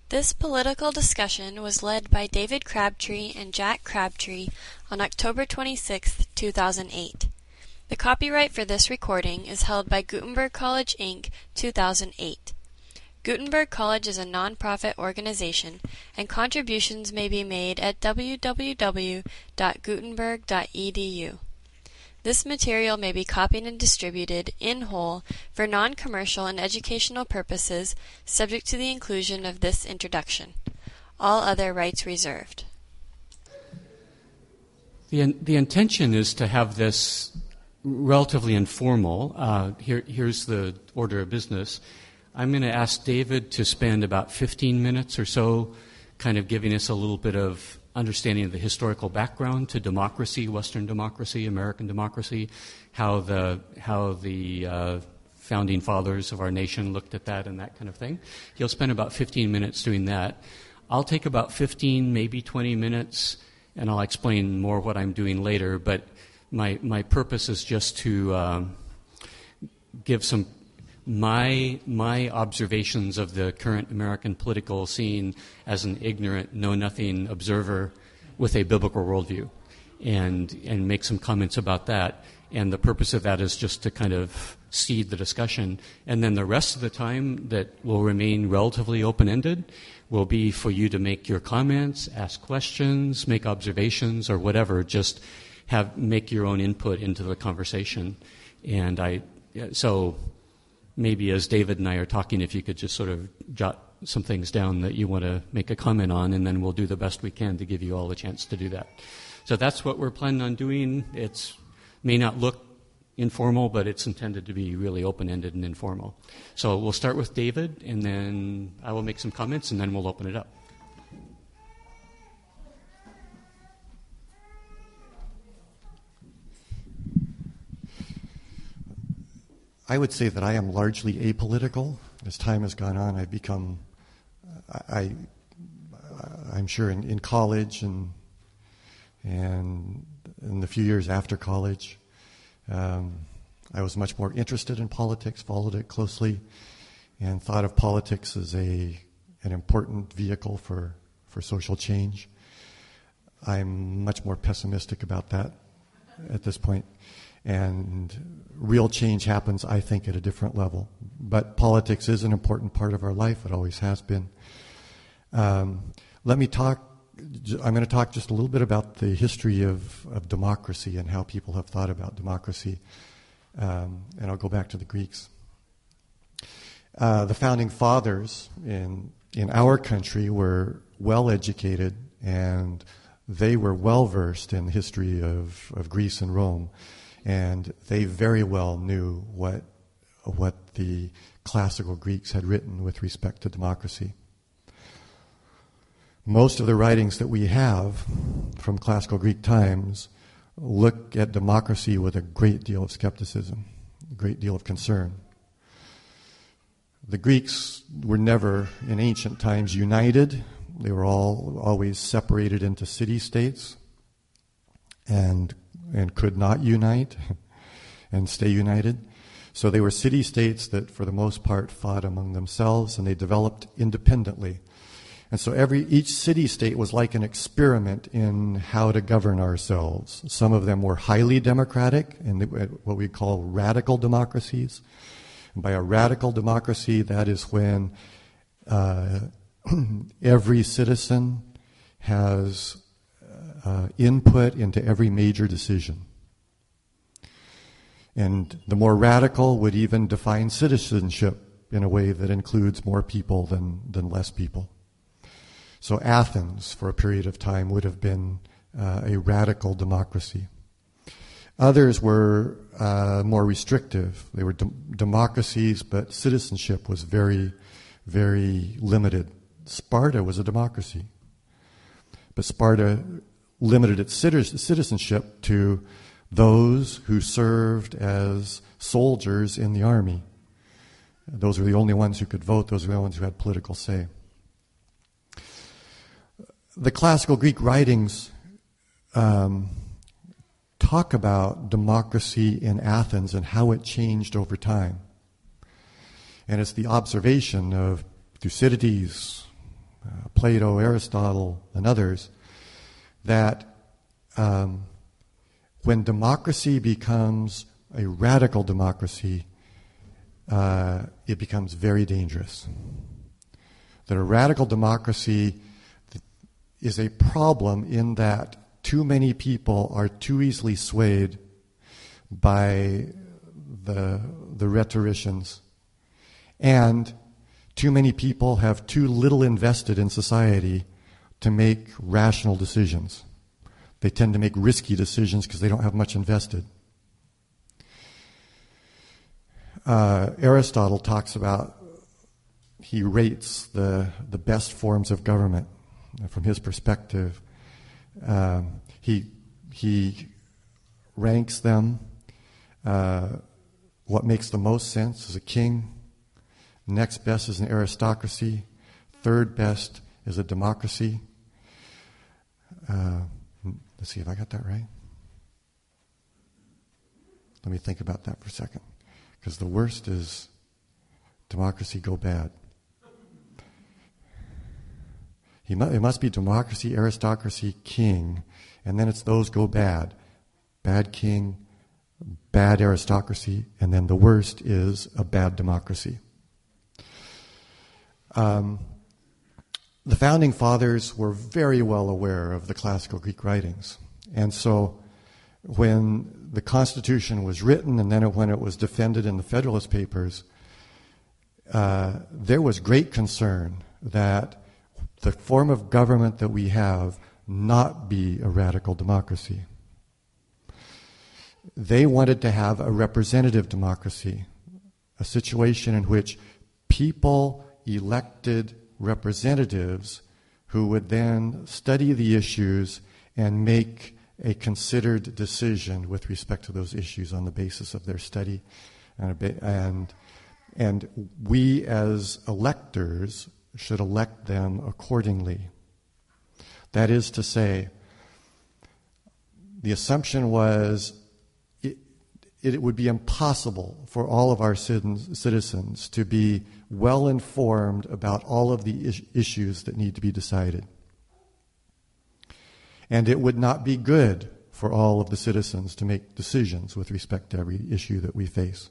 This political discussion was led by David Crabtree and Jack Crabtree on October 26, 2008. The copyright for this recording is held by Gutenberg College, Inc., 2008. Gutenberg College is a non-profit organization, and contributions may be made at www.gutenberg.edu. This material may be copied and distributed in whole for non-commercial and educational purposes, subject to the inclusion of this introduction. All other rights reserved. The intention is to have this relatively informal. Here's the order of business. I'm going to ask David to spend about 15 minutes or so kind of giving us a little bit of understanding of the historical background to democracy, Western democracy, American democracy, how the founding fathers of our nation looked at that and that kind of thing. He'll spend about 15 minutes doing that. I'll take about 15, maybe 20 minutes, and I'll explain more what I'm doing later, but my purpose is just to give some my observations of the current American political scene as an ignorant, know-nothing observer with a biblical worldview, and make some comments about that. And the purpose of that is just to kind of seed the discussion. And then the rest of the time that will remain relatively open-ended will be for you to make your comments, ask questions, make observations, or whatever. Just make your own input into the conversation. And so maybe as David and I are talking, if you could just sort of jot some things down that you want to make a comment on, and then we'll do the best we can to give you all a chance to do that. So that's what we're planning on doing. It may not look informal, but it's intended to be really open-ended and informal. So we'll start with David, and then I will make some comments, and then we'll open it up. I would say that I am largely apolitical. As time has gone on, I've become, I'm sure in college and in the few years after college, I was much more interested in politics, followed it closely, and thought of politics as an important vehicle for social change. I'm much more pessimistic about that at this point. And real change happens, I think, at a different level. But politics is an important part of our life. It always has been. I'm going to talk just a little bit about the history of democracy and how people have thought about democracy. And I'll go back to the Greeks. The founding fathers in our country were well educated, and they were well versed in the history of Greece and Rome. And they very well knew what the classical Greeks had written with respect to democracy. Most of the writings that we have from classical Greek times look at democracy with a great deal of skepticism, a great deal of concern. The Greeks were never, in ancient times, united. They were always separated into city-states and could not unite and stay united. So they were city-states that, for the most part, fought among themselves, and they developed independently. And so each city-state was like an experiment in how to govern ourselves. Some of them were highly democratic, and what we call radical democracies. And by a radical democracy, that is when every citizen has input into every major decision. And the more radical would even define citizenship in a way that includes more people than less people. So Athens, for a period of time, would have been a radical democracy. Others were more restrictive. They were democracies, but citizenship was very, very limited. Sparta was a democracy. But Sparta limited its citizenship to those who served as soldiers in the army. Those were the only ones who could vote. Those were the only ones who had political say. The classical Greek writings talk about democracy in Athens and how it changed over time. And it's the observation of Thucydides, Plato, Aristotle, and others, that when democracy becomes a radical democracy, it becomes very dangerous. That a radical democracy is a problem in that too many people are too easily swayed by the rhetoricians, and too many people have too little invested in society to make rational decisions. They tend to make risky decisions because they don't have much invested. Aristotle talks about, he rates the best forms of government from his perspective. He ranks them. What makes the most sense is a king. Next best is an aristocracy. Third best is a democracy. Let's see if I got that right. Let me think about that for a second. Because the worst is democracy go bad. It must be democracy, aristocracy, king, and then it's those go bad. Bad king, bad aristocracy, and then the worst is a bad democracy. The founding fathers were very well aware of the classical Greek writings. And so when the Constitution was written and then when it was defended in the Federalist Papers, there was great concern that the form of government that we have not be a radical democracy. They wanted to have a representative democracy, a situation in which people elected representatives who would then study the issues and make a considered decision with respect to those issues on the basis of their study. And we as electors should elect them accordingly. That is to say, the assumption was it would be impossible for all of our citizens to be well informed about all of the issues that need to be decided. And it would not be good for all of the citizens to make decisions with respect to every issue that we face.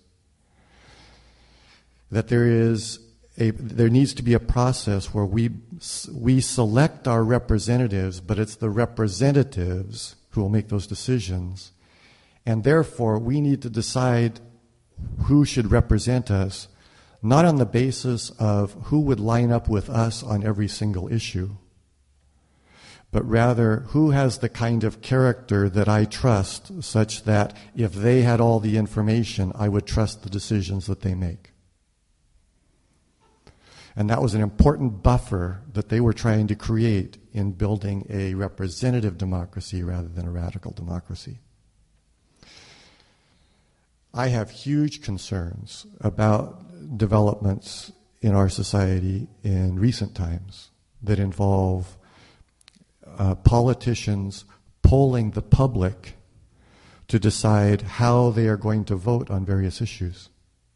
That there needs to be a process where we select our representatives, but it's the representatives who will make those decisions. And therefore, we need to decide who should represent us, not on the basis of who would line up with us on every single issue, but rather who has the kind of character that I trust, such that if they had all the information, I would trust the decisions that they make. And that was an important buffer that they were trying to create in building a representative democracy rather than a radical democracy. I have huge concerns about developments in our society in recent times that involve politicians polling the public to decide how they are going to vote on various issues.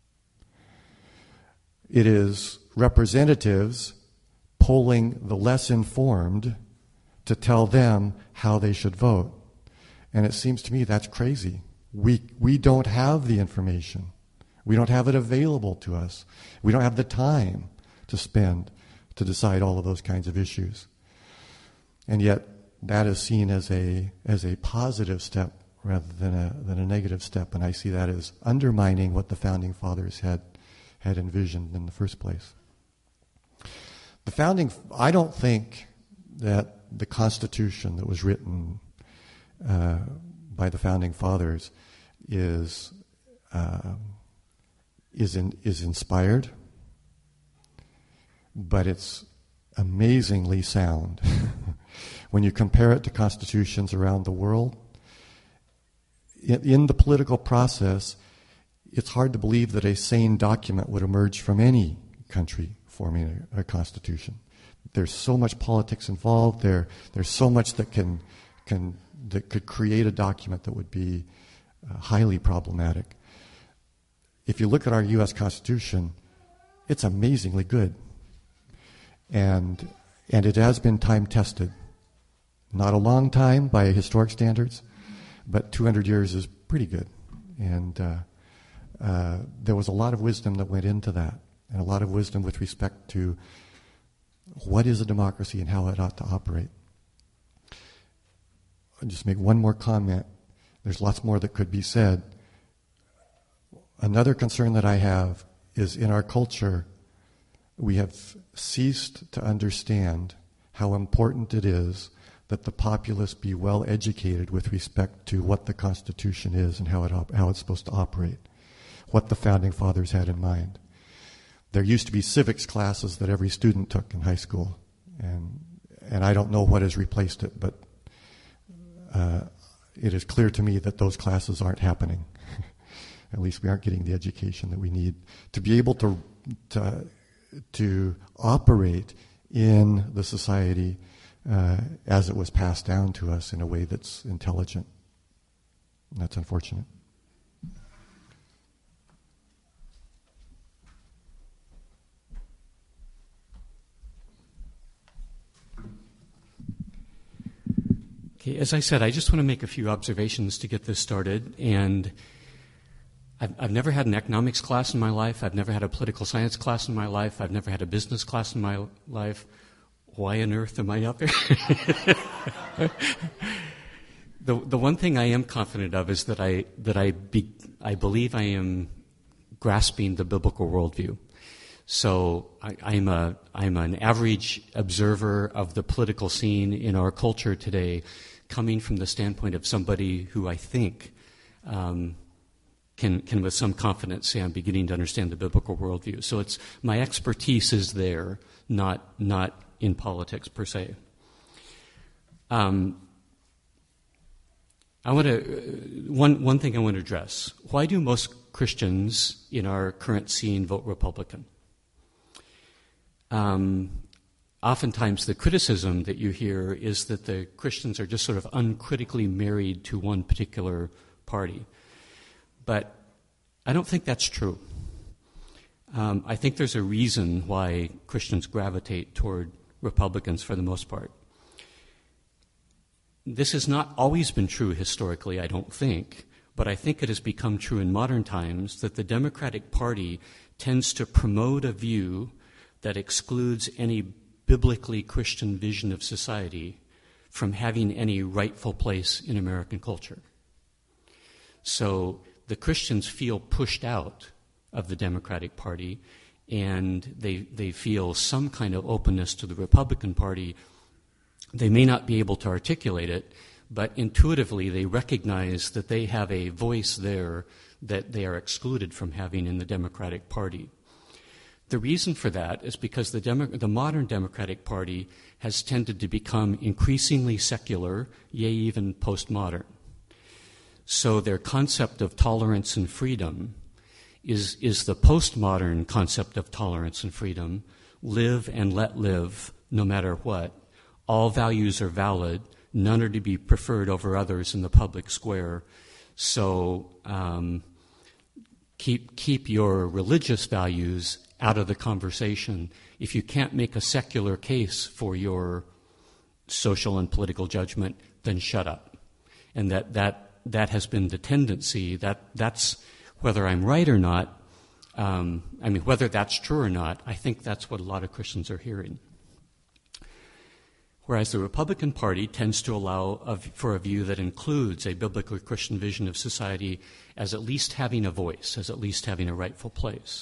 It is representatives polling the less informed to tell them how they should vote. And it seems to me that's crazy. We don't have the information. We don't have it available to us. We don't have the time to spend to decide all of those kinds of issues. And yet that is seen as a positive step rather than a negative step, and I see that as undermining what the founding fathers had envisioned in the first place. I don't think that the Constitution that was written by the founding fathers is inspired, but it's amazingly sound. When you compare it to constitutions around the world, in the political process, it's hard to believe that a sane document would emerge from any country forming a constitution. There's so much politics involved. There's so much that could create a document that would be highly problematic. If you look at our U.S. Constitution, it's amazingly good. And And it has been time-tested. Not a long time by historic standards, but 200 years is pretty good. And there was a lot of wisdom that went into that, and a lot of wisdom with respect to what is a democracy and how it ought to operate. I'll just make one more comment. There's lots more that could be said. Another concern that I have is in our culture, we have ceased to understand how important it is that the populace be well educated with respect to what the Constitution is and how it's supposed to operate, what the Founding Fathers had in mind. There used to be civics classes that every student took in high school, and I don't know what has replaced it, but it is clear to me that those classes aren't happening. At least we aren't getting the education that we need to be able to operate in the society as it was passed down to us in a way that's intelligent. And that's unfortunate. Okay, as I said, I just want to make a few observations to get this started. And I've never had an economics class in my life. I've never had a political science class in my life. I've never had a business class in my life. Why on earth am I up here? The one thing I am confident of is that I believe I am grasping the biblical worldview. So I'm an average observer of the political scene in our culture today, coming from the standpoint of somebody who I think can with some confidence say I'm beginning to understand the biblical worldview. So it's my expertise is there, not in politics per se. I want to one thing I want to address. Why do most Christians in our current scene vote Republican? Oftentimes the criticism that you hear is that the Christians are just sort of uncritically married to one particular party. But I don't think that's true. I think there's a reason why Christians gravitate toward Republicans for the most part. This has not always been true historically, I don't think, but I think it has become true in modern times that the Democratic Party tends to promote a view that excludes any biblically Christian vision of society from having any rightful place in American culture. So the Christians feel pushed out of the Democratic Party, and they feel some kind of openness to the Republican Party. They may not be able to articulate it, but intuitively they recognize that they have a voice there that they are excluded from having in the Democratic Party. The reason for that is because the modern Democratic Party has tended to become increasingly secular, yea, even postmodern. So their concept of tolerance and freedom is the postmodern concept of tolerance and freedom. Live and let live, no matter what. All values are valid. None are to be preferred over others in the public square. So keep your religious values out of the conversation. If you can't make a secular case for your social and political judgment, then shut up. And that has been the tendency. That's whether I'm right or not. Whether that's true or not, I think that's what a lot of Christians are hearing. Whereas the Republican Party tends to allow for a view that includes a biblical Christian vision of society as at least having a voice, as at least having a rightful place.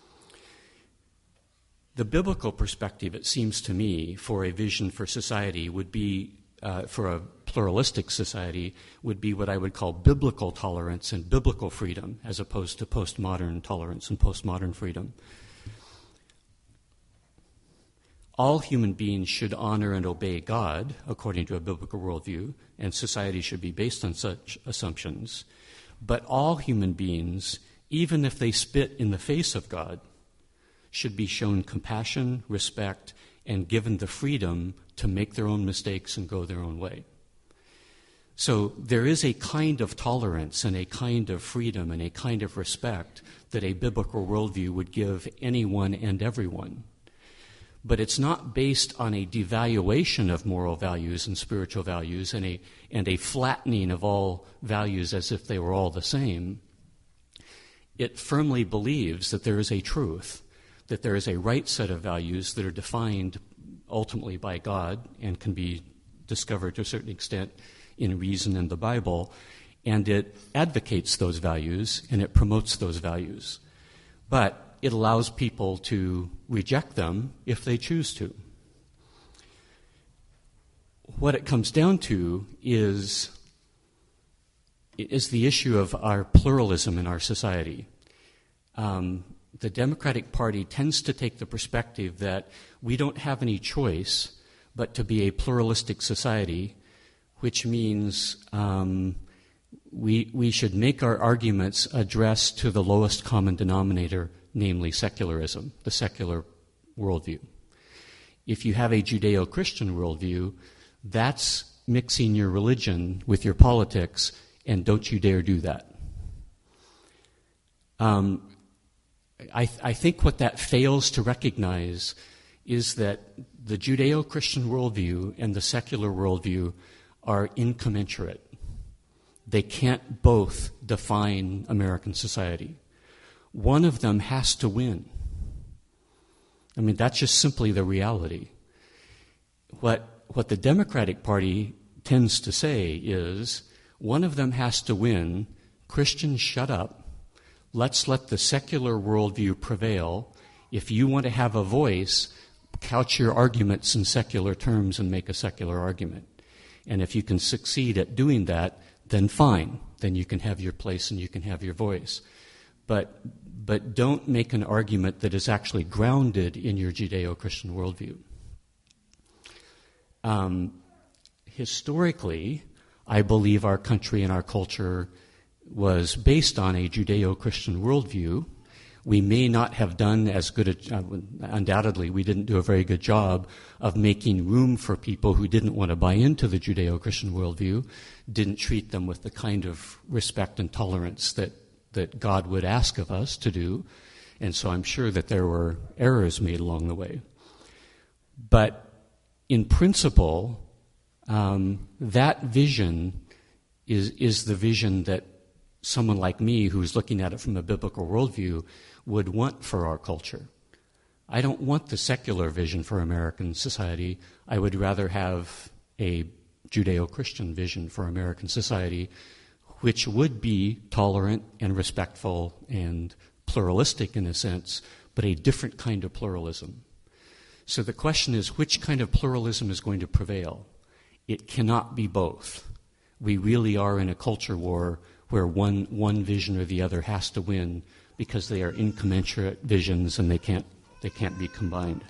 The biblical perspective, it seems to me, for a vision for society would be, for a pluralistic society, would be what I would call biblical tolerance and biblical freedom, as opposed to postmodern tolerance and postmodern freedom. All human beings should honor and obey God, according to a biblical worldview, and society should be based on such assumptions. But all human beings, even if they spit in the face of God, should be shown compassion, respect, and given the freedom to make their own mistakes and go their own way. So there is a kind of tolerance and a kind of freedom and a kind of respect that a biblical worldview would give anyone and everyone. but it's not based on a devaluation of moral values and spiritual values and a flattening of all values as if they were all the same. It firmly believes that there is a truth, that there is a right set of values that are defined ultimately by God and can be discovered to a certain extent in reason in the Bible, and it advocates those values and it promotes those values. But it allows people to reject them if they choose to. What it comes down to is the issue of our pluralism in our society. The Democratic Party tends to take the perspective that we don't have any choice but to be a pluralistic society, which means we should make our arguments address to the lowest common denominator, namely secularism, the secular worldview. If you have a Judeo-Christian worldview, that's mixing your religion with your politics, and don't you dare do that. I think what that fails to recognize is that the Judeo-Christian worldview and the secular worldview are incommensurate. They can't both define American society. One of them has to win. I mean, that's just simply the reality. What the Democratic Party tends to say is, one of them has to win. Christians, shut up. Let's let the secular worldview prevail. If you want to have a voice, couch your arguments in secular terms and make a secular argument. And if you can succeed at doing that, then fine. Then you can have your place and you can have your voice. But don't make an argument that is actually grounded in your Judeo-Christian worldview. Historically, I believe our country and our culture was based on a Judeo-Christian worldview. We may not have done as good undoubtedly, we didn't do a very good job of making room for people who didn't want to buy into the Judeo-Christian worldview, didn't treat them with the kind of respect and tolerance that God would ask of us to do. And so I'm sure that there were errors made along the way. But in principle, that vision is the vision that someone like me who's looking at it from a biblical worldview would want for our culture. I don't want the secular vision for American society. I would rather have a Judeo-Christian vision for American society, which would be tolerant and respectful and pluralistic in a sense, but a different kind of pluralism. So the question is, which kind of pluralism is going to prevail? It cannot be both. We really are in a culture war where one vision or the other has to win because they are incommensurate visions and they can't be combined.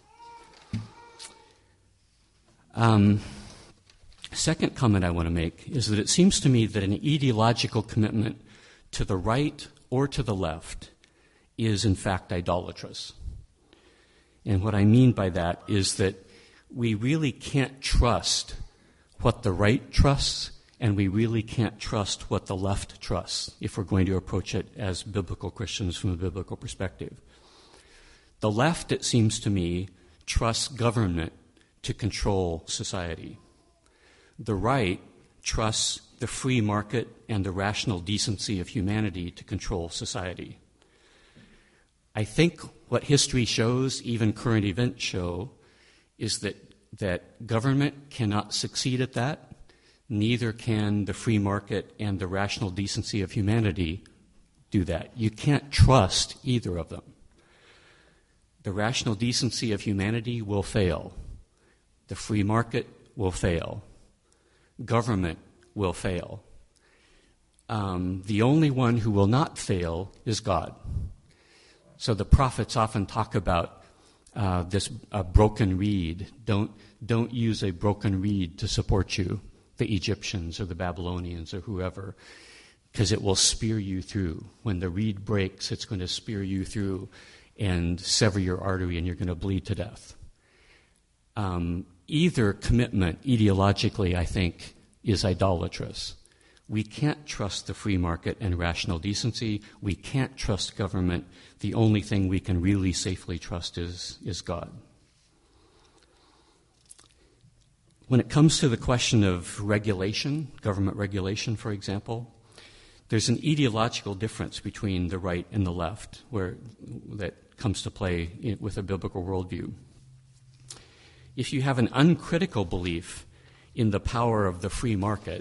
Second comment I want to make is that it seems to me that an ideological commitment to the right or to the left is in fact idolatrous. And what I mean by that is that we really can't trust what the right trusts, and we really can't trust what the left trusts if we're going to approach it as biblical Christians from a biblical perspective. The left, it seems to me, trusts government to control society. The right trusts the free market and the rational decency of humanity to control society. I think what history shows, even current events show, is that government cannot succeed at that. Neither can the free market and the rational decency of humanity do that. You can't trust either of them. The rational decency of humanity will fail. The free market will fail. Government will fail. The only one who will not fail is God. So the prophets often talk about a broken reed. Don't use a broken reed to support you, the Egyptians or the Babylonians or whoever, because it will spear you through. When the reed breaks, it's going to spear you through and sever your artery and you're going to bleed to death. Either commitment, ideologically, I think, is idolatrous. We can't trust the free market and rational decency. We can't trust government. The only thing we can really safely trust is God. When it comes to the question of regulation, government regulation, for example, there's an ideological difference between the right and the left that comes to play with a biblical worldview. If you have an uncritical belief in the power of the free market,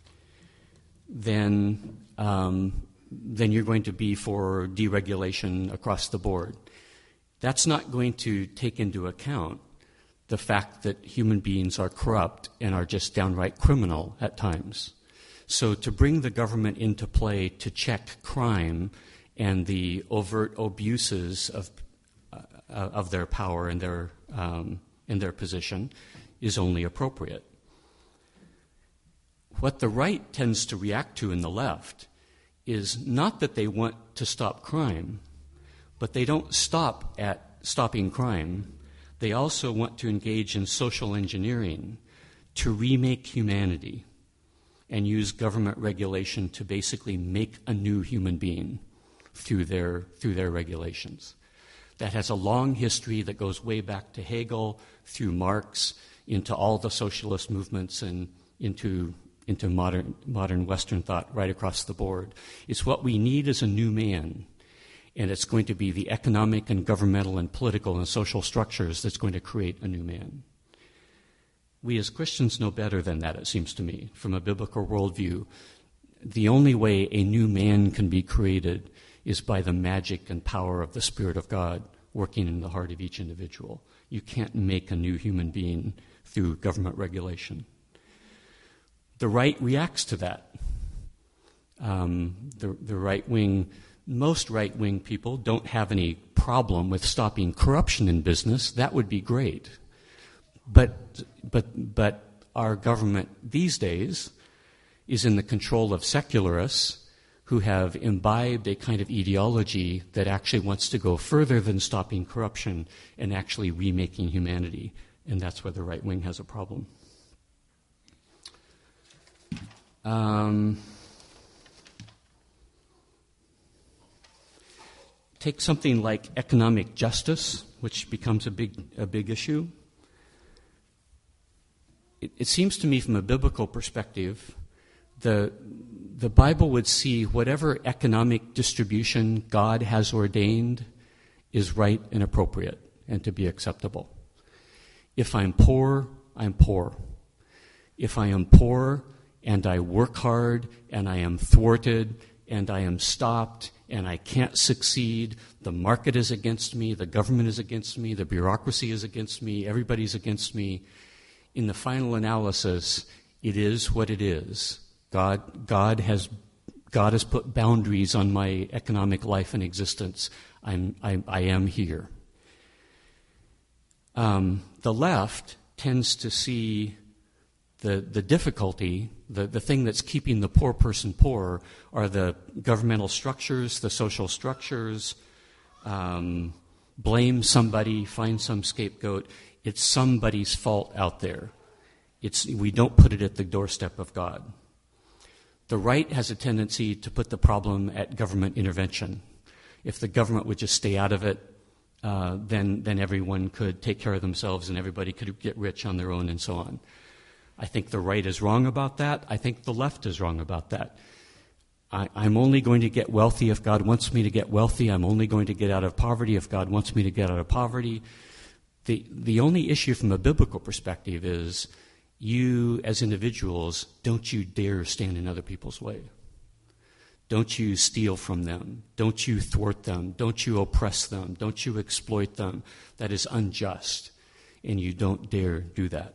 then you're going to be for deregulation across the board. That's not going to take into account the fact that human beings are corrupt and are just downright criminal at times. So to bring the government into play to check crime and the overt abuses of their power and their position is only appropriate. What the right tends to react to in the left is not that they want to stop crime, but they don't stop at stopping crime. They also want to engage in social engineering to remake humanity and use government regulation to basically make a new human being through their regulations. That has a long history that goes way back to Hegel, through Marx, into all the socialist movements and into modern Western thought right across the board. It's what we need as a new man, and it's going to be the economic and governmental and political and social structures that's going to create a new man. We as Christians know better than that, it seems to me. From a biblical worldview, the only way a new man can be created is by the magic and power of the Spirit of God working in the heart of each individual. You can't make a new human being through government regulation. The right reacts to that. The right wing, most right wing people don't have any problem with stopping corruption in business. That would be great. But our government these days is in the control of secularists who have imbibed a kind of ideology that actually wants to go further than stopping corruption and actually remaking humanity. And that's where the right wing has a problem. Take something like economic justice, which becomes a big issue. It seems to me from a biblical perspective, the Bible would see whatever economic distribution God has ordained is right and appropriate and to be acceptable. If I'm poor, I'm poor. If I am poor and I work hard and I am thwarted and I am stopped and I can't succeed, the market is against me, the government is against me, the bureaucracy is against me, everybody's against me. In the final analysis, it is what it is. God has put boundaries on my economic life and existence. I am here. The left tends to see the difficulty, the thing that's keeping the poor person poor, are the governmental structures, the social structures. Blame somebody, find some scapegoat. It's somebody's fault out there. We don't put it at the doorstep of God. The right has a tendency to put the problem at government intervention. If the government would just stay out of it, then everyone could take care of themselves and everybody could get rich on their own and so on. I think the right is wrong about that. I think the left is wrong about that. I'm only going to get wealthy if God wants me to get wealthy. I'm only going to get out of poverty if God wants me to get out of poverty. The only issue from a biblical perspective is you as individuals, don't you dare stand in other people's way. Don't you steal from them. Don't you thwart them. Don't you oppress them. Don't you exploit them. That is unjust, and you don't dare do that.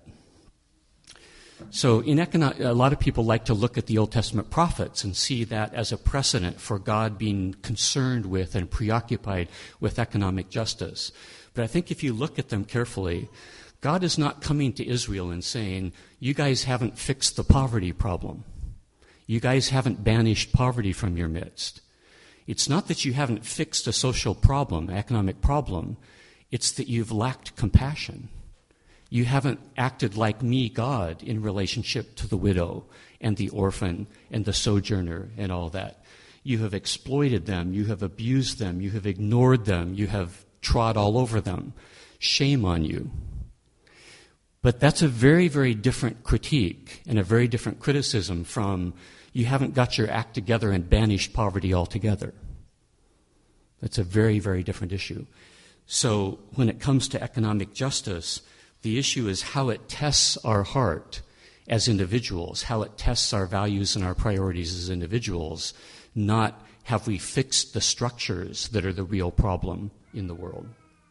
So a lot of people like to look at the Old Testament prophets and see that as a precedent for God being concerned with and preoccupied with economic justice. But I think if you look at them carefully, God is not coming to Israel and saying, you guys haven't fixed the poverty problem. You guys haven't banished poverty from your midst. It's not that you haven't fixed a social problem, economic problem. It's that you've lacked compassion. You haven't acted like me, God, in relationship to the widow and the orphan and the sojourner and all that. You have exploited them. You have abused them. You have ignored them. You have trod all over them. Shame on you. But that's a very, very different critique and a very different criticism from you haven't got your act together and banished poverty altogether. That's a very, very different issue. So when it comes to economic justice, the issue is how it tests our heart as individuals, how it tests our values and our priorities as individuals, not have we fixed the structures that are the real problem in the world.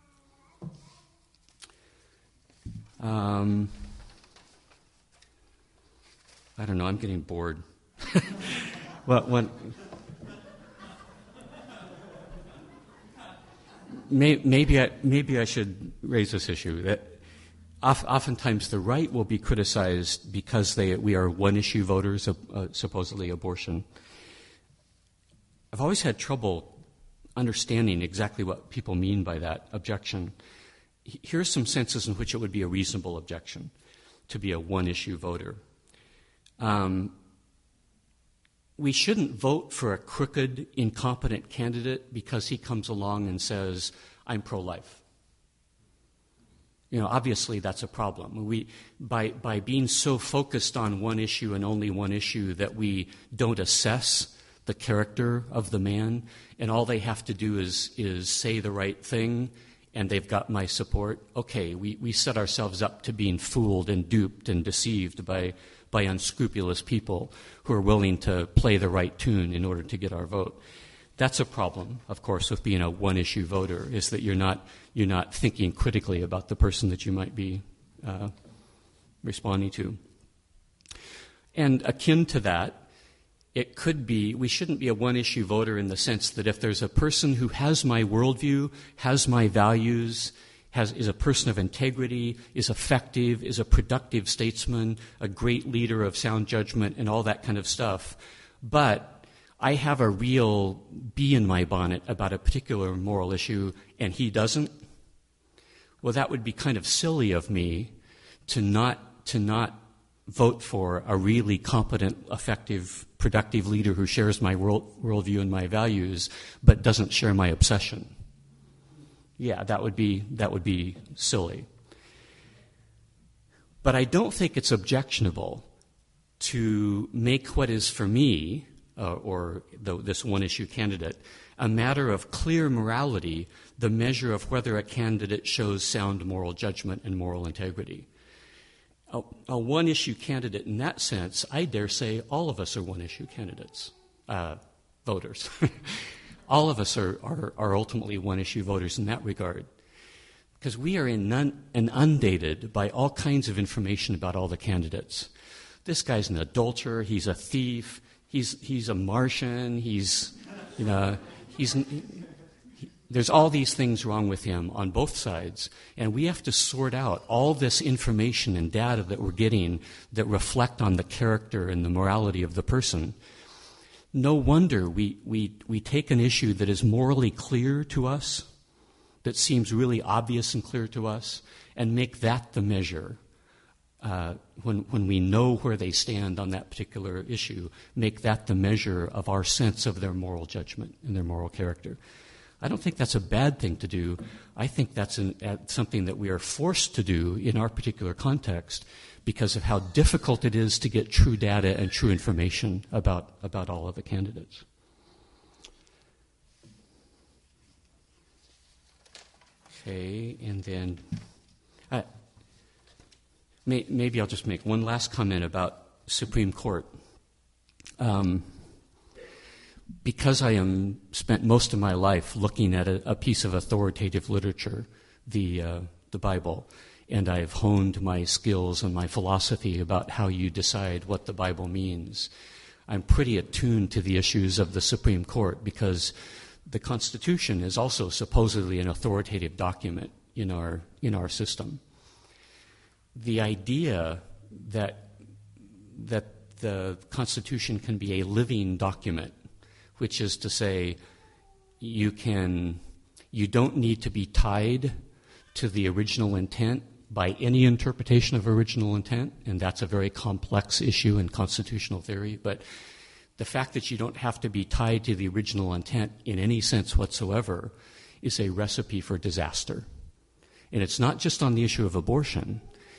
I don't know, I'm getting bored. Well, maybe I should raise this issue. That oftentimes the right will be criticized because we are one-issue voters, supposedly abortion. I've always had trouble understanding exactly what people mean by that objection. Here are some senses in which it would be a reasonable objection to be a one-issue voter. We shouldn't vote for a crooked, incompetent candidate because he comes along and says, I'm pro-life. Obviously that's a problem. By being so focused on one issue and only one issue that we don't assess the character of the man, and all they have to do is say the right thing, and they've got my support. Okay, we set ourselves up to being fooled and duped and deceived by unscrupulous people who are willing to play the right tune in order to get our vote. That's a problem, of course, with being a one-issue voter, is that you're not thinking critically about the person that you might be responding to. And akin to that, it could be, we shouldn't be a one-issue voter in the sense that if there's a person who has my worldview, has my values, is a person of integrity, is effective, is a productive statesman, a great leader of sound judgment, and all that kind of stuff, but I have a real bee in my bonnet about a particular moral issue, and he doesn't, well, that would be kind of silly of me to not vote for a really competent, effective, productive leader who shares my worldview and my values, but doesn't share my obsession. Yeah, that would be silly. But I don't think it's objectionable to make what is for me, this one-issue candidate, a matter of clear morality, the measure of whether a candidate shows sound moral judgment and moral integrity. A one-issue candidate in that sense, I dare say all of us are one-issue candidates, voters. All of us are ultimately one-issue voters in that regard. Because we are inundated by all kinds of information about all the candidates. This guy's an adulterer, he's a thief, he's a Martian, there's all these things wrong with him on both sides, and we have to sort out all this information and data that we're getting that reflect on the character and the morality of the person. No wonder we take an issue that is morally clear to us, that seems really obvious and clear to us, and make that the measure. When we know where they stand on that particular issue, make that the measure of our sense of their moral judgment and their moral character. I don't think that's a bad thing to do. I think that's something that we are forced to do in our particular context because of how difficult it is to get true data and true information about all of the candidates. Okay, and then maybe I'll just make one last comment about Supreme Court. Because I spent most of my life looking at a piece of authoritative literature, the Bible, and I've honed my skills and my philosophy about how you decide what the Bible means, I'm pretty attuned to the issues of the Supreme Court because the Constitution is also supposedly an authoritative document in our system. The idea that the Constitution can be a living document, which is to say you don't need to be tied to the original intent by any interpretation of original intent, and that's a very complex issue in constitutional theory, but the fact that you don't have to be tied to the original intent in any sense whatsoever is a recipe for disaster. And it's not just on the issue of abortion.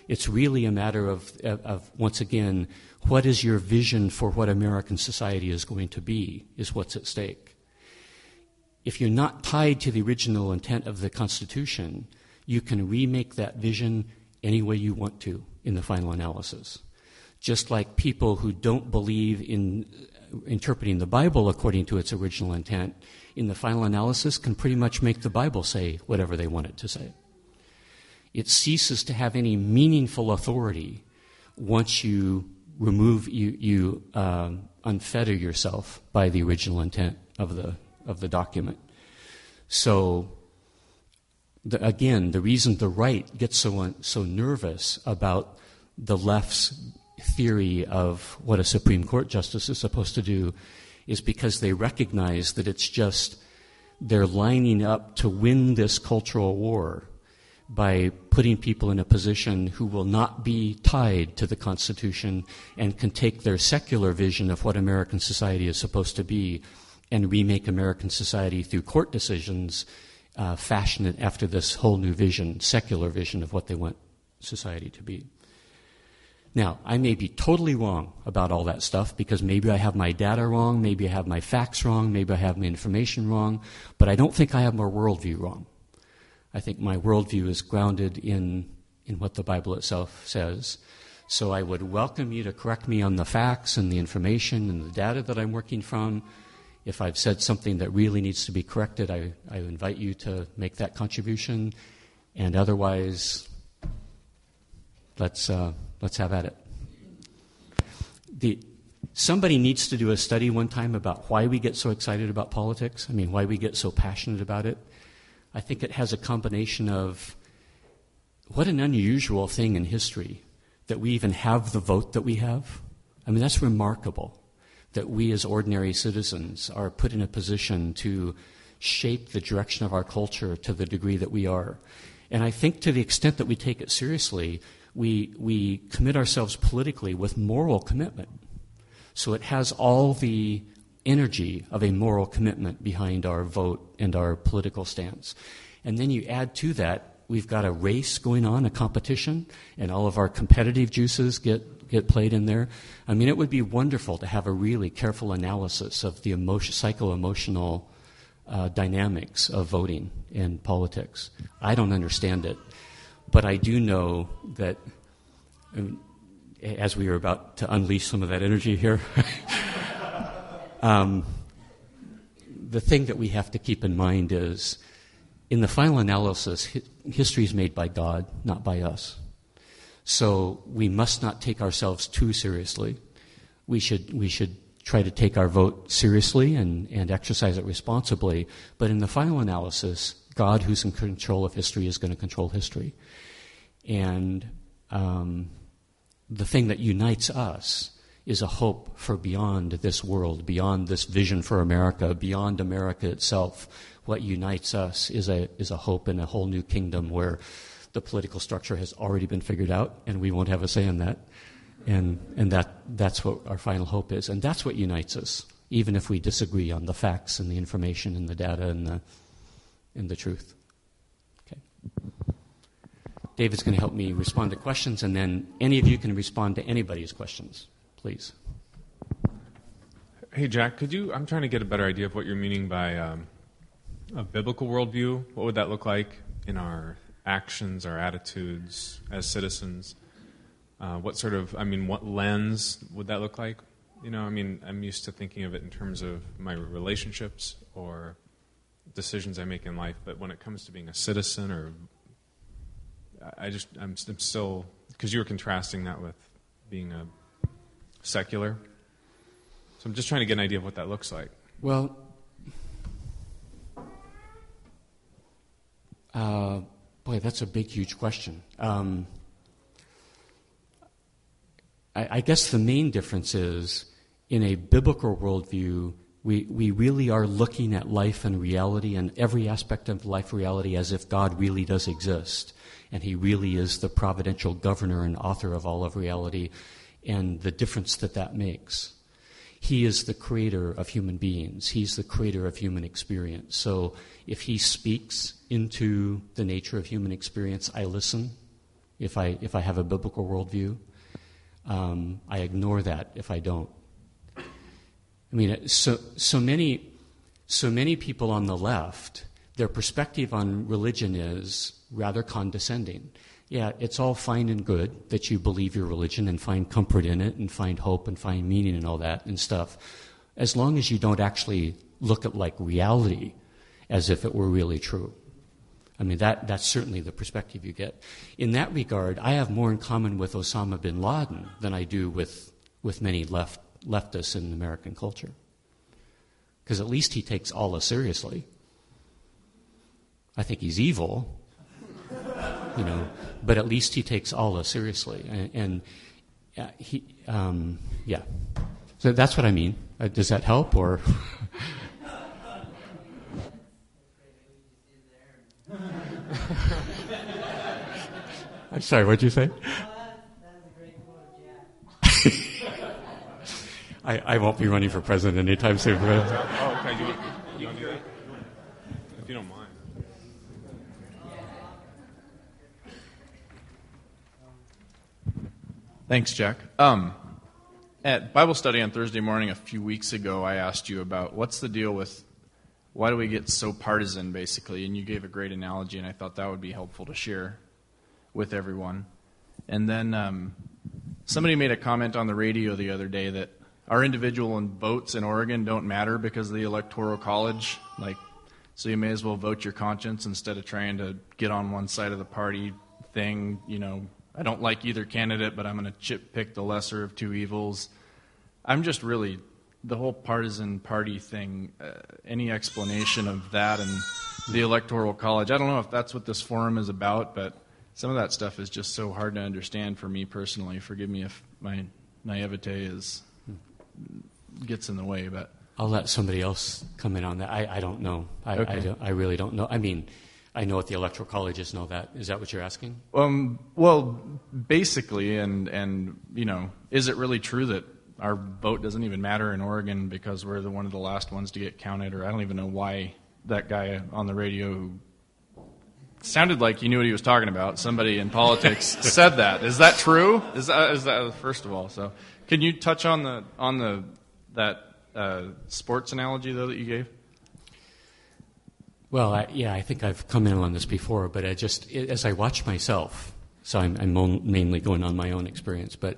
It's really a matter of once again, what is your vision for what American society is going to be, is what's at stake. If you're not tied to the original intent of the Constitution, you can remake that vision any way you want to in the final analysis. Just like people who don't believe in interpreting the Bible according to its original intent, in the final analysis can pretty much make the Bible say whatever they want it to say. It ceases to have any meaningful authority once you remove, you unfetter yourself by the original intent of the document. So, again, the reason the right gets so nervous about the left's theory of what a Supreme Court justice is supposed to do is because they recognize that it's just they're lining up to win this cultural war by putting people in a position who will not be tied to the Constitution and can take their secular vision of what American society is supposed to be and remake American society through court decisions, fashion it after this whole new vision, secular vision of what they want society to be. Now, I may be totally wrong about all that stuff because maybe I have my data wrong, maybe I have my facts wrong, maybe I have my information wrong, but I don't think I have my worldview wrong. I think my worldview is grounded in what the Bible itself says. So I would welcome you to correct me on the facts and the information and the data that I'm working from. If I've said something that really needs to be corrected, I invite you to make that contribution. And otherwise, let's have at it. Somebody needs to do a study one time about why we get so excited about politics. I mean, why we get so passionate about it. I think it has a combination of what an unusual thing in history that we even have the vote that we have. I mean, that's remarkable that we as ordinary citizens are put in a position to shape the direction of our culture to the degree that we are. And I think to the extent that we take it seriously, we commit ourselves politically with moral commitment. So it has all the energy of a moral commitment behind our vote and our political stance. And then you add to that, we've got a race going on, a competition, and all of our competitive juices get played in there. I mean, it would be wonderful to have a really careful analysis of the psycho-emotional dynamics of voting in politics. I don't understand it. But I do know that, as we are about to unleash some of that energy here, the thing that we have to keep in mind is, in the final analysis, history is made by God, not by us. So we must not take ourselves too seriously. We should try to take our vote seriously and exercise it responsibly. But in the final analysis, God, who's in control of history, is going to control history. And the thing that unites us is a hope for beyond this world, beyond this vision for America, beyond America itself. What unites us is a hope in a whole new kingdom where the political structure has already been figured out, and we won't have a say in that. And that's what our final hope is. And that's what unites us, even if we disagree on the facts and the information and the data and the truth. Okay. David's going to help me respond to questions, and then any of you can respond to anybody's questions, please. Hey, Jack, I'm trying to get a better idea of what you're meaning by a biblical worldview. What would that look like in our actions, our attitudes as citizens? What lens would that look like? I'm used to thinking of it in terms of my relationships or decisions I make in life, but when it comes to being a citizen, I'm still, because you were contrasting that with being a secular. So I'm just trying to get an idea of what that looks like. Well, boy, that's a big, huge question. I guess the main difference is, in a biblical worldview, we really are looking at life and reality and every aspect of life reality as if God really does exist, and He really is the providential governor and author of all of reality, and the difference that makes. He is the creator of human beings. He's the creator of human experience. So if He speaks into the nature of human experience, I listen. if I have a biblical worldview. I ignore that if I don't. I mean, so many people on the left, their perspective on religion is rather condescending. Yeah, it's all fine and good that you believe your religion and find comfort in it and find hope and find meaning and all that and stuff, as long as you don't actually look at like reality as if it were really true. I mean, that's certainly the perspective you get. In that regard, I have more in common with Osama bin Laden than I do with many leftists in American culture. Because at least he takes Allah seriously. I think he's evil, but at least he takes Allah seriously. And yeah. So that's what I mean. Does that help, or? I'm sorry, what'd you say? I won't be running for president anytime soon. Oh, okay. You want to do that? If you don't mind. Thanks, Jack. At Bible study on Thursday morning a few weeks ago, I asked you about what's the deal with why do we get so partisan, basically, and you gave a great analogy, and I thought that would be helpful to share with everyone. And then somebody made a comment on the radio the other day that our individual votes in Oregon don't matter because of the Electoral College, so you may as well vote your conscience instead of trying to get on one side of the party thing. I don't like either candidate, but I'm going to pick the lesser of two evils. I'm just really, the whole partisan party thing, any explanation of that and the Electoral College, I don't know if that's what this forum is about, but some of that stuff is just so hard to understand for me personally. Forgive me if my naivete gets in the way, but I'll let somebody else come in on that. I don't know. Okay. I really don't know. I mean, I know what the Electoral colleges know that. Is that what you're asking? Well, basically, and is it really true that our vote doesn't even matter in Oregon because we're one of the last ones to get counted? Or I don't even know why that guy on the radio who sounded like he knew what he was talking about, somebody in politics, said that. Is that true? Is that first of all? So, can you touch on that sports analogy though that you gave? Well, I think I've come in on this before, but as I watch myself, so I'm mainly going on my own experience, but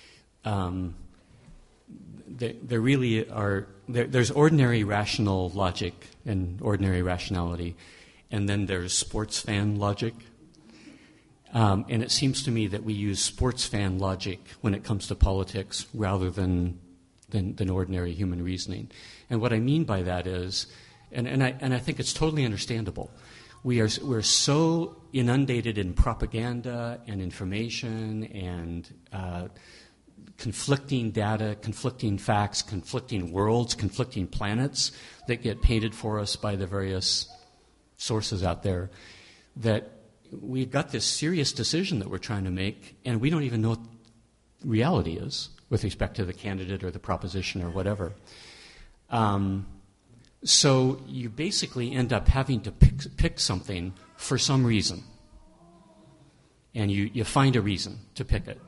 there really are, there's ordinary rational logic and ordinary rationality, and then there's sports fan logic. And it seems to me that we use sports fan logic when it comes to politics rather than ordinary human reasoning. And what I mean by that is, and I think it's totally understandable. We're so inundated in propaganda and information and conflicting data, conflicting facts, conflicting worlds, conflicting planets that get painted for us by the various sources out there, that we've got this serious decision that we're trying to make, and we don't even know what reality is with respect to the candidate or the proposition or whatever. So you basically end up having to pick something for some reason. And you find a reason to pick it.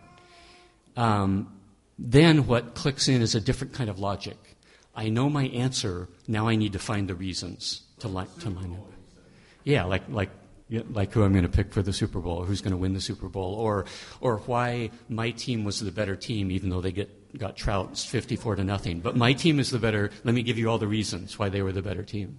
Then what clicks in is a different kind of logic. I know my answer, now I need to find the reasons to line up. Yeah, like who I'm going to pick for the Super Bowl, or who's going to win the Super Bowl, or why my team was the better team, even though they got trounced 54-0. But my team is the better. Let me give you all the reasons why they were the better team.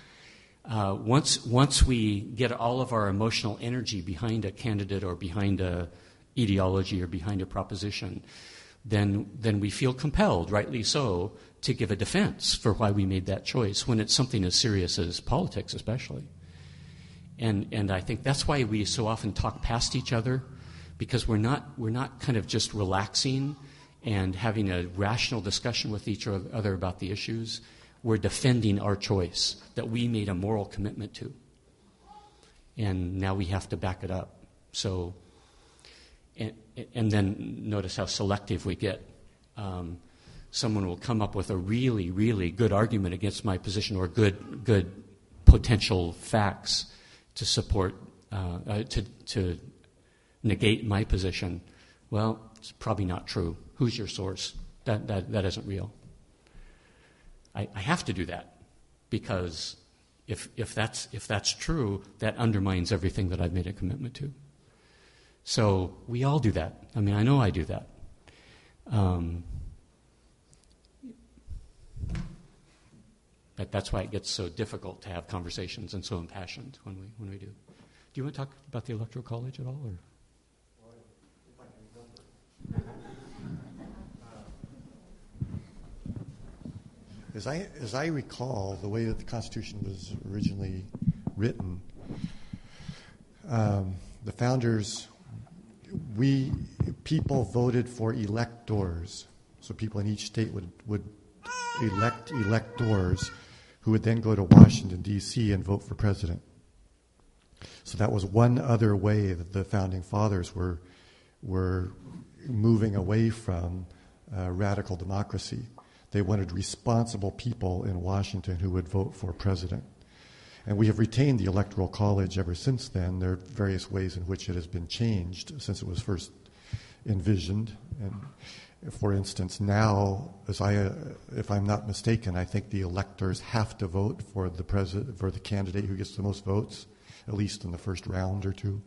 Once we get all of our emotional energy behind a candidate or behind a ideology or behind a proposition, then we feel compelled, rightly so, to give a defense for why we made that choice when it's something as serious as politics, especially. And I think that's why we so often talk past each other, because we're not kind of just relaxing and having a rational discussion with each other about the issues. We're defending our choice that we made a moral commitment to. And now we have to back it up. So, and then notice how selective we get. Someone will come up with a really, really good argument against my position, or good potential facts to support, to negate my position. Well, it's probably not true. Who's your source? That isn't real. I have to do that because if that's true, that undermines everything that I've made a commitment to. So we all do that. I mean, I know I do that. But that's why it gets so difficult to have conversations and so impassioned when we do. Do you want to talk about the Electoral College at all, or? As I recall, the way that the Constitution was originally written, the founders, people voted for electors. So people in each state would elect electors who would then go to Washington, D.C. and vote for president. So that was one other way that the founding fathers were moving away from radical democracy. They wanted responsible people in Washington who would vote for president. And we have retained the Electoral College ever since then. There are various ways in which it has been changed since it was first envisioned. And for instance, now, if I'm not mistaken, I think the electors have to vote for the candidate who gets the most votes, at least in the first round or two.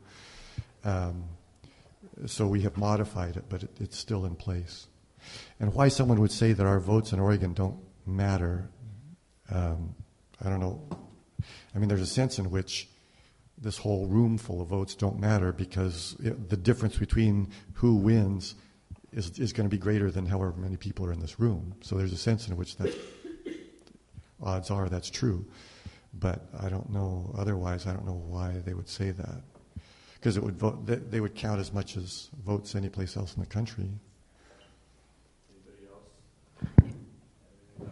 So we have modified it, but it's still in place. And why someone would say that our votes in Oregon don't matter, I don't know. I mean, there's a sense in which this whole room full of votes don't matter because the difference between who wins is going to be greater than however many people are in this room. So there's a sense in which odds are that's true. But I don't know, otherwise I don't know why they would say that. Because they would count as much as votes anyplace else in the country. Anybody else? Anything to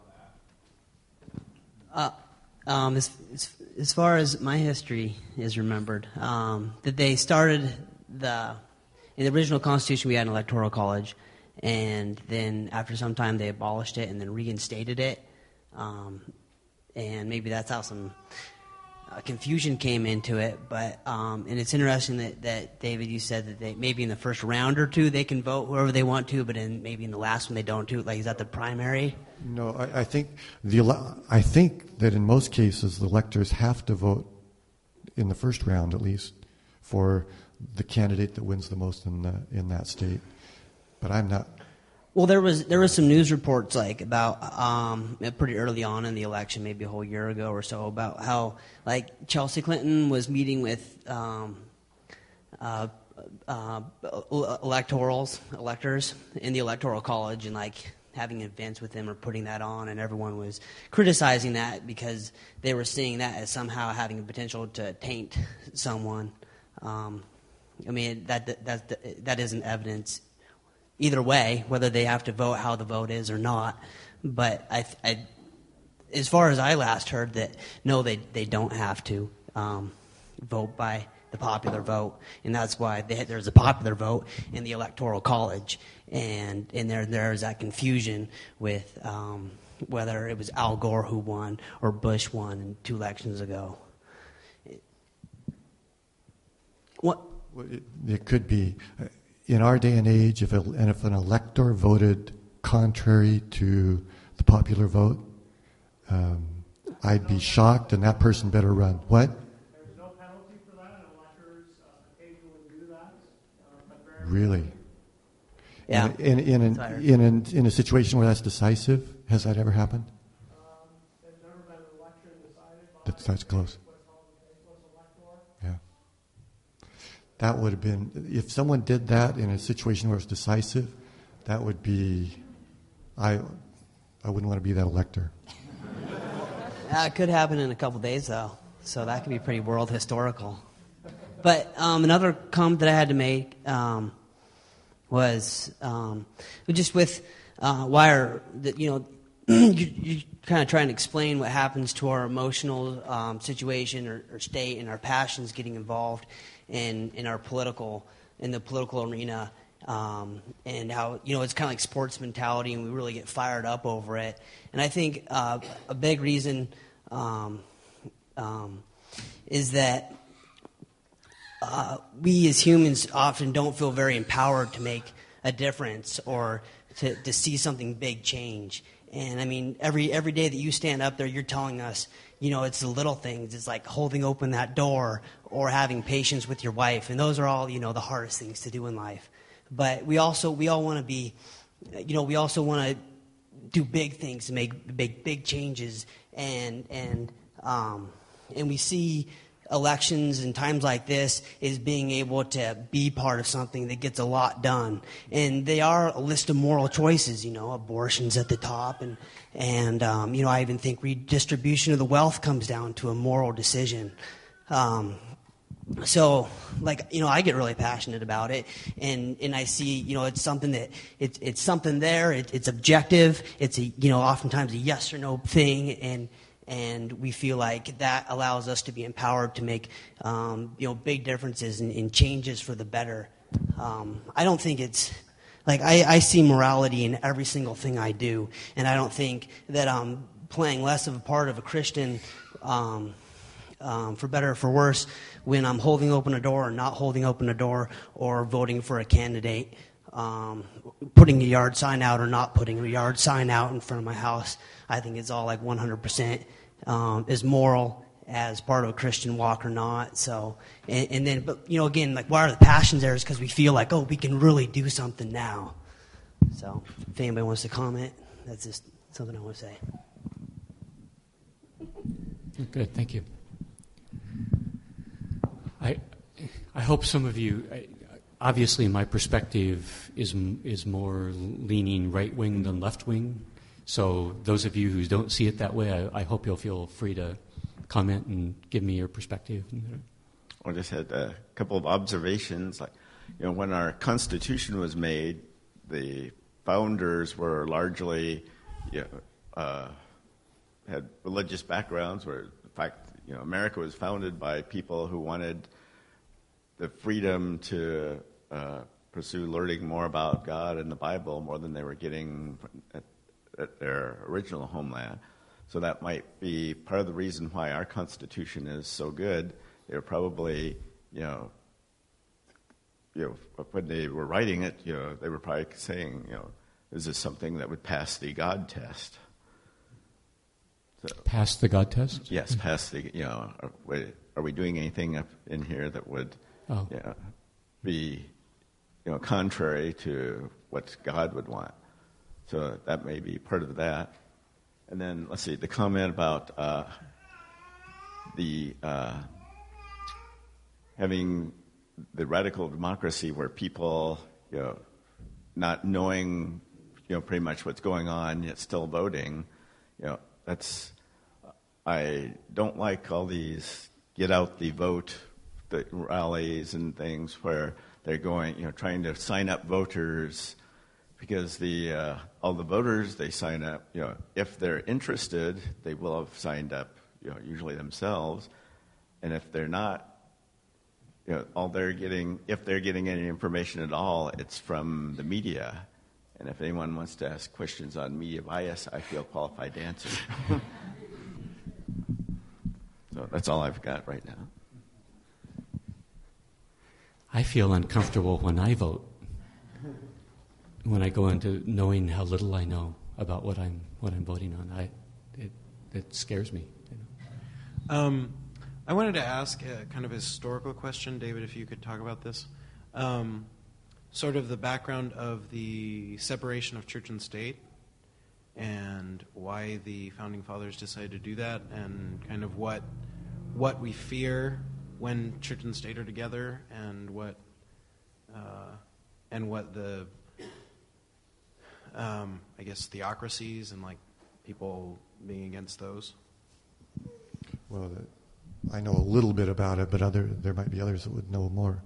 offer on that? As far as my history is remembered, that they started in the original Constitution we had an electoral college, and then after some time they abolished it and then reinstated it, and maybe that's how some confusion came into it. But and it's interesting that David, you said that they maybe in the first round or two they can vote whoever they want to, but maybe in the last one they don't do. Like, is that the primary? No, I think that in most cases the electors have to vote in the first round at least for the candidate that wins the most in that state. But I'm not. Well, there was some news reports like about pretty early on in the election, maybe a whole year ago or so, about how like Chelsea Clinton was meeting with electors in the Electoral College and like having events with them or putting that on, and everyone was criticizing that because they were seeing that as somehow having a potential to taint someone. I mean, that isn't evidence either way, whether they have to vote how the vote is or not. But I as far as I last heard, that no, they don't have to vote by the popular vote, and that's why there's a popular vote in the Electoral College, and there's that confusion with whether it was Al Gore who won or Bush won 2 elections ago. What? It could be. In our day and age, if an elector voted contrary to the popular vote, I'd be shocked, and that person better run. What? There's no penalty for that, and electors occasionally do that. Really? Yeah. In a situation where that's decisive, has that ever happened? There's never been an election decided by That's close. what's called the faithless elector. Yeah. That would have been, if someone did that in a situation where it's decisive, that would be, I wouldn't want to be that elector. It could happen in a couple days, though, so that could be pretty world historical. But another comment that I had to make was just with why you kind of trying to explain what happens to our emotional situation or state and our passions getting involved in the political arena, and how it's kind of like sports mentality, and we really get fired up over it. And I think a big reason is that we as humans often don't feel very empowered to make a difference or to see something big change. And I mean, every day that you stand up there, you're telling us, it's the little things. It's like holding open that door or having patience with your wife. And those are all, the hardest things to do in life. But we all want to be, we also want to do big things to make big changes. And we see elections and times like this is being able to be part of something that gets a lot done. And they are a list of moral choices, abortion's at the top. And I even think redistribution of the wealth comes down to a moral decision. So, I get really passionate about it, and I see, it's something that it's something there. It's objective. It's oftentimes a yes or no thing, and we feel like that allows us to be empowered to make, big differences and changes for the better. I don't think it's I see morality in every single thing I do, and I don't think that I'm playing less of a part of a Christian. For better or for worse, when I'm holding open a door or not holding open a door, or voting for a candidate, putting a yard sign out or not putting a yard sign out in front of my house, I think it's all 100% as moral as part of a Christian walk or not. So, but again, why are the passions there? Is because we feel we can really do something now. So, if anybody wants to comment, that's just something I want to say. Good, thank you. I hope some of you, obviously my perspective is more leaning right-wing than left-wing, so those of you who don't see it that way, I hope you'll feel free to comment and give me your perspective. I just had a couple of observations. When our Constitution was made, the founders were largely had religious backgrounds, where in fact America was founded by people who wanted the freedom to pursue learning more about God and the Bible more than they were getting at their original homeland. So that might be part of the reason why our Constitution is so good. They were probably, when they were writing it, they were probably saying, is this something that would pass the God test? So, pass the God test? Yes, pass the, are we doing anything up in here that would be, contrary to what God would want? So that may be part of that. And then, let's see, the comment about having the radical democracy where people, not knowing, pretty much what's going on, yet still voting, I don't like all these get out the vote, the rallies and things where they're going, trying to sign up voters, because all the voters they sign up, if they're interested, they will have signed up, usually themselves, and if they're not, all they're getting, if they're getting any information at all, it's from the media. And if anyone wants to ask questions on media bias, I feel qualified to answer. So that's all I've got right now. I feel uncomfortable when I vote. When I go into knowing how little I know about what I'm voting on, it scares me. I wanted to ask a kind of historical question, David, if you could talk about this. Sort of the background of the separation of church and state, and why the Founding Fathers decided to do that, and kind of what we fear when church and state are together, and what the I guess theocracies and people being against those. Well, I know a little bit about it, but there might be others that would know more.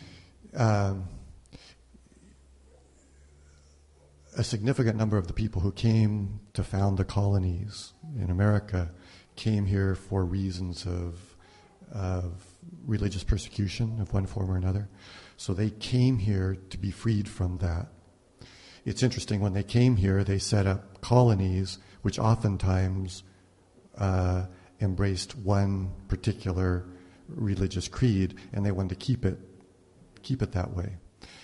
A significant number of the people who came to found the colonies in America came here for reasons of religious persecution of one form or another. So they came here to be freed from that. It's interesting, when they came here, they set up colonies which oftentimes embraced one particular religious creed, and they wanted to keep it that way.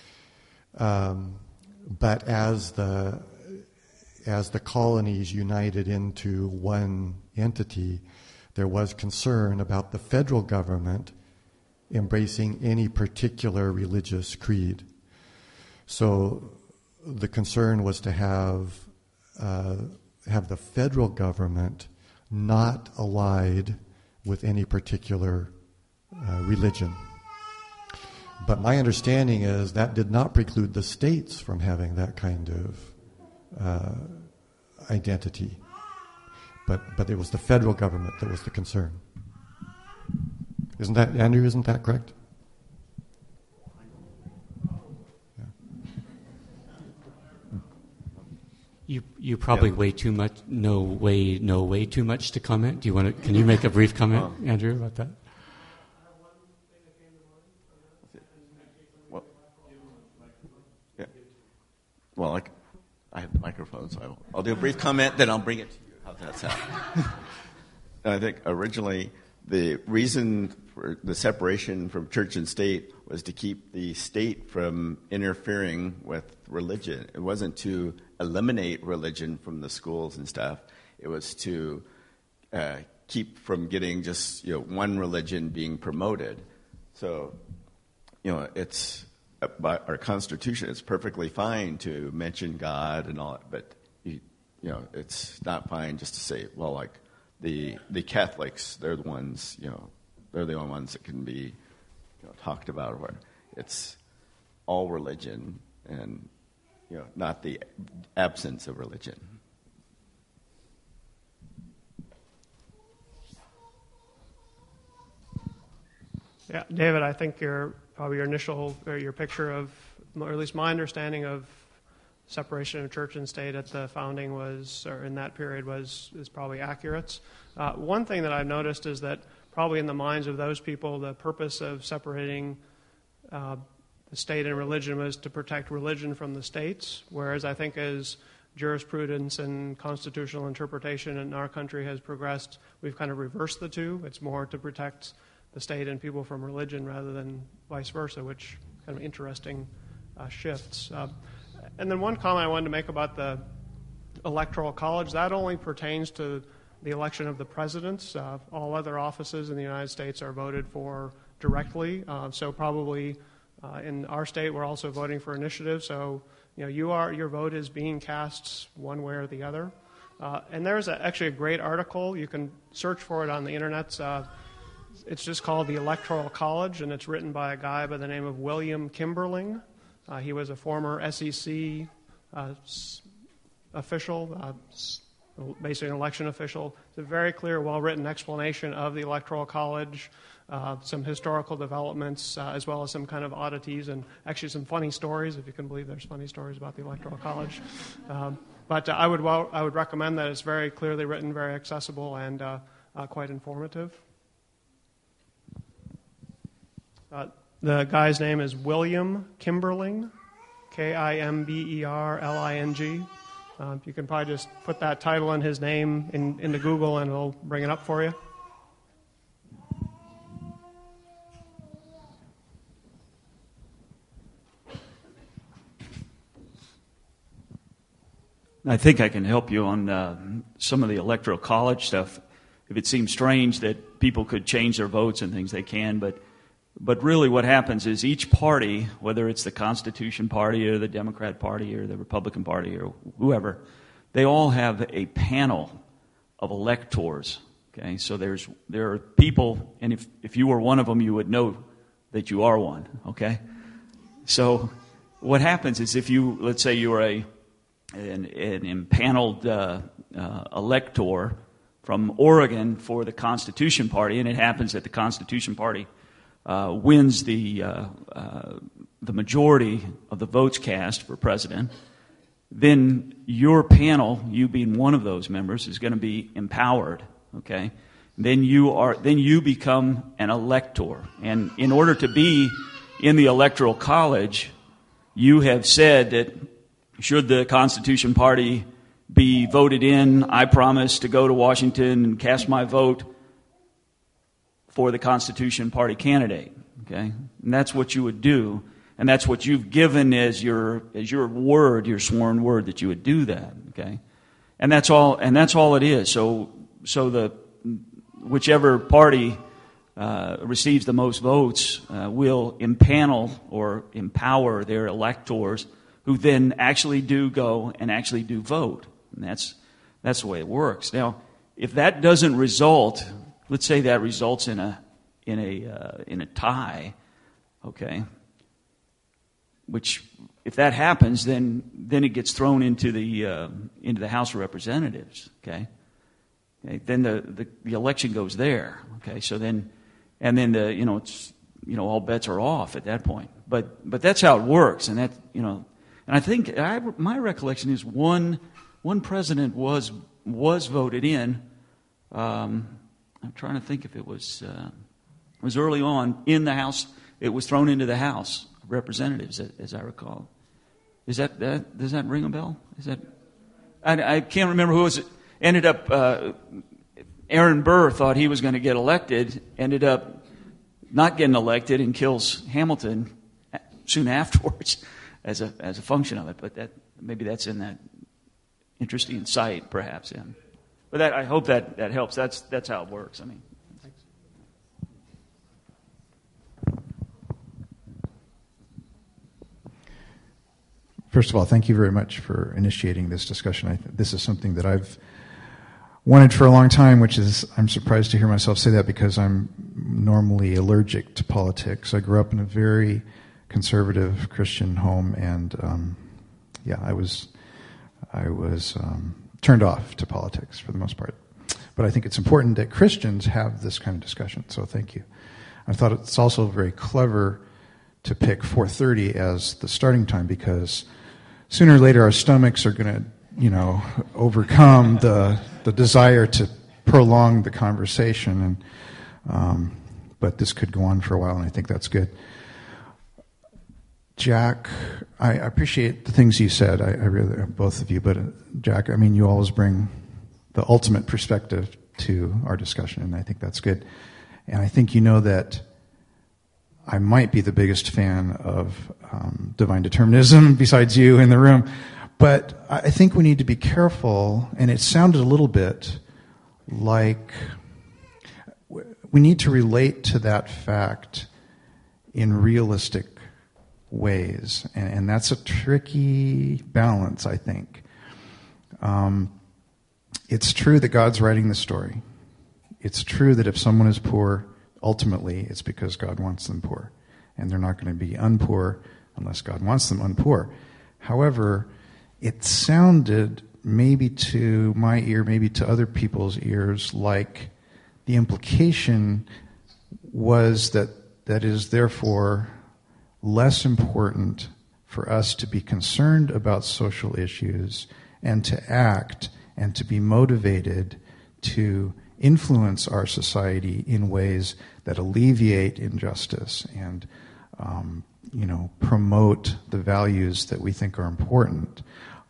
But as the colonies united into one entity, there was concern about the federal government embracing any particular religious creed. So the concern was to have the federal government not allied with any particular religion. But my understanding is that did not preclude the states from having that kind of identity. But it was the federal government that was the concern. Isn't that, Andrew, isn't that correct? Yeah. You probably know way too much to comment. Can you make a brief comment, Andrew, about that? Well, I have the microphone, so I'll do a brief comment, then I'll bring it to you. How's that sound? I think originally the reason for the separation from church and state was to keep the state from interfering with religion. It wasn't to eliminate religion from the schools and stuff. It was to keep from getting just one religion being promoted. So, it's by our Constitution, it's perfectly fine to mention God and all that, but it's not fine just to say, well, like the Catholics, they're the ones, they're the only ones that can be talked about. Where it's all religion and not the absence of religion. Yeah, David, I think your picture of, or at least my understanding of separation of church and state at the founding in that period is probably accurate. One thing that I've noticed is that probably in the minds of those people, the purpose of separating the state and religion was to protect religion from the states, whereas I think as jurisprudence and constitutional interpretation in our country has progressed, we've kind of reversed the two. It's more to protect the state and people from religion rather than vice versa, which kind of interesting shifts. And then one comment I wanted to make about the Electoral College, that only pertains to the election of the presidents. All other offices in the United States are voted for directly. So probably in our state we're also voting for initiatives. So your vote is being cast one way or the other. And there's actually a great article. You can search for it on the internet. It's just called The Electoral College, and it's written by a guy by the name of William Kimberling. He was a former SEC official, basically an election official. It's a very clear, well-written explanation of the Electoral College, some historical developments, as well as some kind of oddities, and actually some funny stories, if you can believe there's funny stories about the Electoral College. But I would recommend that. It's very clearly written, very accessible, and quite informative. The guy's name is William Kimberling, Kimberling. You can probably just put that title and his name into Google and it'll bring it up for you. I think I can help you on some of the Electoral College stuff. If it seems strange that people could change their votes and things, they can, but really what happens is each party, whether it's the Constitution Party or the Democrat Party or the Republican Party or whoever, they all have a panel of electors. Okay, so there are people, and if you were one of them, you would know that you are one. Okay, so what happens is let's say you are an impaneled elector from Oregon for the Constitution Party, and it happens that the Constitution Party wins the majority of the votes cast for president, then your panel, you being one of those members, is going to be empowered. Okay, then you become an elector, and in order to be in the Electoral College, you have said that should the Constitution Party be voted in, I promise to go to Washington and cast my vote for the Constitution Party candidate. Okay, and that's what you would do, and that's what you've given as your word, your sworn word that you would do that. Okay, and that's all it is. So the whichever party receives the most votes will impanel or empower their electors, who then actually do go and actually do vote. And that's the way it works. Now, if that doesn't result, let's say that results in a tie, okay, which if that happens, then it gets thrown into the House of Representatives, okay. Then the election goes there, okay. So then it's all bets are off at that point. But that's how it works, and that and I think my recollection is one president was voted in. I'm trying to think if it was early on in the House. It was thrown into the House of Representatives, as I recall. Does that ring a bell? I can't remember who it was. Ended up Aaron Burr thought he was going to get elected. Ended up not getting elected and kills Hamilton soon afterwards as a function of it. But maybe that's in that interesting sight, perhaps. Yeah. But I hope that helps. That's how it works. I mean. Thanks. First of all, thank you very much for initiating this discussion. This is something that I've wanted for a long time, which is, I'm surprised to hear myself say that because I'm normally allergic to politics. I grew up in a very conservative Christian home, and I was turned off to politics for the most part. But I think it's important that Christians have this kind of discussion, so thank you. I thought it's also very clever to pick 4:30 as the starting time, because sooner or later our stomachs are going to, overcome the desire to prolong the conversation, and but this could go on for a while, and I think that's good. Jack, I appreciate the things you said. I really, both of you, but Jack, you always bring the ultimate perspective to our discussion, and I think that's good. And I think that I might be the biggest fan of divine determinism besides you in the room, but I think we need to be careful, and it sounded a little bit like we need to relate to that fact in realistic ways, and that's a tricky balance, I think. It's true that God's writing the story. It's true that if someone is poor, ultimately it's because God wants them poor, and they're not going to be unpoor unless God wants them unpoor. However, it sounded maybe to my ear, maybe to other people's ears, like the implication was that is therefore less important for us to be concerned about social issues and to act and to be motivated to influence our society in ways that alleviate injustice and promote the values that we think are important.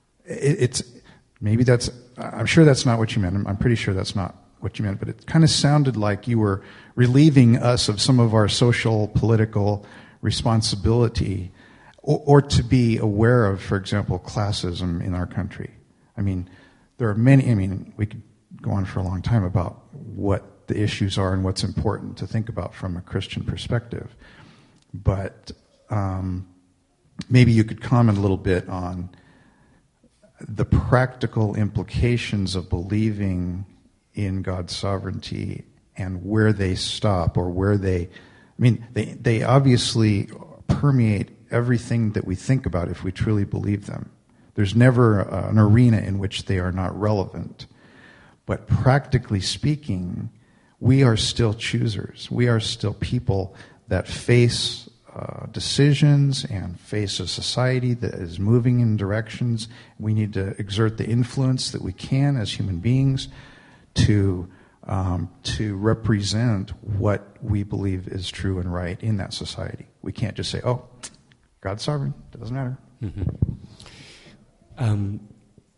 I'm sure that's not what you meant. I'm pretty sure that's not what you meant, but it kind of sounded like you were relieving us of some of our social, political responsibility, or to be aware of, for example, classism in our country. There are many, we could go on for a long time about what the issues are and what's important to think about from a Christian perspective. But maybe you could comment a little bit on the practical implications of believing in God's sovereignty and where they stop, or where they obviously permeate everything that we think about if we truly believe them. There's never an arena in which they are not relevant. But practically speaking, we are still choosers. We are still people that face decisions and face a society that is moving in directions. We need to exert the influence that we can as human beings to represent what we believe is true and right in that society. We can't just say, "Oh, God's sovereign. It doesn't matter." Mm-hmm.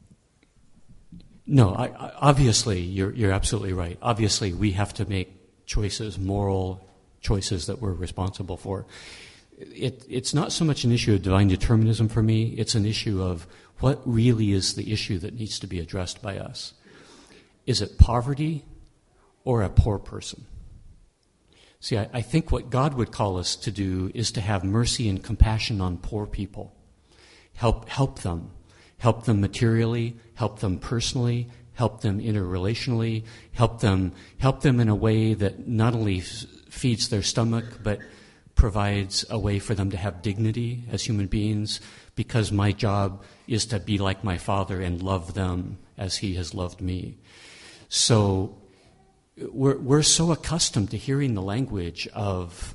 No, obviously you're absolutely right. Obviously, we have to make choices, moral choices that we're responsible for. It's not so much an issue of divine determinism for me, it's an issue of what really is the issue that needs to be addressed by us. Is it poverty or a poor person? See, I think what God would call us to do is to have mercy and compassion on poor people. Help them. Help them materially, help them personally, help them interrelationally, help them in a way that not only feeds their stomach, but provides a way for them to have dignity as human beings, because my job is to be like my Father and love them as He has loved me. So we're so accustomed to hearing the language of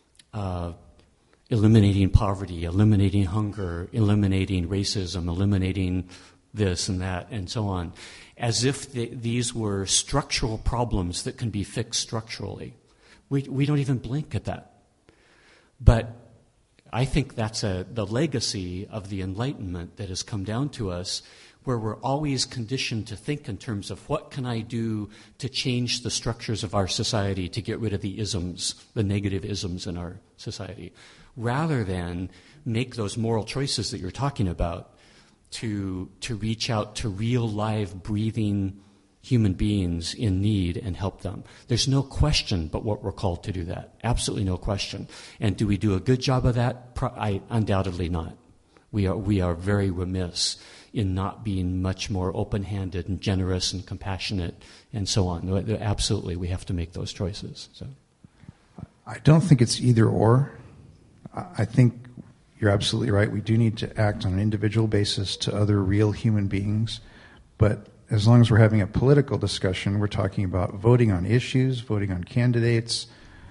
eliminating poverty, eliminating hunger, eliminating racism, eliminating this and that, and so on, as if these were structural problems that can be fixed structurally. We don't even blink at that. But I think that's the legacy of the Enlightenment that has come down to us, where we're always conditioned to think in terms of what can I do to change the structures of our society, to get rid of the isms, the negative isms in our society, rather than make those moral choices that you're talking about to reach out to real, live, breathing human beings in need and help them. There's no question but what we're called to do that. Absolutely no question. And do we do a good job of that? Undoubtedly not. We are very remiss in not being much more open-handed and generous and compassionate and so on. Absolutely, we have to make those choices. So, I don't think it's either or. I think you're absolutely right. We do need to act on an individual basis to other real human beings. But as long as we're having a political discussion, we're talking about voting on issues, voting on candidates.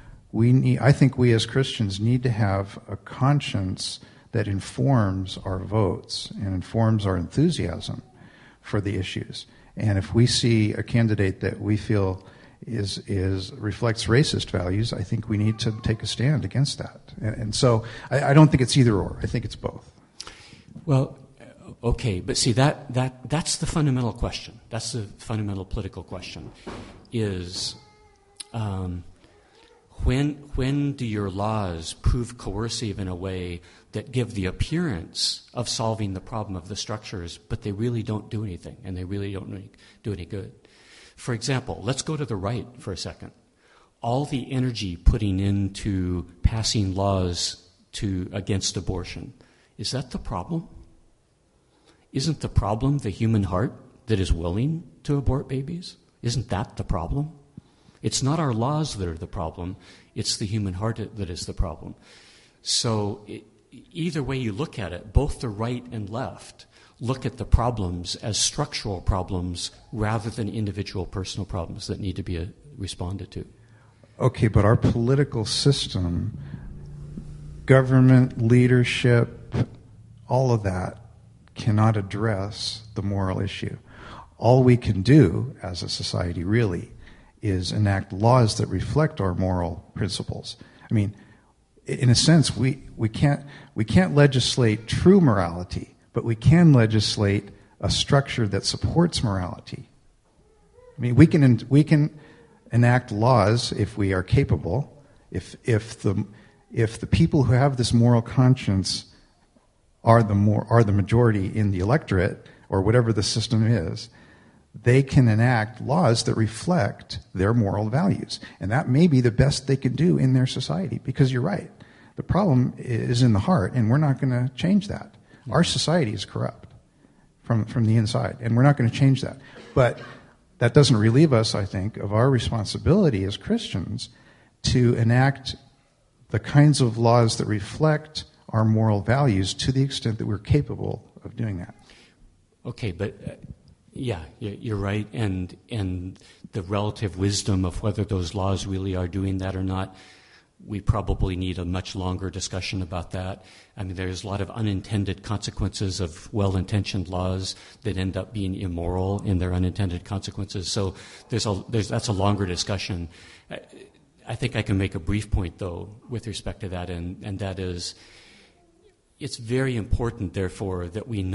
I think we as Christians need to have a conscience that informs our votes and informs our enthusiasm for the issues. And if we see a candidate that we feel reflects racist values, I think we need to take a stand against that. And so I don't think it's either or. I think it's both. Well, okay, but see, that's the fundamental question. That's the fundamental political question, is when do your laws prove coercive in a way that give the appearance of solving the problem of the structures, but they really don't do anything, and they really don't do any good? For example, let's go to the right for a second. All the energy putting into passing laws against abortion, is that the problem? Isn't the problem the human heart that is willing to abort babies? Isn't that the problem? It's not our laws that are the problem. It's the human heart that is the problem. So either way you look at it, both the right and left look at the problems as structural problems rather than individual personal problems that need to be responded to. Okay, but our political system, government, leadership, all of that cannot address the moral issue. All we can do as a society really is enact laws that reflect our moral principles. I mean, in a sense, we can't legislate true morality, but we can legislate a structure that supports morality. I mean, we can enact laws if we are capable. If the people who have this moral conscience are the majority in the electorate, or whatever the system is, they can enact laws that reflect their moral values. And that may be the best they can do in their society, because you're right. The problem is in the heart, and we're not going to change that. Our society is corrupt from the inside, and we're not going to change that. But that doesn't relieve us, I think, of our responsibility as Christians to enact the kinds of laws that reflect our moral values to the extent that we're capable of doing that. Okay, but yeah, you're right, and the relative wisdom of whether those laws really are doing that or not, we probably need a much longer discussion about that. I mean, there's a lot of unintended consequences of well-intentioned laws that end up being immoral in their unintended consequences. So that's a longer discussion. I think I can make a brief point, though, with respect to that, and that is, it's very important, therefore, that we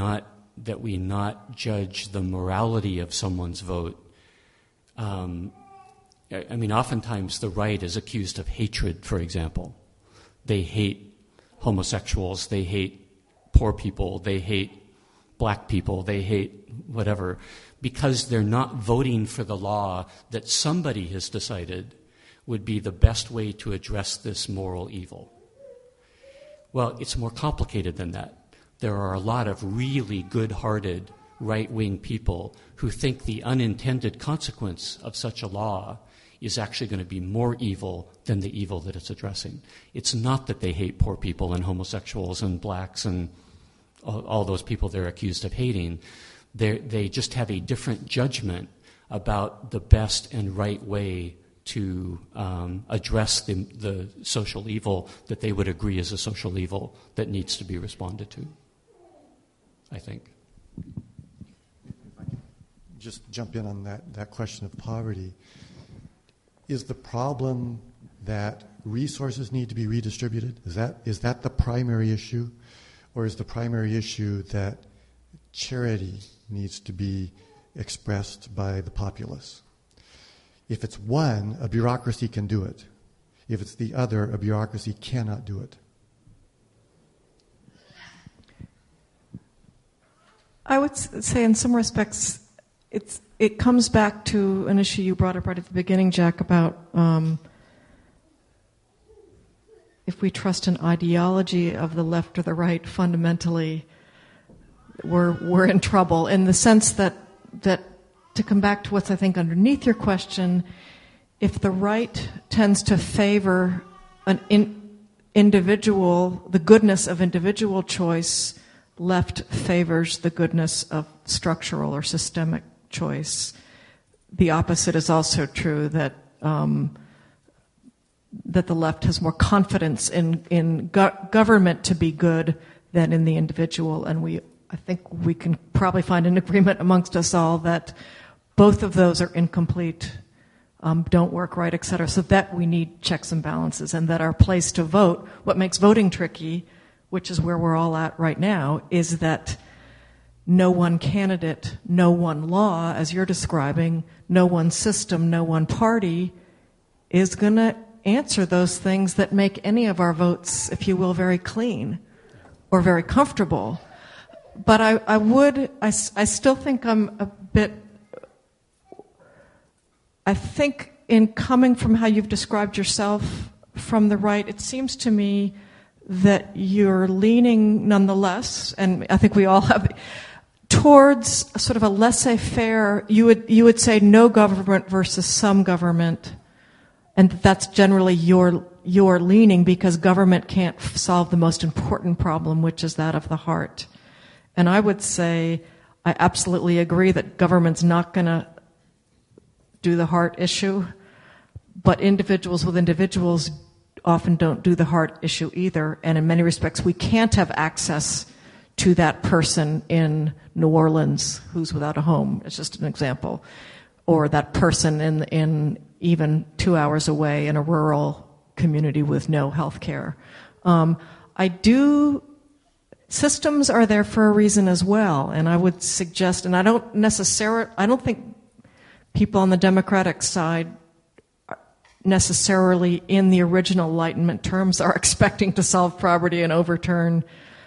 not judge the morality of someone's vote I mean, oftentimes the right is accused of hatred, for example. They hate homosexuals, they hate poor people, they hate black people, they hate whatever, because they're not voting for the law that somebody has decided would be the best way to address this moral evil. Well, it's more complicated than that. There are a lot of really good-hearted right-wing people who think the unintended consequence of such a law is actually going to be more evil than the evil that it's addressing. It's not that they hate poor people and homosexuals and blacks and all those people they're accused of hating. They just have a different judgment about the best and right way to address the social evil that they would agree is a social evil that needs to be responded to, I think. If I can just jump in on that question of poverty. Is the problem that resources need to be redistributed? Is that the primary issue? Or is the primary issue that charity needs to be expressed by the populace? If it's one, a bureaucracy can do it. If it's the other, a bureaucracy cannot do it. I would say in some respects it comes back to an issue you brought up right at the beginning, Jack, about if we trust an ideology of the left or the right, fundamentally we're in trouble, in the sense that to come back to what's, I think, underneath your question, if the right tends to favor an individual, the goodness of individual choice, left favors the goodness of structural or systemic choice. The opposite is also true, that that the left has more confidence in government to be good than in the individual, and I think we can probably find an agreement amongst us all that both of those are incomplete, don't work right, etc. So that we need checks and balances, and that our place to vote, what makes voting tricky, which is where we're all at right now, is that no one candidate, no one law, as you're describing, no one system, no one party is going to answer those things that make any of our votes, if you will, very clean or very comfortable. But I still think I'm a bit, I think in coming from how you've described yourself from the right, it seems to me that you're leaning nonetheless, and I think we all have, towards sort of a laissez-faire. You would say no government versus some government, and that's generally your leaning, because government can't solve the most important problem, which is that of the heart. And I would say I absolutely agree that government's not going to do the heart issue, but individuals with individuals often don't do the heart issue either, and in many respects we can't have access to that person in New Orleans who's without a home. It's just an example. Or that person in even 2 hours away in a rural community with no health care. Systems are there for a reason as well, and I would suggest, and I don't think people on the Democratic side necessarily in the original Enlightenment terms are expecting to solve poverty and overturn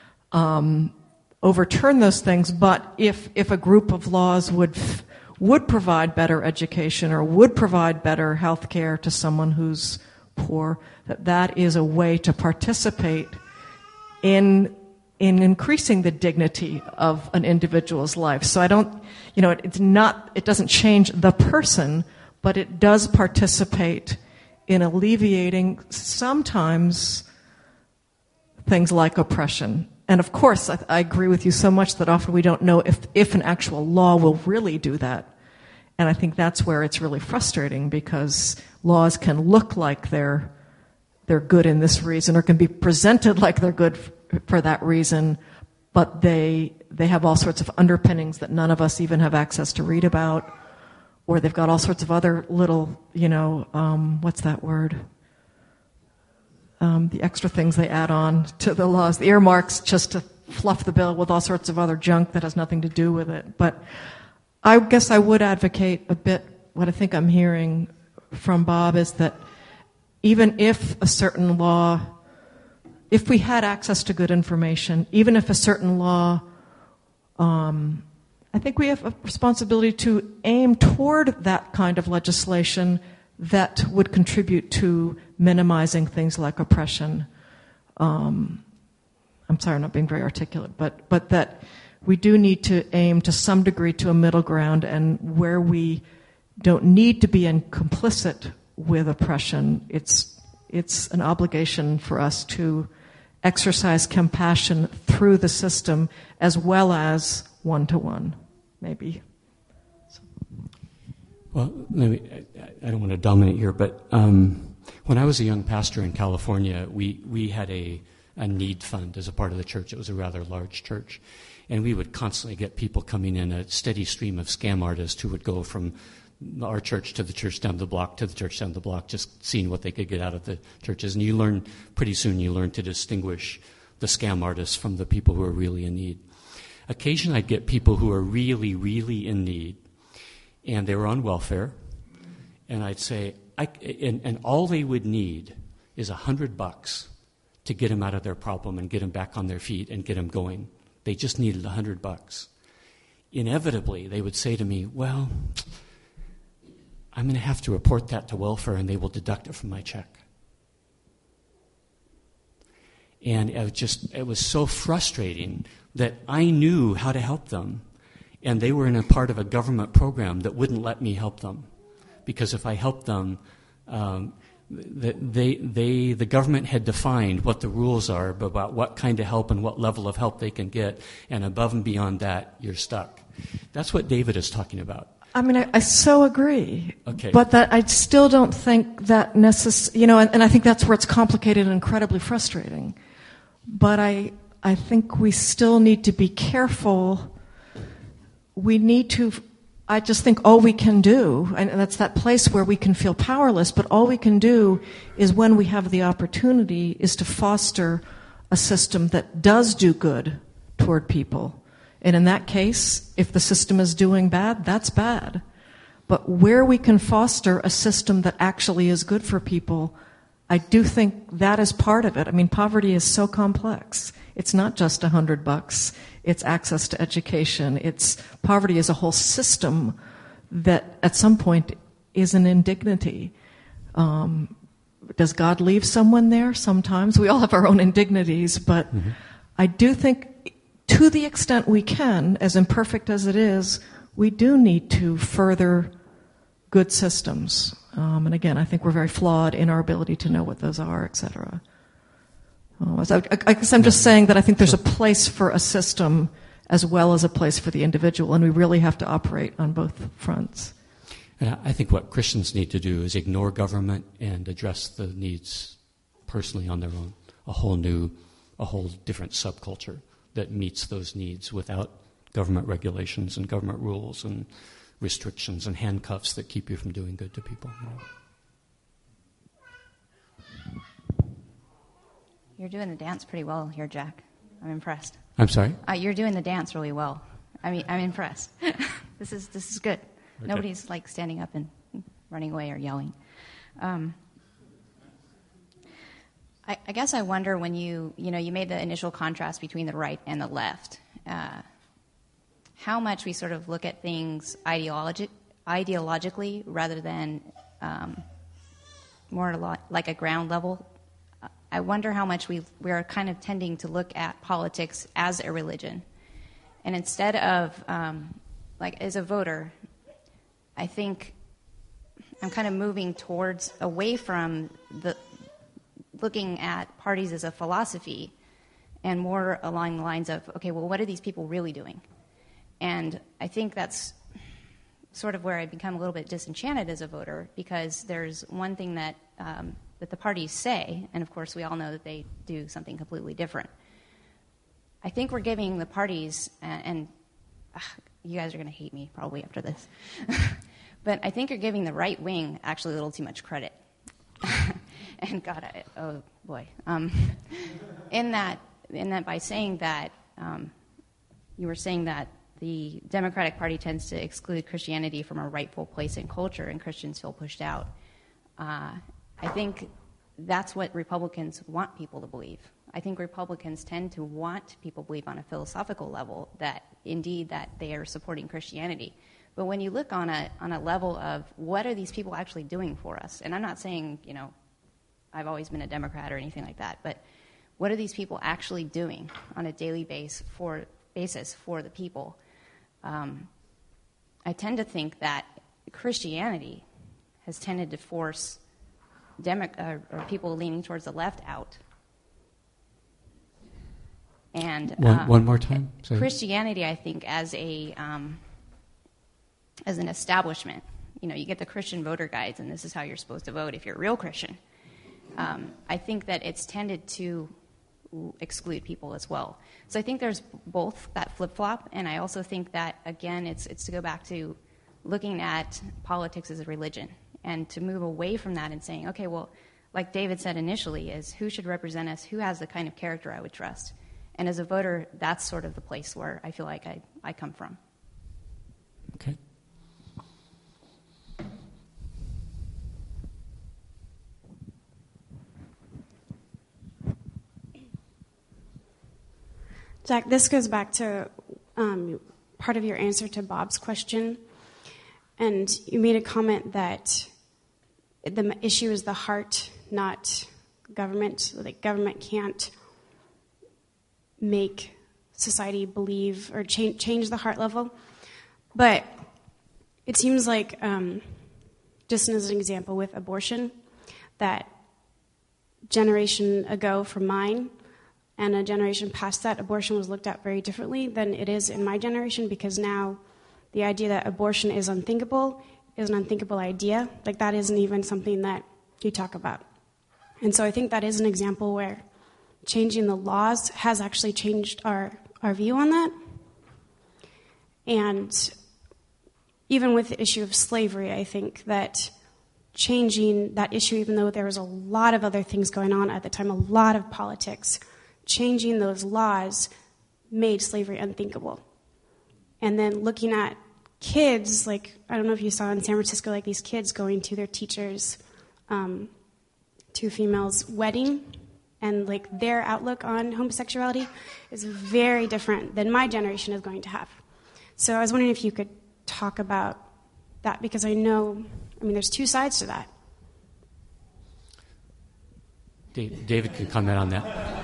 those things, but if a group of laws would provide better education or would provide better health care to someone who's poor, that is a way to participate in increasing the dignity of an individual's life. So I don't, it doesn't change the person, but it does participate in alleviating sometimes things like oppression. And of course, I agree with you so much that often we don't know if an actual law will really do that. And I think that's where it's really frustrating, because laws can look like they're good in this reason, or can be presented like they're good for that reason, but they have all sorts of underpinnings that none of us even have access to read about, or they've got all sorts of other little, what's that word? The extra things they add on to the laws, the earmarks, just to fluff the bill with all sorts of other junk that has nothing to do with it. But I guess I would advocate a bit what I think I'm hearing from Bob is that even if a certain law, if we had access to good information, even if a certain law, I think we have a responsibility to aim toward that kind of legislation that would contribute to minimizing things like oppression. I'm sorry, I'm not being very articulate, but that we do need to aim to some degree to a middle ground, and where we don't need to be complicit with oppression, it's an obligation for us to exercise compassion through the system as well as one-to-one, maybe. Well, I don't want to dominate here, but when I was a young pastor in California, we had a need fund as a part of the church. It was a rather large church. And we would constantly get people coming in, a steady stream of scam artists who would go from our church to the church down the block to the church down the block, just seeing what they could get out of the churches. And pretty soon you learn to distinguish the scam artists from the people who are really in need. Occasionally I'd get people who are really, really in need, and they were on welfare, and I'd say, and all they would need is $100 to get them out of their problem and get them back on their feet and get them going. They just needed $100. Inevitably, they would say to me, well, I'm going to have to report that to welfare, and they will deduct it from my check. And it was so frustrating that I knew how to help them, and they were in a part of a government program that wouldn't let me help them, because if I helped them, the government had defined what the rules are about what kind of help and what level of help they can get, and above and beyond that, you're stuck. That's what David is talking about. I mean, I so agree. Okay. But that I still don't think that and I think that's where it's complicated and incredibly frustrating. But I think we still need to be careful. I just think all we can do, and that's that place where we can feel powerless, but all we can do is, when we have the opportunity, is to foster a system that does do good toward people. And in that case, if the system is doing bad, that's bad. But where we can foster a system that actually is good for people, I do think that is part of it. I mean, poverty is so complex. It's not just $100. It's access to education. Poverty is a whole system that at some point is an indignity. Does God leave someone there? Sometimes. We all have our own indignities, but I do think, to the extent we can, as imperfect as it is, we do need to further good systems. And again, I think we're very flawed in our ability to know what those are, et cetera. I guess I'm just saying that I think there's a place for a system as well as a place for the individual, and we really have to operate on both fronts. And I think what Christians need to do is ignore government and address the needs personally on their own, a whole different subculture that meets those needs without government regulations and government rules and restrictions and handcuffs that keep you from doing good to people. You're doing the dance pretty well here, Jack. I'm impressed. I'm sorry? You're doing the dance really well. I'm impressed. This is good. Okay. Nobody's like standing up and running away or yelling. I guess I wonder, when you made the initial contrast between the right and the left, how much we sort of look at things ideologically rather than more like a ground level. I wonder how much we're kind of tending to look at politics as a religion. And instead of, as a voter, I think I'm kind of moving away from looking at parties as a philosophy and more along the lines of, okay, well, what are these people really doing? And I think that's sort of where I become a little bit disenchanted as a voter, because there's one thing that the parties say, and of course we all know that they do something completely different. I think we're giving the parties, and you guys are going to hate me probably after this, but I think you're giving the right wing actually a little too much credit. And God, oh boy, in that by saying that, you were saying that the Democratic Party tends to exclude Christianity from a rightful place in culture, and Christians feel pushed out. I think that's what Republicans want people to believe. I think Republicans tend to want people to believe on a philosophical level that indeed that they are supporting Christianity. But when you look on a level of what are these people actually doing for us, and I'm not saying, I've always been a Democrat or anything like that, but what are these people actually doing on a daily basis for the people? I tend to think that Christianity has tended to force or people leaning towards the left out. And one more time. Sorry. Christianity, I think, as an establishment, you get the Christian voter guides, and this is how you're supposed to vote if you're a real Christian. I think that it's tended to exclude people as well. So I think there's both that flip-flop, and I also think that, again, it's to go back to looking at politics as a religion and to move away from that and saying, okay, well, like David said initially, is who should represent us, who has the kind of character I would trust. And as a voter, that's sort of the place where I feel like I come from. Okay. Jack, this goes back to part of your answer to Bob's question. And you made a comment that the issue is the heart, not government. Like government can't make society believe or change the heart level. But it seems like, just as an example with abortion, that generation ago from mine and a generation past that, abortion was looked at very differently than it is in my generation, because now the idea that abortion is unthinkable is an unthinkable idea. Like, that isn't even something that you talk about. And so I think that is an example where changing the laws has actually changed our view on that. And even with the issue of slavery, I think that changing that issue, even though there was a lot of other things going on at the time, a lot of politics, changing those laws made slavery unthinkable. And then looking at kids, like, I don't know if you saw in San Francisco, like these kids going to their teachers, two females' wedding, and like their outlook on homosexuality is very different than my generation is going to have. So I was wondering if you could talk about that, because I know, there's two sides to that. David can comment on that.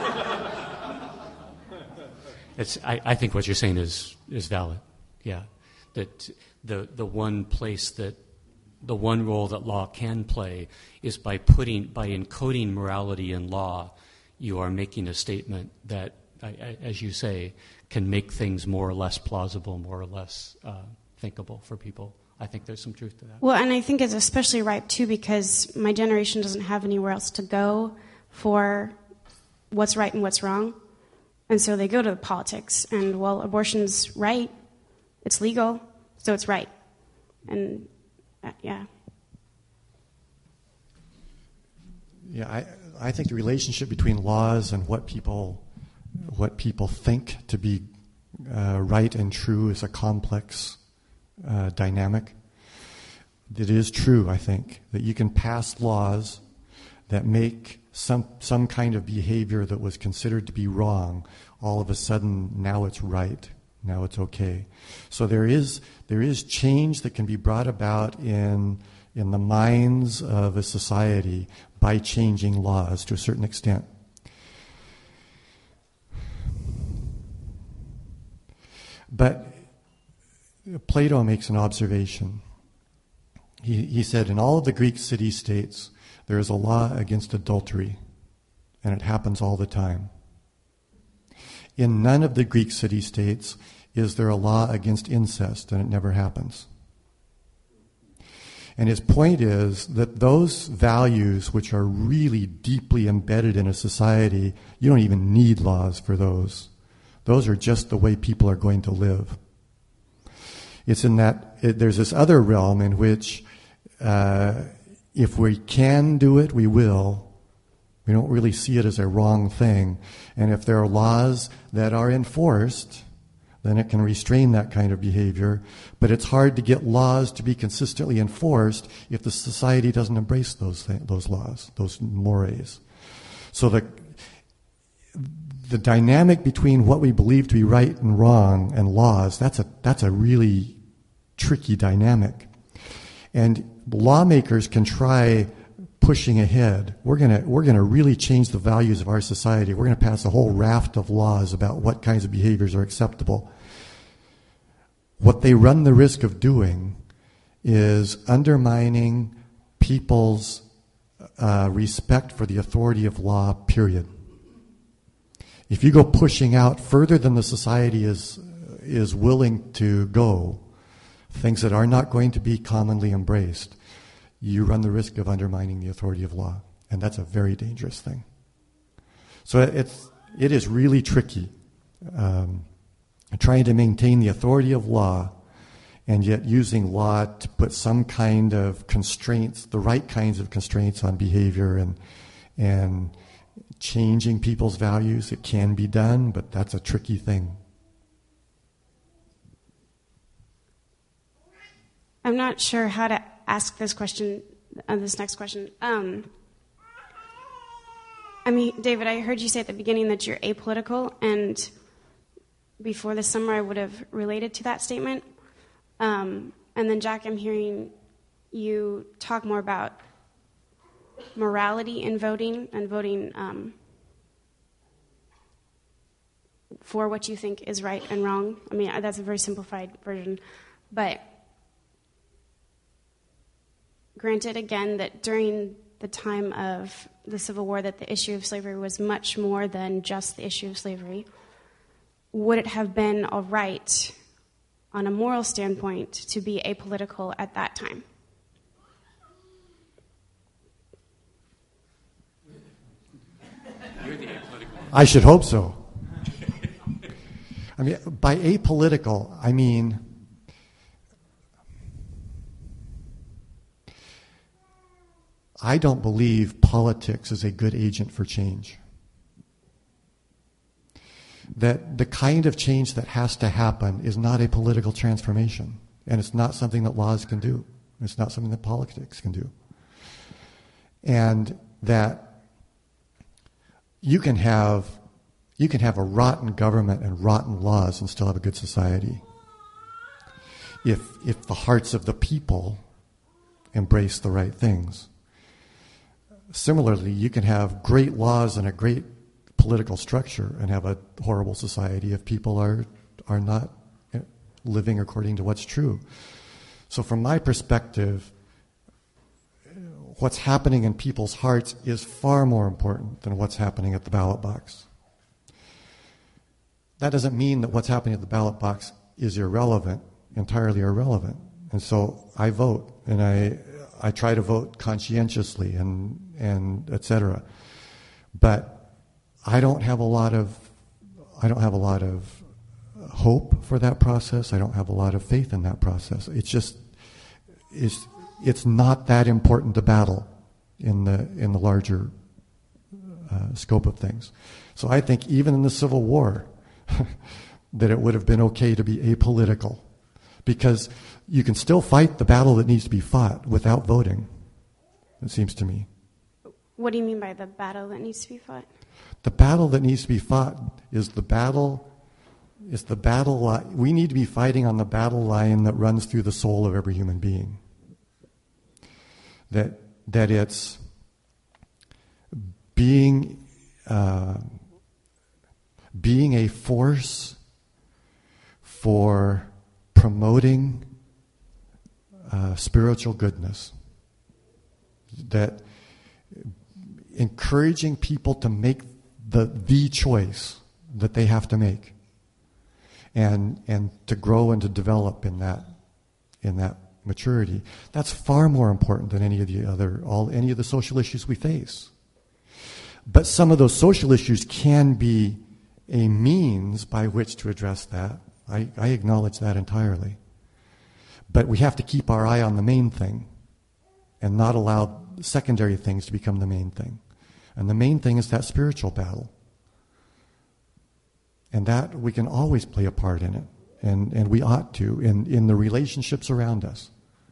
I think what you're saying is valid. Yeah, that the one place that the one role that law can play is by encoding morality in law. You are making a statement that, as you say, can make things more or less plausible, more or less thinkable for people. I think there's some truth to that. Well, and I think it's especially ripe, too, because my generation doesn't have anywhere else to go for what's right and what's wrong. And so they go to politics. And, well, abortion's right. It's legal, so it's right. And, yeah. Yeah, I think the relationship between laws and what people think to be right and true is a complex dynamic. It is true, I think, that you can pass laws that make some kind of behavior that was considered to be wrong, all of a sudden now it's right, now it's okay. So there is change that can be brought about in the minds of a society by changing laws to a certain extent. But Plato makes an observation. He said, in all of the Greek city-states, there is a law against adultery, and it happens all the time. In none of the Greek city-states is there a law against incest, and it never happens. And his point is that those values which are really deeply embedded in a society, you don't even need laws for those. Those are just the way people are going to live. It's in that there's this other realm in which if we can do it, we will. We don't really see it as a wrong thing. And if there are laws that are enforced, then it can restrain that kind of behavior. But it's hard to get laws to be consistently enforced if the society doesn't embrace those laws, those mores. So the dynamic between what we believe to be right and wrong and laws, that's a really tricky dynamic. And lawmakers can try pushing ahead. We're gonna really change the values of our society. We're gonna pass a whole raft of laws about what kinds of behaviors are acceptable. What they run the risk of doing is undermining people's respect for the authority of law, period. If you go pushing out further than the society is willing to go, things that are not going to be commonly embraced, you run the risk of undermining the authority of law. And that's a very dangerous thing. So it is really tricky trying to maintain the authority of law and yet using law to put some kind of constraints, the right kinds of constraints on behavior and changing people's values. It can be done, but that's a tricky thing. I'm not sure how to ask this question, this next question. David, I heard you say at the beginning that you're apolitical, and before the summer I would have related to that statement. And then, Jack, I'm hearing you talk more about morality in voting and voting for what you think is right and wrong. I mean, that's a very simplified version. But granted, again, that during the time of the Civil War, that the issue of slavery was much more than just the issue of slavery. Would it have been all right, on a moral standpoint, to be apolitical at that time? You're the apolitical. I should hope so. I mean, by apolitical, I mean I don't believe politics is a good agent for change. That the kind of change that has to happen is not a political transformation, and it's not something that laws can do. It's not something that politics can do. And that you can have a rotten government and rotten laws and still have a good society. If the hearts of the people embrace the right things. Similarly, you can have great laws and a great political structure and have a horrible society if people are not living according to what's true. So from my perspective, what's happening in people's hearts is far more important than what's happening at the ballot box. That doesn't mean that what's happening at the ballot box is entirely irrelevant. And so I vote, and I try to vote conscientiously and et cetera. But I don't have a lot of hope for that process. I don't have a lot of faith in that process. It's not that important to battle in the larger scope of things. So I think even in the Civil War, that it would have been okay to be apolitical, because you can still fight the battle that needs to be fought without voting, it seems to me. What do you mean by the battle that needs to be fought? The battle that needs to be fought is the battle line. We need to be fighting on the battle line that runs through the soul of every human being. That it's being a force for promoting spiritual goodness. That encouraging people to make the choice that they have to make, and to grow and to develop in that maturity. That's far more important than any of the social issues we face. But some of those social issues can be a means by which to address that. I acknowledge that entirely. But we have to keep our eye on the main thing and not allow secondary things to become the main thing. And the main thing is that spiritual battle. And that we can always play a part in it, and we ought to, in the relationships around us.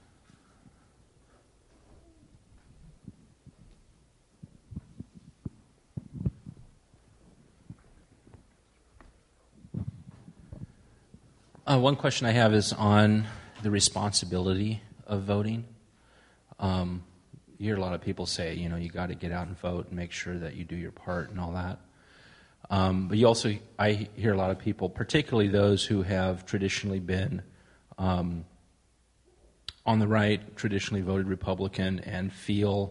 One question I have is on the responsibility of voting. You hear a lot of people say, you got to get out and vote and make sure that you do your part and all that. But I hear a lot of people, particularly those who have traditionally been on the right, traditionally voted Republican, and feel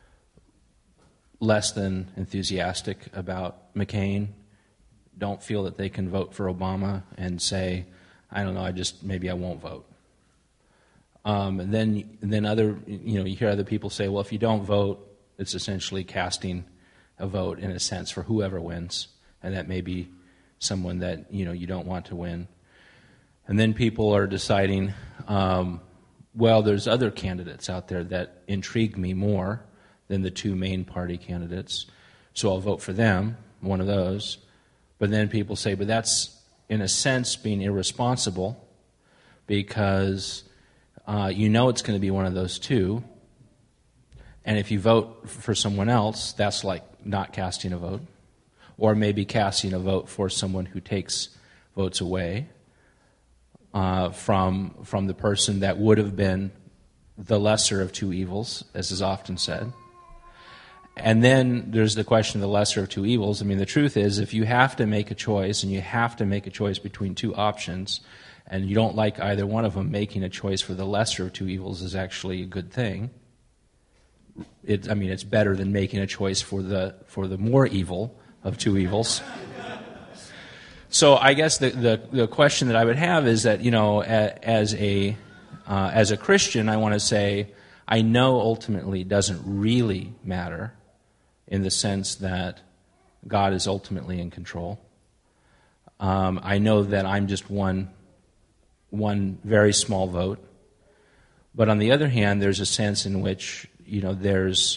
less than enthusiastic about McCain, don't feel that they can vote for Obama and say, I don't know, maybe I won't vote. And then other, you hear other people say, well, if you don't vote, it's essentially casting a vote in a sense for whoever wins, and that may be someone that you don't want to win. And then people are deciding, well, there's other candidates out there that intrigue me more than the two main party candidates, so I'll vote for them, one of those. But then people say, but that's in a sense being irresponsible, because it's going to be one of those two, and if you vote for someone else, that's like not casting a vote, or maybe casting a vote for someone who takes votes away from the person that would have been the lesser of two evils, as is often said. And then there's the question of the lesser of two evils. I mean, the truth is, if you have to make a choice, and you have to make a choice between two options, and you don't like either one of them, making a choice for the lesser of two evils is actually a good thing. It's better than making a choice for the more evil of two evils. So I guess the question that I would have is that, as a Christian, I want to say, I know ultimately it doesn't really matter, in the sense that God is ultimately in control. I know that I'm just one very small vote. But on the other hand, there's a sense in which, there's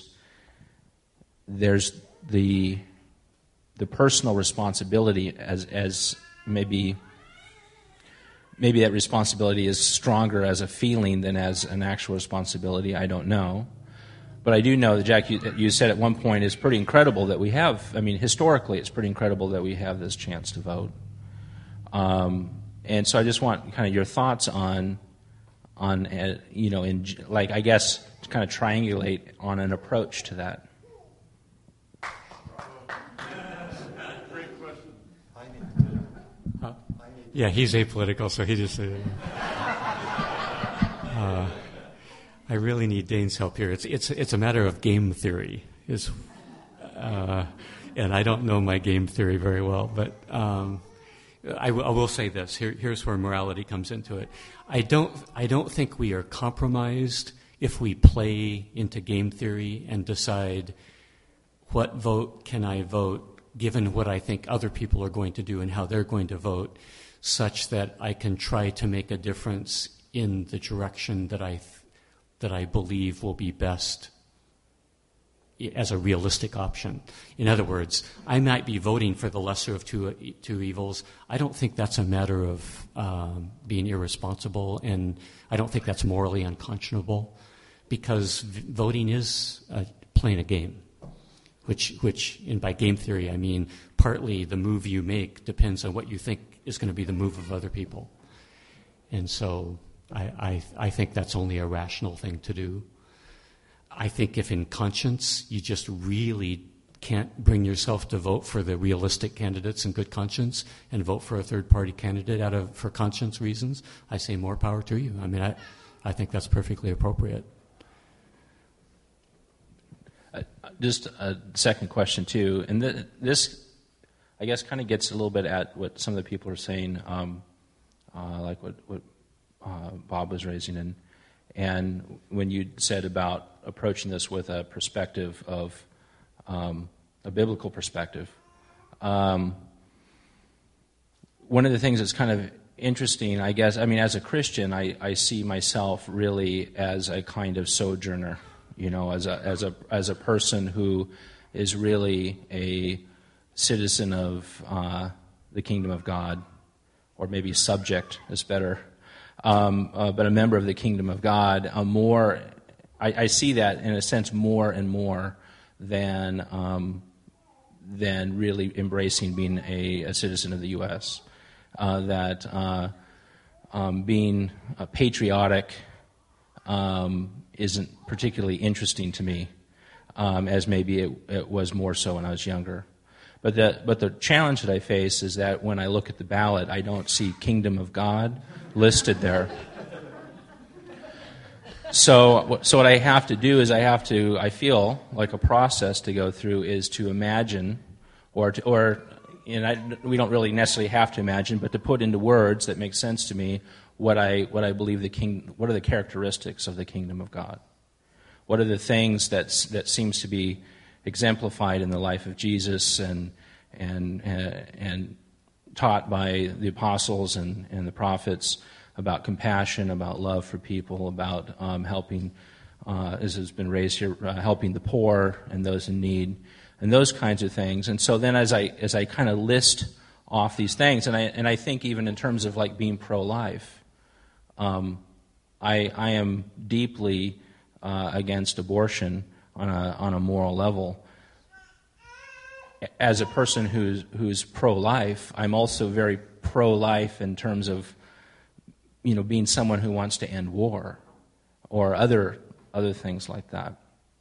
the personal responsibility as maybe that responsibility is stronger as a feeling than as an actual responsibility. I don't know. But I do know that, Jack, you said at one point, it's pretty incredible that we have, historically, it's pretty incredible that we have this chance to vote. And so I just want kind of your thoughts on I guess, to kind of triangulate on an approach to that. Great question. Yeah, he's apolitical, so he just... I really need Dane's help here. It's a matter of game theory, and I don't know my game theory very well, but I will say this. Here's where morality comes into it. I don't think we are compromised if we play into game theory and decide what vote can I vote given what I think other people are going to do and how they're going to vote, such that I can try to make a difference in the direction that I believe will be best as a realistic option. In other words, I might be voting for the lesser of two evils. I don't think that's a matter of being irresponsible, and I don't think that's morally unconscionable, because voting is playing a game, which and by game theory I mean partly the move you make depends on what you think is going to be the move of other people. And so I think that's only a rational thing to do. I think if in conscience you just really can't bring yourself to vote for the realistic candidates in good conscience and vote for a third-party candidate for conscience reasons, I say more power to you. I think that's perfectly appropriate. Just a second question, too. And this, I guess, kind of gets a little bit at what some of the people are saying, like what Bob was raising. And when you said about approaching this with a perspective of a biblical perspective, one of the things that's kind of interesting, I guess, as a Christian, I see myself really as a kind of sojourner, as a person who is really a citizen of the kingdom of God, or maybe subject is better, but a member of the kingdom of God, I see that in a sense more and more than really embracing being a citizen of the U.S. Being patriotic isn't particularly interesting to me, as maybe it was more so when I was younger. But the challenge that I face is that when I look at the ballot, I don't see Kingdom of God listed there. So what I have to do is I feel like a process to go through is to imagine, we don't really necessarily have to imagine, but to put into words that make sense to me what I believe what are the characteristics of the kingdom of God? What are the things that seems to be exemplified in the life of Jesus and taught by the apostles and the prophets about compassion, about love for people, about helping, as has been raised here, helping the poor and those in need, and those kinds of things. And so then as I kind of list off these things, and I think even in terms of like being pro-life, I am deeply against abortion on a moral level. As a person who's pro-life, I'm also very pro-life in terms of being someone who wants to end war or other things like that.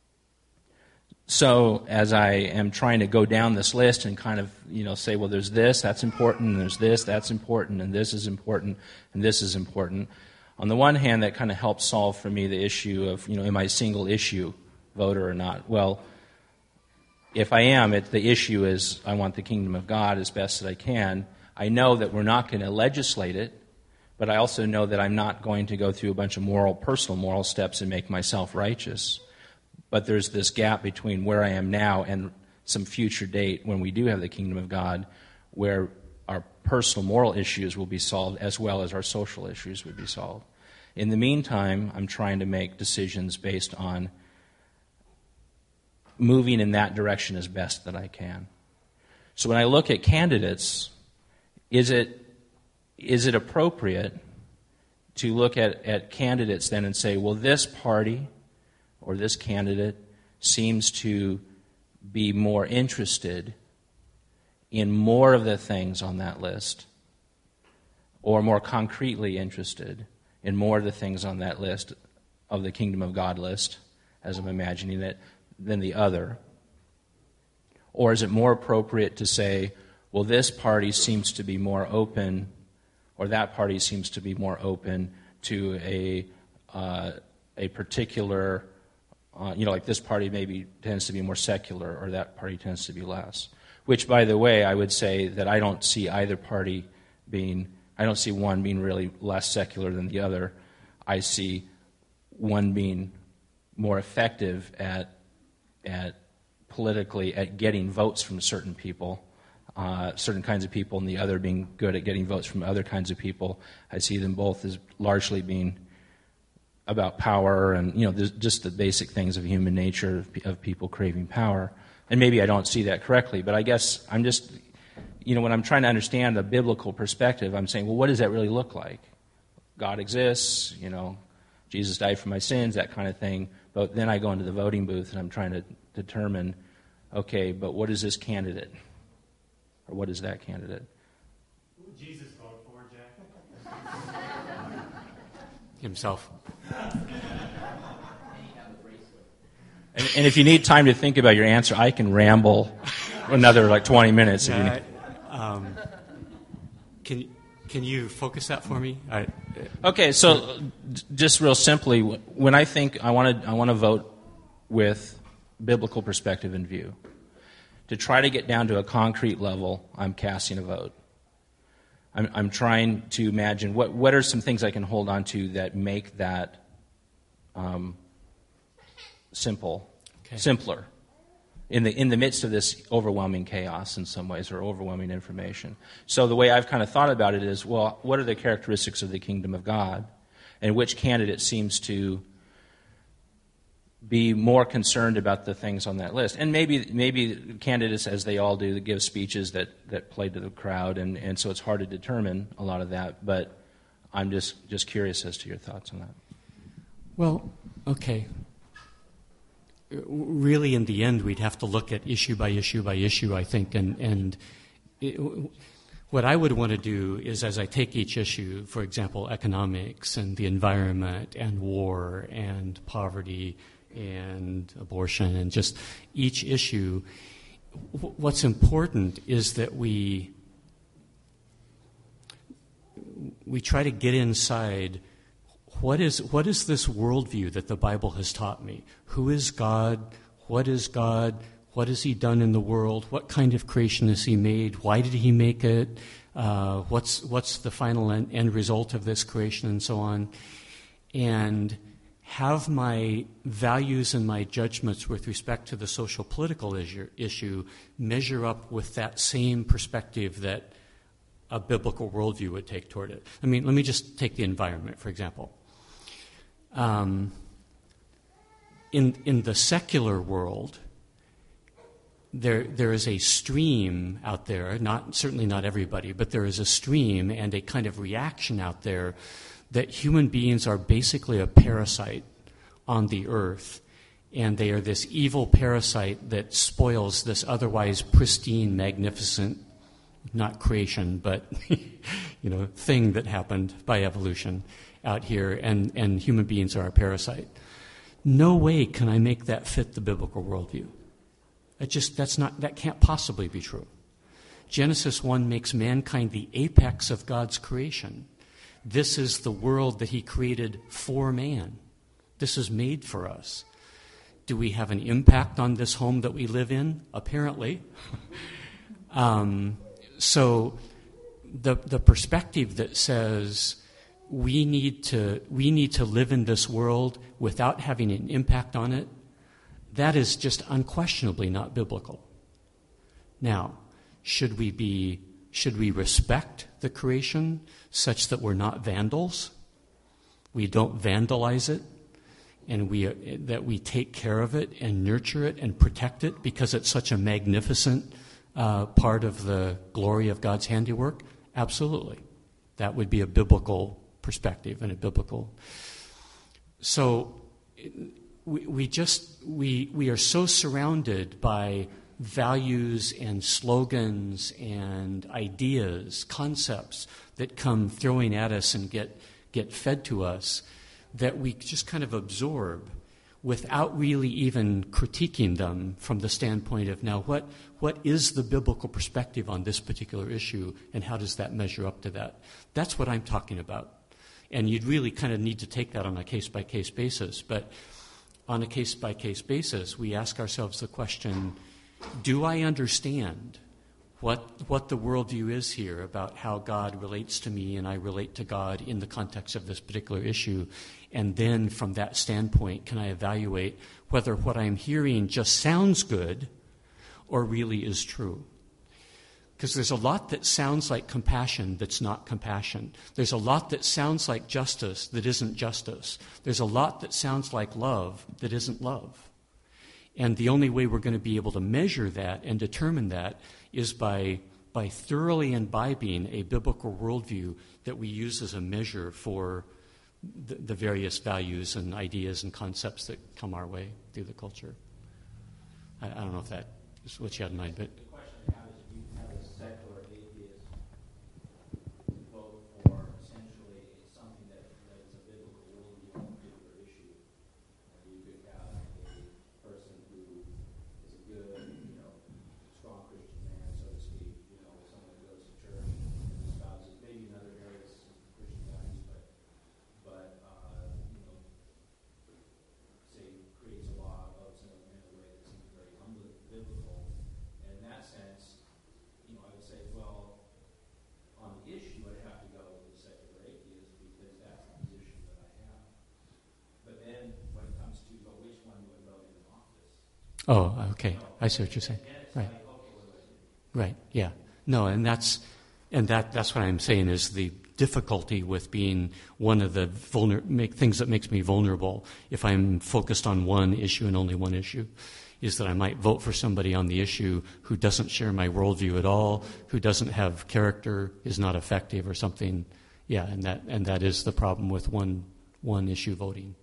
So as I am trying to go down this list and kind of say, well, there's this, that's important, and there's this, that's important, and this is important, and this is important. On the one hand, that kind of helps solve for me the issue of, am I a single issue voter or not? Well, if I am, the issue is I want the kingdom of God as best as I can. I know that we're not going to legislate it, but I also know that I'm not going to go through a bunch of personal moral steps and make myself righteous. But there's this gap between where I am now and some future date when we do have the kingdom of God, where our personal moral issues will be solved as well as our social issues will be solved. In the meantime, I'm trying to make decisions based on moving in that direction as best that I can. So when I look at candidates, is it appropriate to look at candidates then and say, well, this party or this candidate seems to be more interested in more of the things on that list, or more concretely interested in more of the things on that list of the Kingdom of God list, as I'm imagining it, than the other? Or is it more appropriate to say, well, this party seems to be more open, or that party seems to be more open to a particular, like this party maybe tends to be more secular, or that party tends to be less. Which, by the way, I would say that I don't see either party I don't see one being really less secular than the other. I see one being more effective at politically at getting votes from certain people, certain kinds of people, and the other being good at getting votes from other kinds of people. I see them both as largely being about power and just the basic things of human nature of people craving power. And maybe I don't see that correctly, but I guess I'm just, when I'm trying to understand the biblical perspective, I'm saying, well, what does that really look like? God exists, Jesus died for my sins, that kind of thing. But then I go into the voting booth and I'm trying to determine, okay, but what is this candidate? Or what is that candidate? Who would Jesus vote for, Jack? Himself. And if you need time to think about your answer, I can ramble another 20 minutes. Yeah, can you focus that for me? Okay, so just real simply, when I think I want to vote with biblical perspective in view, to try to get down to a concrete level, I'm casting a vote. I'm trying to imagine what are some things I can hold on to that make that simpler in the midst of this overwhelming chaos in some ways, or overwhelming information. So the way I've kind of thought about it is, well, what are the characteristics of the kingdom of God, and which candidate seems to be more concerned about the things on that list. And maybe candidates, as they all do, give speeches that play to the crowd, and so it's hard to determine a lot of that. But I'm just curious as to your thoughts on that. Well, okay. Really, in the end, we'd have to look at issue by issue by issue, I think. What I would want to do is, as I take each issue, for example, economics and the environment and war and poverty and abortion and just each issue, what's important is that we try to get inside what is this worldview that the Bible has taught me? Who is God? What is God? What has He done in the world? What kind of creation has He made? Why did He make it? What's the final end result of this creation, and so on? And have my values and my judgments with respect to the social political issue measure up with that same perspective that a biblical worldview would take toward it. I mean, let me just take the environment, for example. In the secular world, there is a stream out there, certainly not everybody, but there is a stream and a kind of reaction out there that human beings are basically a parasite on the earth, and they are this evil parasite that spoils this otherwise pristine, magnificent, not creation, but thing that happened by evolution out here, and human beings are a parasite. No way can I make that fit the biblical worldview. That can't possibly be true. Genesis 1 makes mankind the apex of God's creation. This is the world that He created for man. This is made for us. Do we have an impact on this home that we live in? Apparently. So the perspective that says we need to live in this world without having an impact on it, that is just unquestionably not biblical. Now, should we respect the creation such that we're not vandals? We don't vandalize it, and that we take care of it and nurture it and protect it because it's such a magnificent part of the glory of God's handiwork? Absolutely. That would be a biblical perspective and a biblical. So we are so surrounded by values and slogans and ideas, concepts that come throwing at us and get fed to us that we just kind of absorb without really even critiquing them from the standpoint of, now, what is the biblical perspective on this particular issue, and how does that measure up to that? That's what I'm talking about. And you'd really kind of need to take that on a case-by-case basis. But on a case-by-case basis, we ask ourselves the question, do I understand what the worldview is here about how God relates to me and I relate to God in the context of this particular issue? And then from that standpoint, can I evaluate whether what I'm hearing just sounds good or really is true? Because there's a lot that sounds like compassion that's not compassion. There's a lot that sounds like justice that isn't justice. There's a lot that sounds like love that isn't love. And the only way we're going to be able to measure that and determine that is by thoroughly imbibing a biblical worldview that we use as a measure for the various values and ideas and concepts that come our way through the culture. I don't know if that is what you had in mind, but... The question I have is, if you have a secular atheist vote for essentially something that is a biblical worldview on a particular issue, you could have a person who is a good, strong Christian man, so to speak, someone who goes to church and espouses maybe in other areas Christian values, but say creates a law of some in a way that seems very unbiblical. And in that sense, I would say, well, on the issue, I'd have to go with the secular atheist because that's the position that I have. But then when it comes to which one would vote in office. Oh, okay. I see what you're saying. Right. Right. Yeah. No, and that's what I'm saying is the difficulty with being one of the things that makes me vulnerable if I'm focused on one issue and only one issue, is that I might vote for somebody on the issue who doesn't share my worldview at all, who doesn't have character, is not effective or something. Yeah, and that is the problem with one issue voting.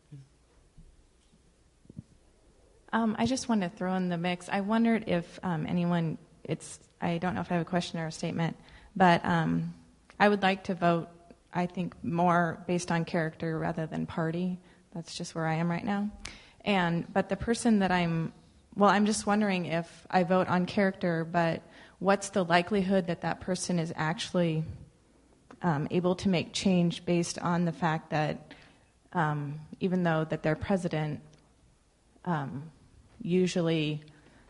I just wanted to throw in the mix. I wondered if anyone, I don't know if I have a question or a statement, but I would like to vote, I think, more based on character rather than party. That's just where I am right now. But the person that I'm just wondering if I vote on character, but what's the likelihood that that person is actually able to make change based on the fact that even though that they're president, usually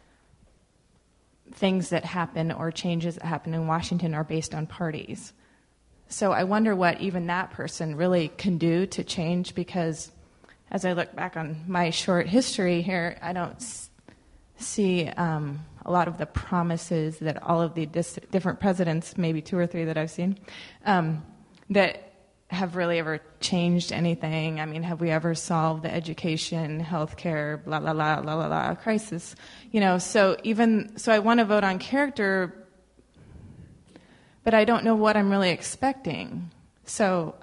things that happen or changes that happen in Washington are based on parties. So I wonder what even that person really can do to change, because as I look back on my short history here, I don't see a lot of the promises that all of the different presidents, maybe 2 or 3 that I've seen, that have really ever changed anything. I mean, have we ever solved the education, healthcare, blah, blah, blah, blah, blah, blah, crisis? So I want to vote on character, but I don't know what I'm really expecting. So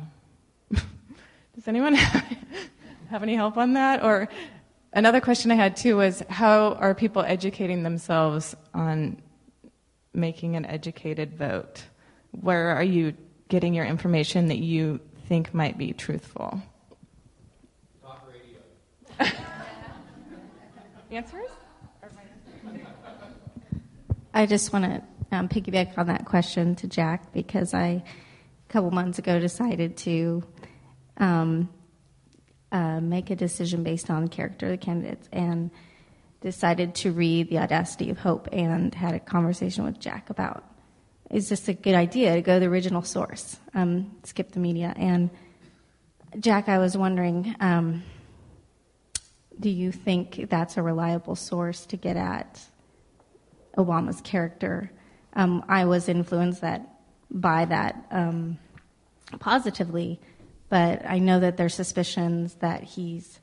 does anyone have any help on that? Or another question I had too was, how are people educating themselves on making an educated vote? Where are you getting your information that you think might be truthful? Talk radio. Answers? I just want to piggyback on that question to Jack, because a couple months ago decided to make a decision based on the character of the candidates, and decided to read The Audacity of Hope, and had a conversation with Jack about, is this a good idea to go to the original source, skip the media? And Jack, I was wondering, do you think that's a reliable source to get at Obama's character? I was influenced by that positively, but I know that there's suspicions that he's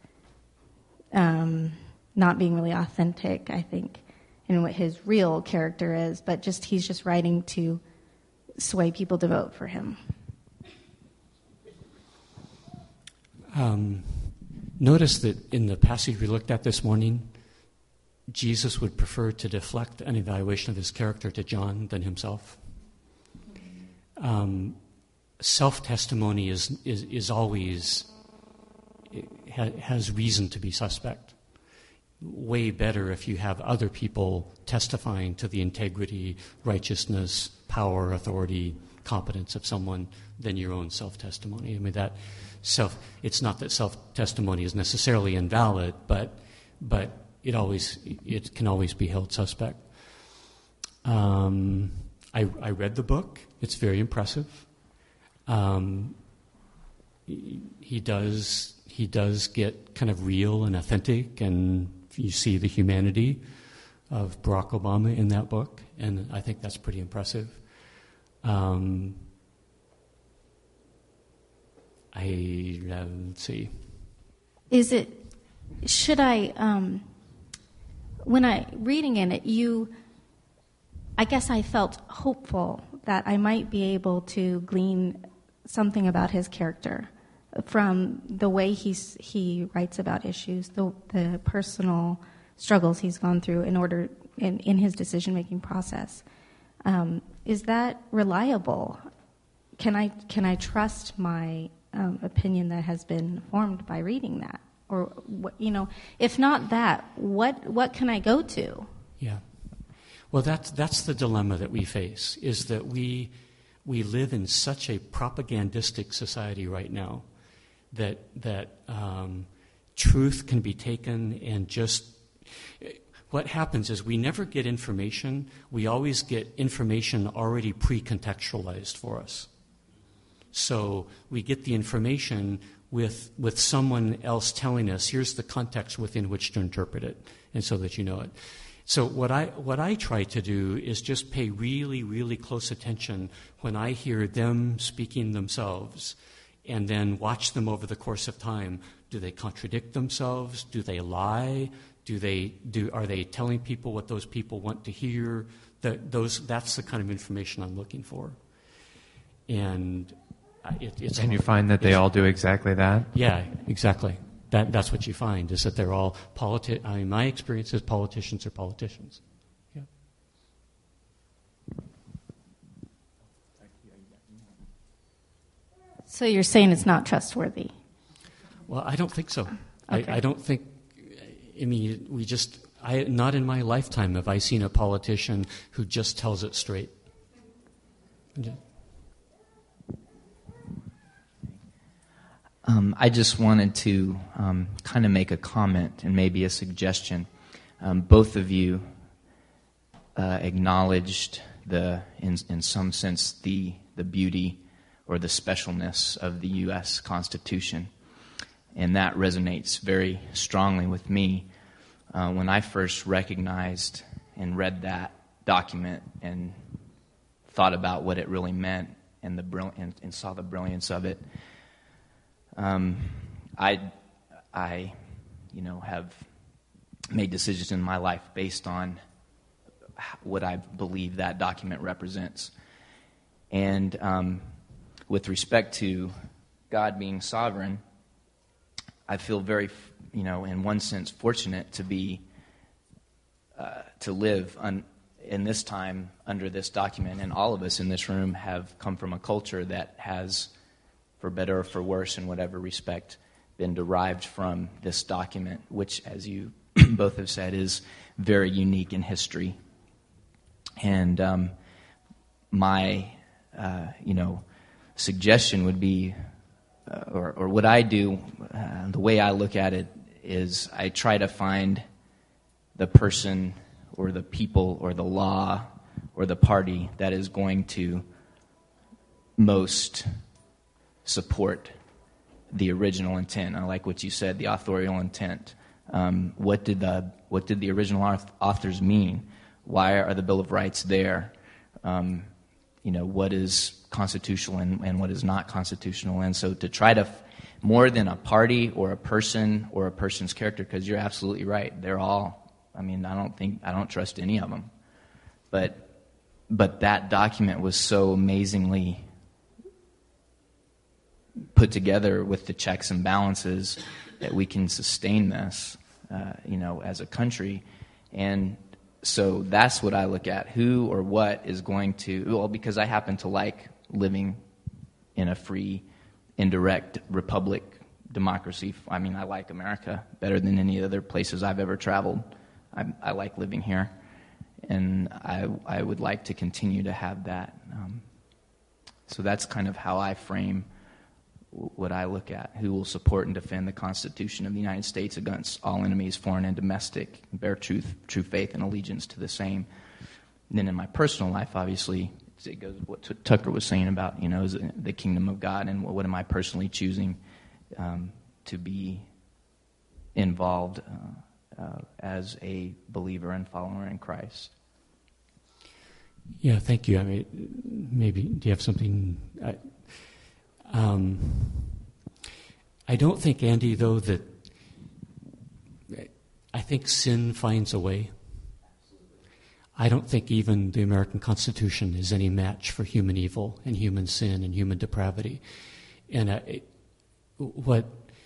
not being really authentic, I think, in what his real character is, but he's just writing to sway people to vote for him. Notice that in the passage we looked at this morning, Jesus would prefer to deflect an evaluation of his character to John than himself. Self-testimony is always, has reason to be suspect. Way better if you have other people testifying to the integrity, righteousness, power, authority, competence of someone than your own self-testimony. I mean, it's not that self-testimony is necessarily invalid, but it can always be held suspect. I read the book. It's very impressive. He does get kind of real and authentic, and you see the humanity of Barack Obama in that book, and I think that's pretty impressive. Let's see. When I reading in it, I guess I felt hopeful that I might be able to glean something about his character from the way he writes about issues, the personal struggles he's gone through in his decision-making process. Is that reliable? Can I trust my opinion that has been formed by reading that? Or if not that, what can I go to? Yeah. Well, that's the dilemma that we face, is that we live in such a propagandistic society right now that truth can be taken and just... What happens is we never get information. We always get information already pre-contextualized for us. So we get the information with someone else telling us, here's the context within which to interpret it, and so that you know it. So what I try to do is just pay really, really close attention when I hear them speaking themselves, and then watch them over the course of time. Do they contradict themselves? Do they lie? Are they telling people what those people want to hear? That's the kind of information I'm looking for. And you find that they all do exactly that? Yeah, exactly. That's what you find, is that they're all my experience is politicians are politicians. Yeah. So you're saying it's not trustworthy? Well, I don't think so. Okay. I don't think, not in my lifetime have I seen a politician who just tells it straight. Yeah. I just wanted to kind of make a comment and maybe a suggestion. Both of you acknowledged in some sense, the beauty or the specialness of the U.S. Constitution, and that resonates very strongly with me. When I first recognized and read that document and thought about what it really meant and saw the brilliance of it, I have made decisions in my life based on what I believe that document represents. And with respect to God being sovereign, I feel very, in one sense, fortunate to be to live in this time under this document. And all of us in this room have come from a culture that has, for better or for worse, in whatever respect, been derived from this document, which, as you both have said, is very unique in history. And my, suggestion would be, or what I do, the way I look at it is I try to find the person or the people or the law or the party that is going to most support the original intent. I like what you said, the authorial intent. What did the original authors mean? Why are the Bill of Rights there? What is constitutional and what is not constitutional? And so to try to, more than a party or a person or a person's character, because you're absolutely right, they're all, I don't trust any of them. But that document was so amazingly put together with the checks and balances that we can sustain this, as a country. And so that's what I look at. Who or what is going to, well, because I happen to like living in a free, indirect republic democracy. I like America better than any other places I've ever traveled. I like living here. And I would like to continue to have that. So that's kind of how I frame what I look at. Who will support and defend the Constitution of the United States against all enemies, foreign and domestic, bear true faith and allegiance to the same. And then in my personal life, obviously, it goes with what Tucker was saying about, is the kingdom of God, and what am I personally choosing to be involved as a believer and follower in Christ. Yeah, thank you. Maybe, do you have something? I don't think, Andy, though, that I think sin finds a way. I don't think even the American Constitution is any match for human evil and human sin and human depravity. And what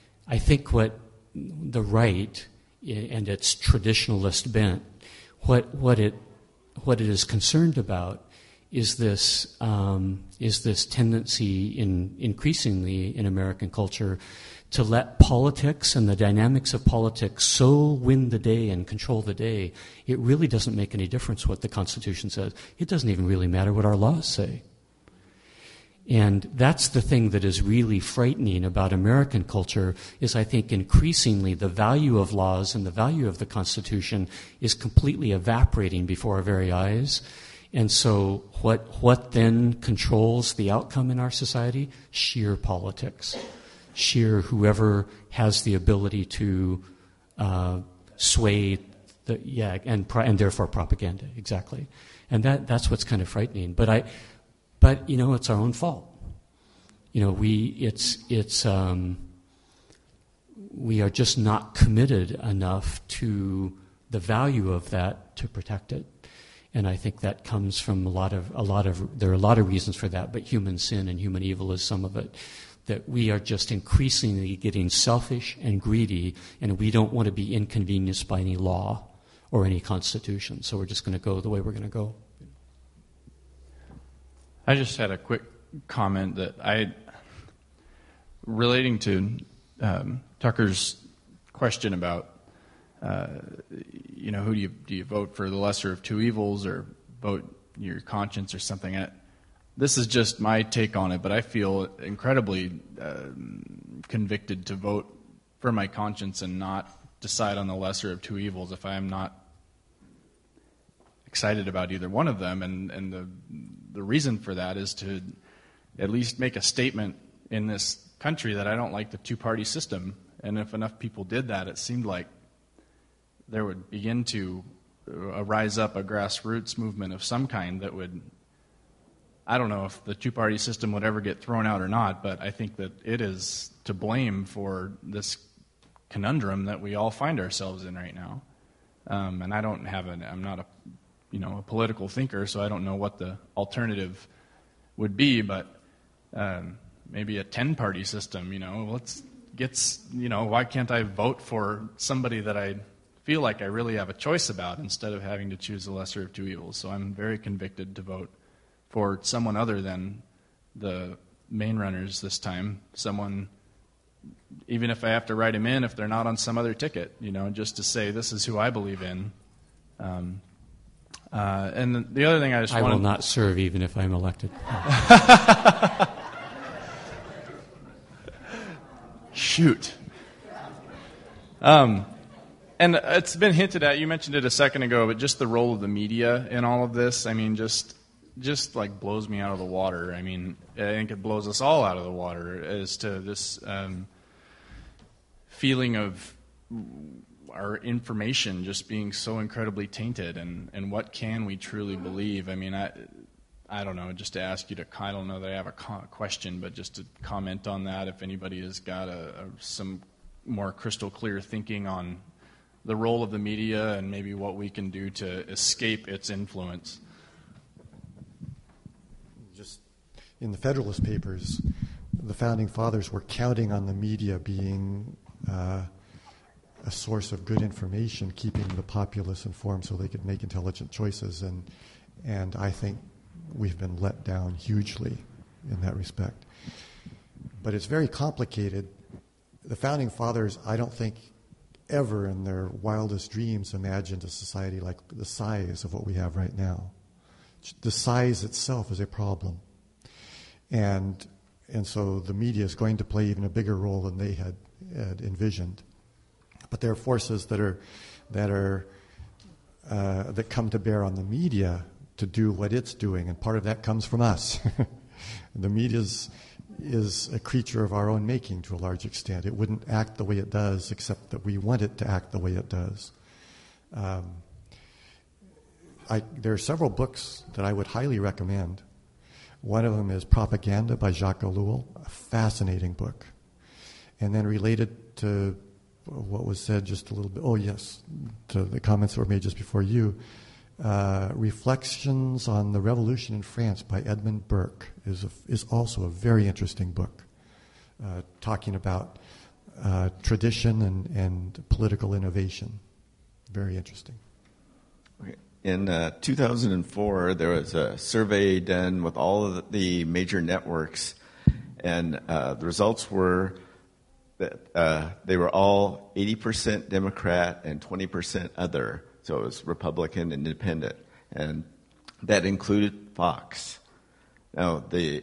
the right and its traditionalist bent, what it is concerned about is this tendency increasingly in American culture to let politics and the dynamics of politics so win the day and control the day. It really doesn't make any difference what the Constitution says. It doesn't even really matter what our laws say. And that's the thing that is really frightening about American culture, is I think increasingly the value of laws and the value of the Constitution is completely evaporating before our very eyes. And so what then controls the outcome in our society? Sheer politics. Sheer whoever has the ability to sway And therefore propaganda, exactly. And that's what's kind of frightening. But it's our own fault. We are just not committed enough to the value of that to protect it. And I think that comes from there are a lot of reasons for that, but human sin and human evil is some of it. That we are just increasingly getting selfish and greedy, and we don't want to be inconvenienced by any law or any constitution. So we're just going to go the way we're going to go. I just had a quick comment relating to Tucker's question about, who do you vote for, the lesser of two evils, or vote your conscience or something? This is just my take on it, but I feel incredibly convicted to vote for my conscience and not decide on the lesser of two evils if I am not excited about either one of them. And the reason for that is to at least make a statement in this country that I don't like the two-party system. And if enough people did that, it seemed like there would begin to rise up a grassroots movement of some kind that would, I don't know if the two-party system would ever get thrown out or not, but I think that it is to blame for this conundrum that we all find ourselves in right now. And I'm not a political thinker, so I don't know what the alternative would be, but maybe a 10-party system, why can't I vote for somebody that I feel like I really have a choice about instead of having to choose the lesser of two evils? So I'm very convicted to vote for someone other than the main runners this time. Someone, even if I have to write him in, if they're not on some other ticket, just to say this is who I believe in. And the other thing I will not serve even if I'm elected. Shoot. And it's been hinted at, you mentioned it a second ago, but just the role of the media in all of this, just like blows me out of the water. I think it blows us all out of the water as to this feeling of our information just being so incredibly tainted, and what can we truly believe? I don't know, just to ask you I don't know that I have a question, but just to comment on that, if anybody has got some more crystal clear thinking on the role of the media and maybe what we can do to escape its influence. Just in the Federalist Papers, the Founding Fathers were counting on the media being a source of good information, keeping the populace informed so they could make intelligent choices, and I think we've been let down hugely in that respect. But it's very complicated. The Founding Fathers, I don't think, ever in their wildest dreams imagined a society like the size of what we have right now. The size itself is a problem. And so the media is going to play even a bigger role than they had envisioned. But there are forces that come to bear on the media to do what it's doing, and part of that comes from us. The media is a creature of our own making to a large extent. It wouldn't act the way it does except that we want it to act the way it does. There are several books that I would highly recommend. One of them is Propaganda by Jacques Ellul, a fascinating book. And then related to what was said just a little bit, to the comments that were made just before you, Reflections on the Revolution in France by Edmund Burke is also a very interesting book, talking about tradition and political innovation. Very interesting. Okay. In 2004, there was a survey done with all of the major networks, and the results were that they were all 80% Democrat and 20% other. So it was Republican and Independent, and that included Fox. Now you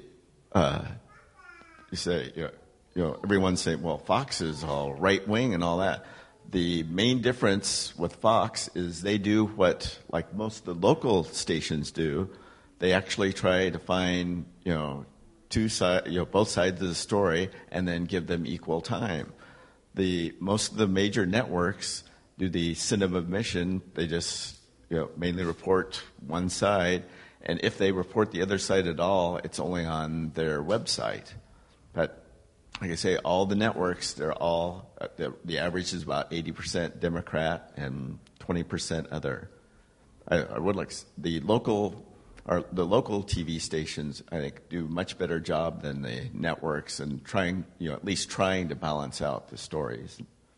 say, everyone's saying, well, Fox is all right wing and all that. The main difference with Fox is they do what, like most of the local stations do. They actually try to find, both sides of the story and then give them equal time. Most of the major networks do the sin of omission. They just mainly report one side, and if they report the other side at all, it's only on their website. But like I say, all the networks, they're all the average is about 80% Democrat and 20% other. I would like the local TV stations, I think, do a much better job than the networks and at least trying to balance out the stories.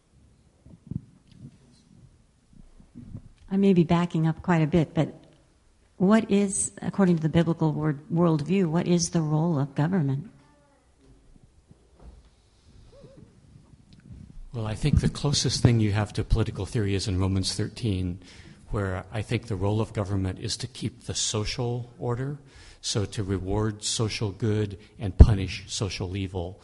I may be backing up quite a bit, but what is, according to the biblical worldview, what is the role of government? Well, I think the closest thing you have to political theory is in Romans 13, where I think the role of government is to keep the social order, so to reward social good and punish social evil.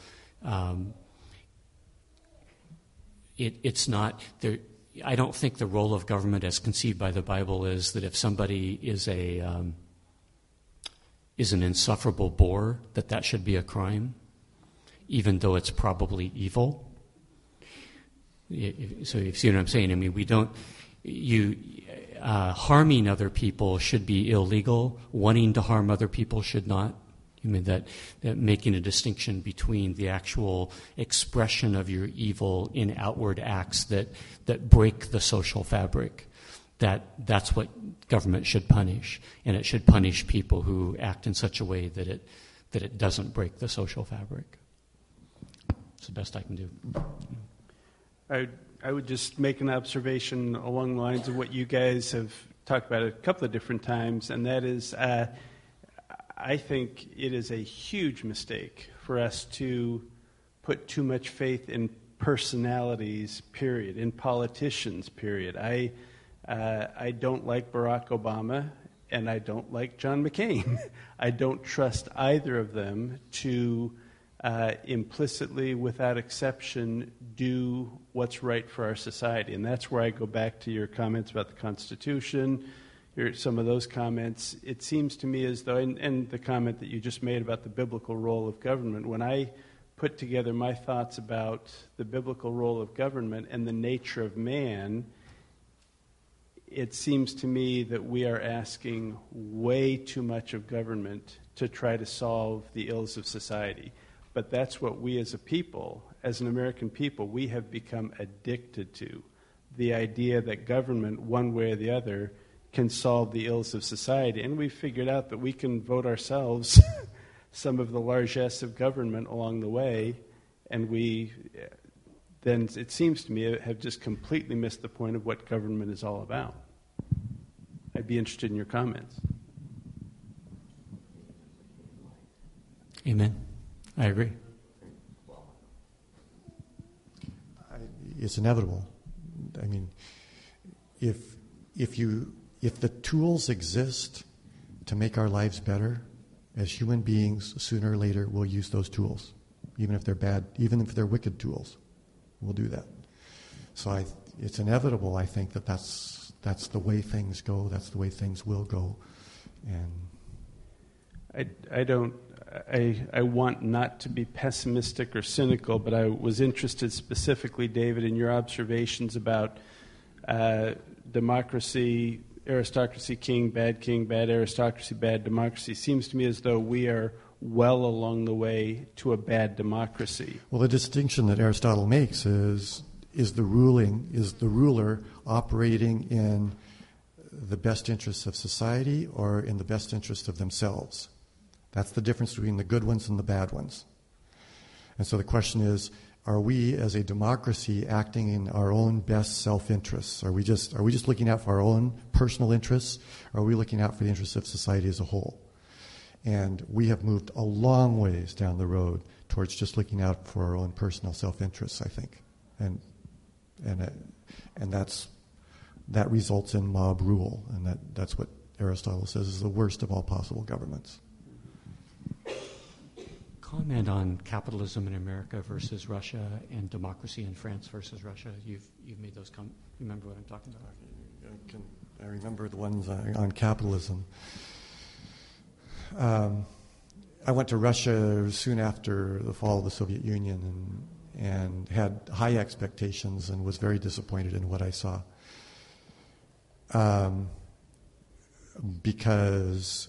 It's not there. I don't think the role of government, as conceived by the Bible, is that if somebody is an insufferable bore, that should be a crime, even though it's probably evil. So you see what I'm saying? I mean, we don't. Harming other people should be illegal. Wanting to harm other people should not. I mean, that making a distinction between the actual expression of your evil in outward acts that break the social fabric, that's what government should punish, and it should punish people who act in such a way that it doesn't break the social fabric. It's the best I can do. I would just make an observation along the lines of what you guys have talked about a couple of different times, and that is I think it is a huge mistake for us to put too much faith in personalities, period, in politicians, period. I don't like Barack Obama, and I don't like John McCain. I don't trust either of them to implicitly, without exception, do what's right for our society. And that's where I go back to your comments about the Constitution, some of those comments. It seems to me as though, and the comment that you just made about the biblical role of government, when I put together my thoughts about the biblical role of government and the nature of man, it seems to me that we are asking way too much of government to try to solve the ills of society. But that's what we as a people, as an American people, we have become addicted to. The idea that government, one way or the other, can solve the ills of society. And we've figured out that we can vote ourselves some of the largesse of government along the way, and we then, it seems to me, have just completely missed the point of what government is all about. I'd be interested in your comments. Amen. I agree. It's inevitable. I mean, if the tools exist to make our lives better, as human beings, sooner or later we'll use those tools, even if they're bad, even if they're wicked tools. We'll do that. So it's inevitable. I think that's the way things go. That's the way things will go. And I want not to be pessimistic or cynical, but I was interested specifically, David, in your observations about democracy, aristocracy, king, bad aristocracy, bad democracy. Seems to me as though we are well along the way to a bad democracy. Well, the distinction that Aristotle makes is the ruler operating in the best interests of society or in the best interests of themselves. That's the difference between the good ones and the bad ones. And so the question is, are we as a democracy acting in our own best self-interests? Are we just looking out for our own personal interests, or are we looking out for the interests of society as a whole? And we have moved a long ways down the road towards just looking out for our own personal self-interests, I think. And that results in mob rule, and that's what Aristotle says is the worst of all possible governments. Comment on capitalism in America versus Russia and democracy in France versus Russia. You've made those comments. You remember what I'm talking about? I remember the ones on capitalism. I went to Russia soon after the fall of the Soviet Union, and had high expectations and was very disappointed in what I saw. Because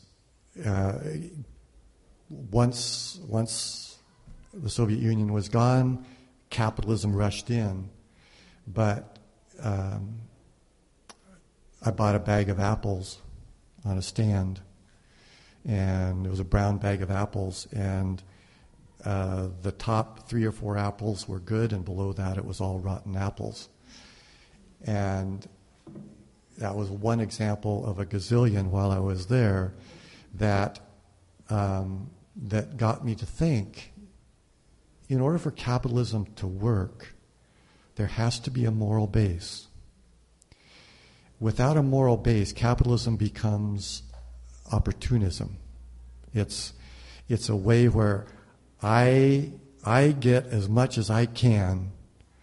once the Soviet Union was gone, capitalism rushed in. But I bought a bag of apples on a stand, and it was a brown bag of apples, and the top 3 or 4 apples were good, and below that it was all rotten apples. And that was one example of a gazillion while I was there that that got me to think, in order for capitalism to work, there has to be a moral base. Without a moral base, capitalism becomes opportunism. It's a way where I get as much as I can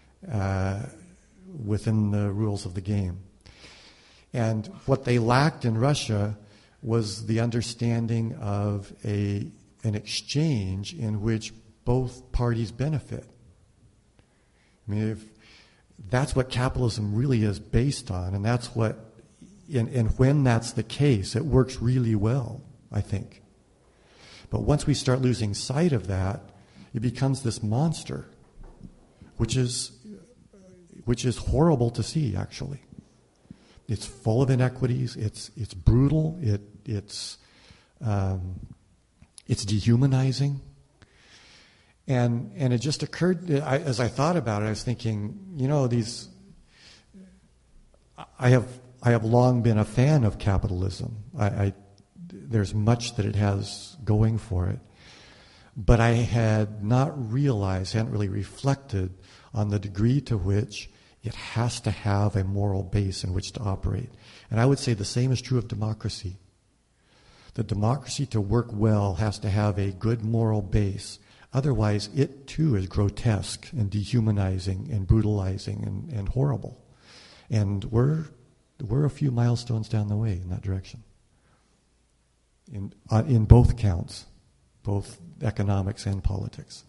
within the rules of the game. And what they lacked in Russia was the understanding of an exchange in which both parties benefit. I mean, if that's what capitalism really is based on, and that's what, and when that's the case, it works really well, I think. But once we start losing sight of that, it becomes this monster, which is horrible to see, actually. It's full of inequities. It's brutal. It's dehumanizing. And it just occurred as I thought about it. I was thinking, I have long been a fan of capitalism. There's much that it has going for it, but I had not realized, hadn't really reflected on the degree to which it has to have a moral base in which to operate. And I would say the same is true of democracy. The democracy to work well has to have a good moral base. Otherwise, it too is grotesque and dehumanizing and brutalizing and horrible. And we're a few milestones down the way in that direction. In both counts, both economics and politics.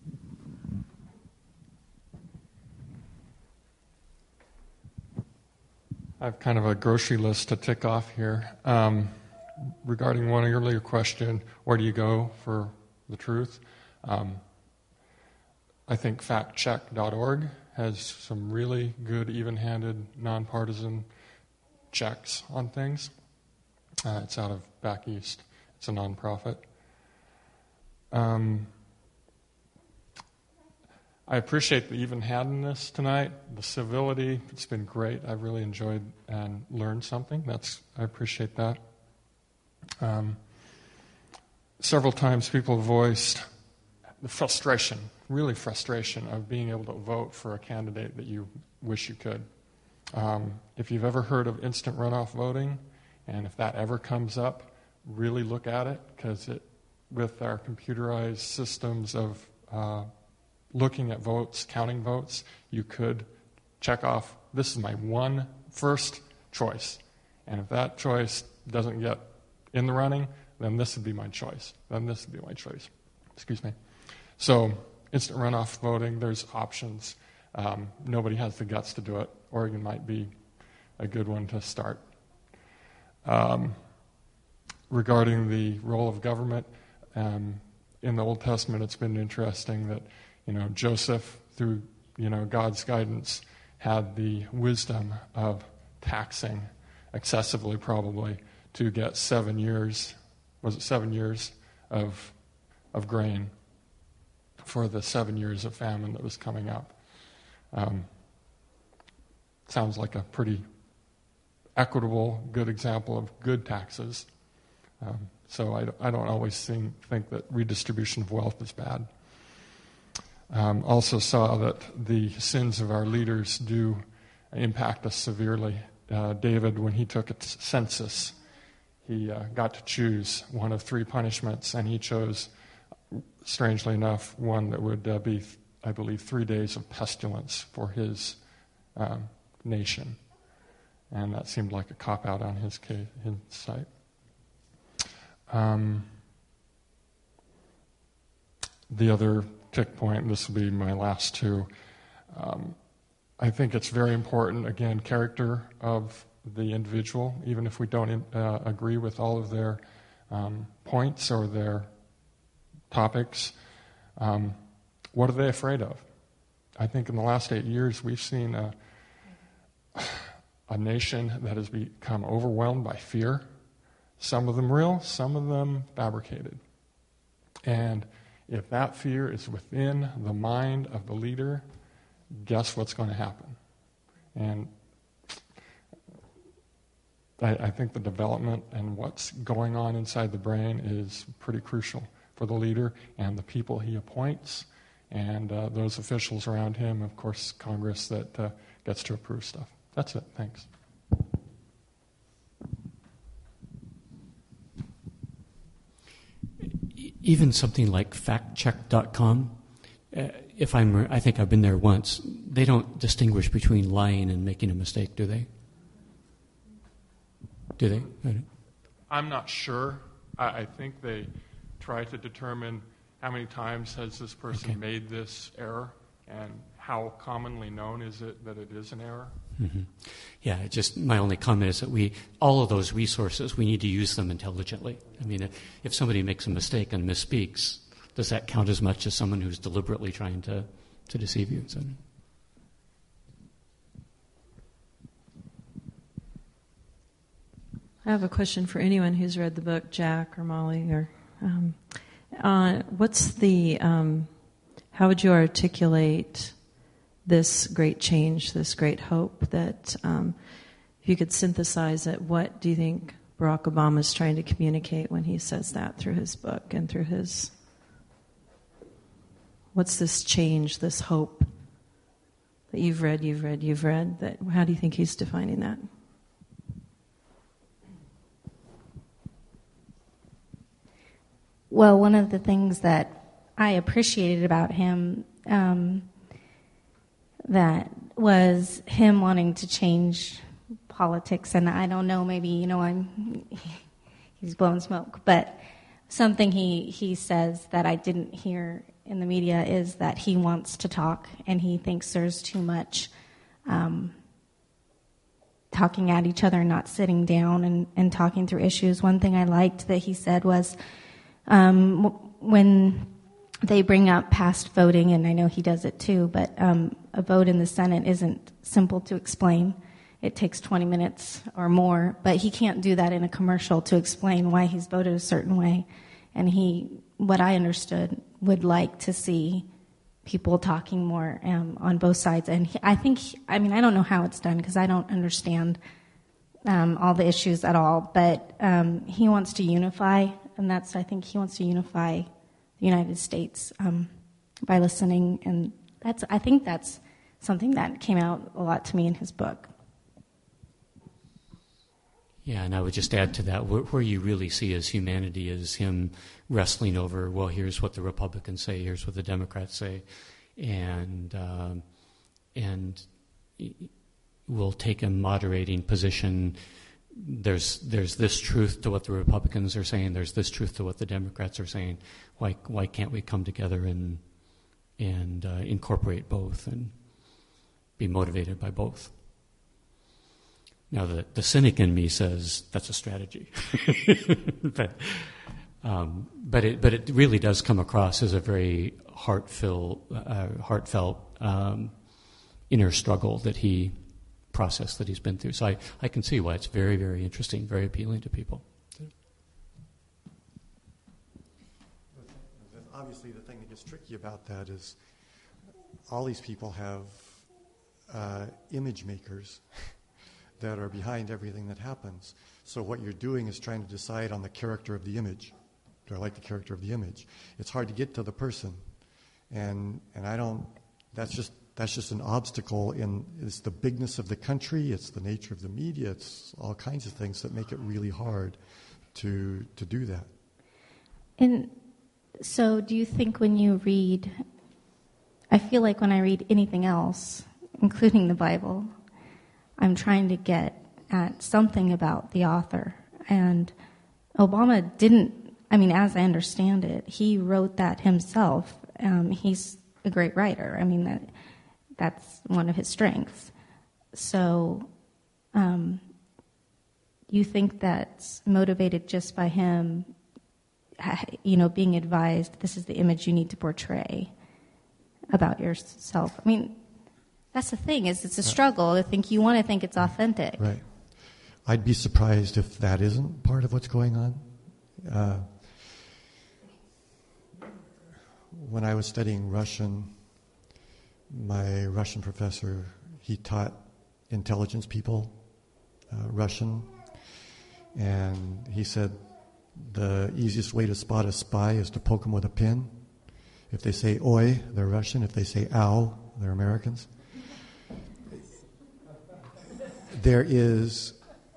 I have kind of a grocery list to tick off here. Regarding one earlier question, where do you go for the truth? I think factcheck.org has some really good, even-handed, nonpartisan checks on things. It's out of back east. It's a nonprofit. I appreciate the even-handedness tonight, the civility. It's been great. I've really enjoyed and learned something. I appreciate that. Several times people voiced the frustration of being able to vote for a candidate that you wish you could. If you've ever heard of instant runoff voting, and if that ever comes up, really look at it, because with our computerized systems of looking at votes, counting votes, you could check off, this is my one first choice. And if that choice doesn't get in the running, then this would be my choice. Excuse me. So, instant runoff voting, there's options. Nobody has the guts to do it. Oregon might be a good one to start. Regarding the role of government, in the Old Testament, it's been interesting that Joseph, through God's guidance, had the wisdom of taxing excessively, probably, to get 7 years. Was it 7 years of grain for the 7 years of famine that was coming up? Sounds like a pretty equitable, good example of good taxes. So I don't always think that redistribution of wealth is bad. Also saw that the sins of our leaders do impact us severely. David, when he took a census, he got to choose one of 3 punishments, and he chose, strangely enough, one that would be, I believe, 3 days of pestilence for his nation. And that seemed like a cop-out on his side. The other tick point. This will be my last two. I think it's very important, again, character of the individual, even if we don't agree with all of their points or their topics. What are they afraid of? I think in the last 8 years we've seen a nation that has become overwhelmed by fear, some of them real, some of them fabricated. And if that fear is within the mind of the leader, guess what's going to happen? And I think the development and what's going on inside the brain is pretty crucial for the leader and the people he appoints and those officials around him, of course, Congress that gets to approve stuff. That's it. Thanks. Even something like factcheck.com, I think I've been there once, they don't distinguish between lying and making a mistake, do they? Do they? I'm not sure. I think they try to determine how many times has this person made this error and how commonly known is it that it is an error. Mm-hmm. Yeah, just my only comment is that all of those resources, we need to use them intelligently. I mean, if somebody makes a mistake and misspeaks, does that count as much as someone who's deliberately trying to deceive you? So, I have a question for anyone who's read the book, Jack or Molly, or how would you articulate this great change, this great hope that, if you could synthesize it, what do you think Barack Obama is trying to communicate when he says that through his book and through what's this change, this hope that you've read, that how do you think he's defining that? Well, one of the things that I appreciated about him that was him wanting to change politics, and I don't know, maybe, he's blowing smoke, but something he says that I didn't hear in the media is that he wants to talk, and he thinks there's too much talking at each other, not sitting down and talking through issues. One thing I liked that he said was, when they bring up past voting, and I know he does it too, but a vote in the Senate isn't simple to explain. It takes 20 minutes or more, but he can't do that in a commercial to explain why he's voted a certain way. And what I understood, would like to see people talking more on both sides. And I don't know how it's done because I don't understand all the issues at all, but he wants to unify, and I think he wants to unify the United States by listening, and I think that's something that came out a lot to me in his book. Yeah, and I would just add to that, where you really see his humanity is him wrestling over, well, here's what the Republicans say, here's what the Democrats say, and we'll take a moderating position. There's this truth to what the Republicans are saying, there's this truth to what the Democrats are saying. Why can't we come together and incorporate both and be motivated by both? Now, the cynic in me says that's a strategy, but it really does come across as a very heartfelt inner struggle that he processed, that he's been through. So I can see why it's very, very interesting, very appealing to people. Obviously, the thing that gets tricky about that is all these people have image makers that are behind everything that happens. So what you're doing is trying to decide on the character of the image. Do I like the character of the image? It's hard to get to the person, and I don't. That's just an obstacle. It's the bigness of the country. It's the nature of the media. It's all kinds of things that make it really hard to do that. And so, do you think when you read? I feel like when I read anything else, including the Bible, I'm trying to get at something about the author. And Obama didn't, as I understand it, he wrote that himself. he's a great writer. I mean, that's one of his strengths. So you think that's motivated just by him, being advised, this is the image you need to portray about yourself? I mean, that's the thing, is it's a struggle. I think you want to think it's authentic. Right. I'd be surprised if that isn't part of what's going on. When I was studying Russian, my Russian professor, he taught intelligence people Russian, and he said the easiest way to spot a spy is to poke them with a pin. If they say oi, they're Russian. If they say ow, they're Americans. There is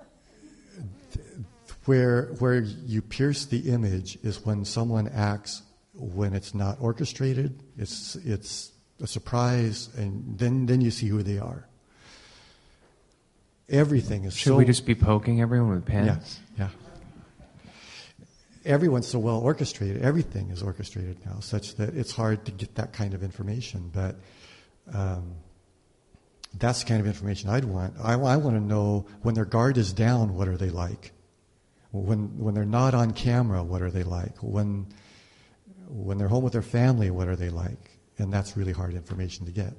where you pierce the image is when someone acts when it's not orchestrated. It's a surprise, and then you see who they are. Everything is Should we just be poking everyone with pens? Yes, yeah. Everyone's so well orchestrated. Everything is orchestrated now, such that it's hard to get that kind of information. But that's the kind of information I'd want. I want to know when their guard is down, what are they like? When they're not on camera, what are they like? When they're home with their family, what are they like? And that's really hard information to get.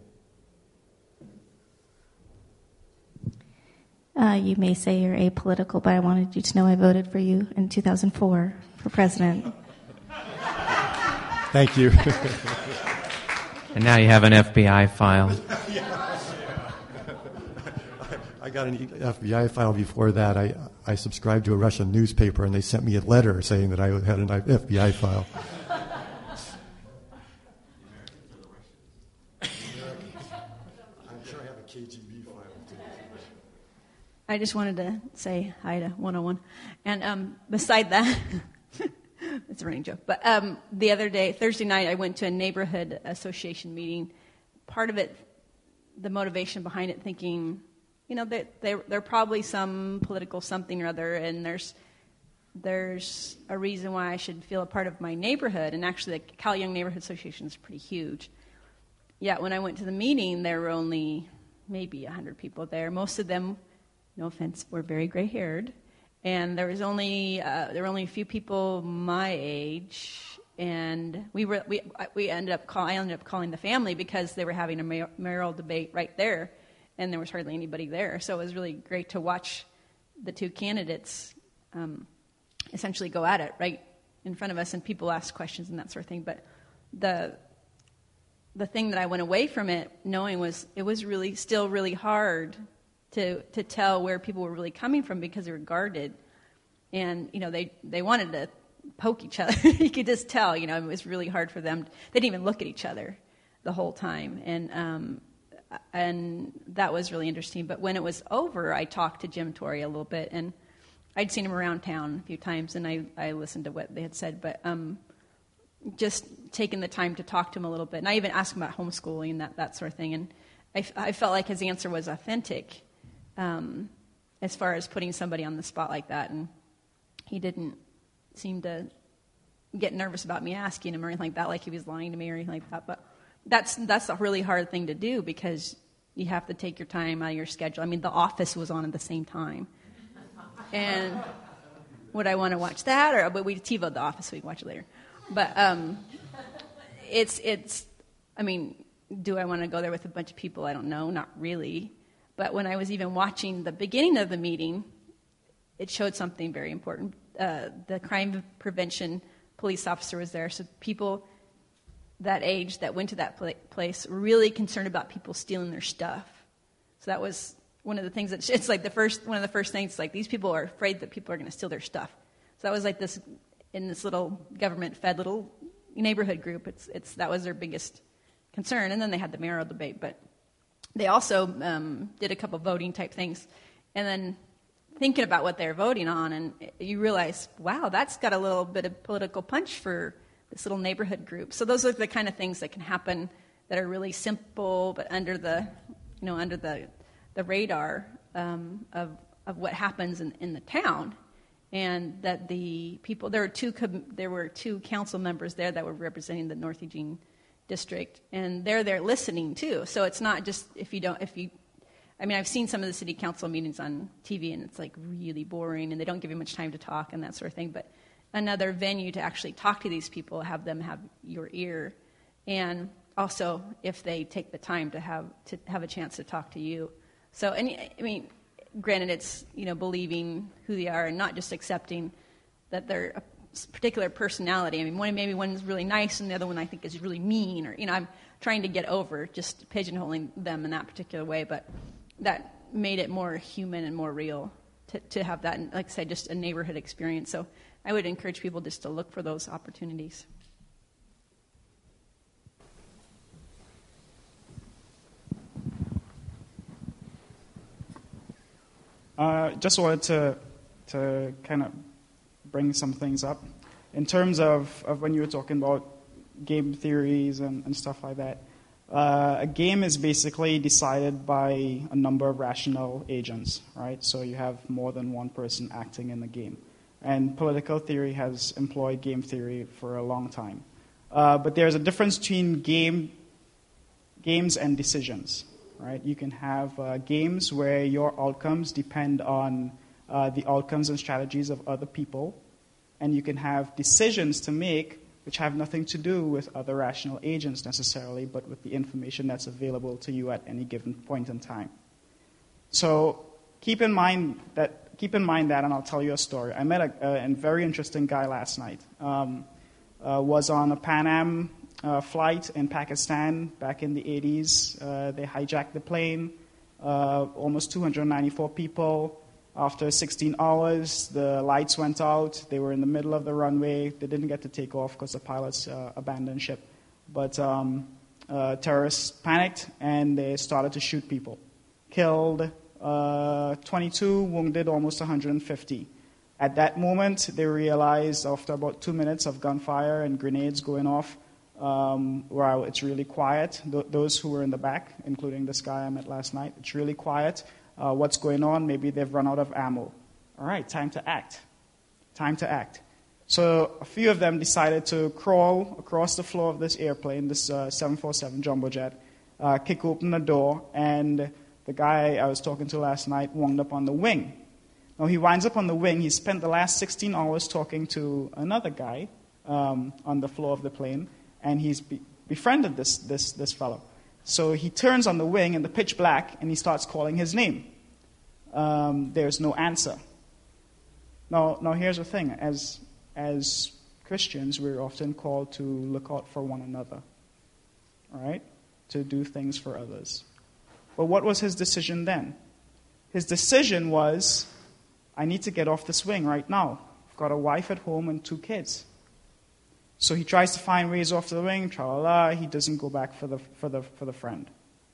You may say you're apolitical, but I wanted you to know I voted for you in 2004 for president. Thank you. And now you have an FBI file. I got an FBI file before that. I subscribed to a Russian newspaper, and they sent me a letter saying that I had an FBI file. I'm sure I have a KGB file, too. I just wanted to say hi to 101. And beside that, it's a running joke. But the other day, Thursday night, I went to a neighborhood association meeting. Part of it, the motivation behind it, thinking, they're probably some political something or other, and there's a reason why I should feel a part of my neighborhood. And actually, the Cal Young Neighborhood Association is pretty huge. Yeah, when I went to the meeting, there were only maybe 100 people there. Most of them, no offense, were very gray-haired, and there were only a few people my age. And I ended up calling the family because they were having a mayoral debate right there, and there was hardly anybody there. So it was really great to watch the two candidates essentially go at it right in front of us, and people ask questions and that sort of thing. But the thing that I went away from it knowing was it was really still really hard to tell where people were really coming from because they were guarded, and they wanted to poke each other. You could just tell, it was really hard for them. They didn't even look at each other the whole time, and that was really interesting. But when it was over, I talked to Jim Torrey a little bit, and I'd seen him around town a few times, and I listened to what they had said, but just taking the time to talk to him a little bit, and I even asked him about homeschooling and that sort of thing, and I felt like his answer was authentic as far as putting somebody on the spot like that, and he didn't seem to get nervous about me asking him or anything like that, like he was lying to me or anything like that. But that's a really hard thing to do because you have to take your time out of your schedule. I mean, The Office was on at the same time, and would I want to watch that? But we TiVo'd The Office, so we can watch it later. But it's. I mean, do I want to go there with a bunch of people? I don't know, not really. But when I was even watching the beginning of the meeting, it showed something very important. The crime prevention police officer was there, so people that age that went to that place were really concerned about people stealing their stuff. So that was one of the things it's like one of the first things, like these people are afraid that people are going to steal their stuff. So that was like this, in this little government-fed little neighborhood group, that was their biggest concern. And then they had the mayoral debate, but they also did a couple voting type things. And then thinking about what they're voting on, and you realize, wow, that's got a little bit of political punch for this little neighborhood group. So those are the kind of things that can happen that are really simple, but under the radar of what happens in the town. And that the people, there were two council members there that were representing the North Eugene district, and they're there listening too. So it's not just I've seen some of the city council meetings on TV, and it's like really boring, and they don't give you much time to talk and that sort of thing. But another venue to actually talk to these people, have them have your ear, and also if they take the time to have a chance to talk to you. So, granted, it's believing who they are and not just accepting that they're a particular personality. Maybe one's really nice and the other one I think is really mean, or I'm trying to get over just pigeonholing them in that particular way. But that made it more human and more real to have that, and like I said, just a neighborhood experience. So I would encourage people just to look for those opportunities. Just wanted to kind of bring some things up. In terms of when you were talking about game theories and stuff like that, a game is basically decided by a number of rational agents, right? So you have more than one person acting in the game. And political theory has employed game theory for a long time. But there's a difference between games and decisions, right? You can have games where your outcomes depend on the outcomes and strategies of other people, and you can have decisions to make which have nothing to do with other rational agents necessarily, but with the information that's available to you at any given point in time. So keep in mind that, and I'll tell you a story. I met a very interesting guy last night. Was on a Pan Am flight in Pakistan back in the 80s. They hijacked the plane, almost 294 people. After 16 hours, the lights went out. They were in the middle of the runway. They didn't get to take off because the pilots abandoned ship. But terrorists panicked, and they started to shoot people. Killed 22, wounded almost 150. At that moment, they realized after about 2 minutes of gunfire and grenades going off, wow, it's really quiet. Those who were in the back, including this guy I met last night, it's really quiet. What's going on? Maybe they've run out of ammo. All right, time to act. Time to act. So a few of them decided to crawl across the floor of this airplane, this 747 jumbo jet, kick open the door, and the guy I was talking to last night wound up on the wing. Now he winds up on the wing. He spent the last 16 hours talking to another guy on the floor of the plane, and he's befriended this fellow. So he turns on the wing in the pitch black, and he starts calling his name. There's no answer. Now here's the thing. As Christians, we're often called to look out for one another, all right? To do things for others. But what was his decision then? His decision was, I need to get off this wing right now. I've got a wife at home and 2 kids. So he tries to find ways off the wing, tra-la-la. He doesn't go back for the friend.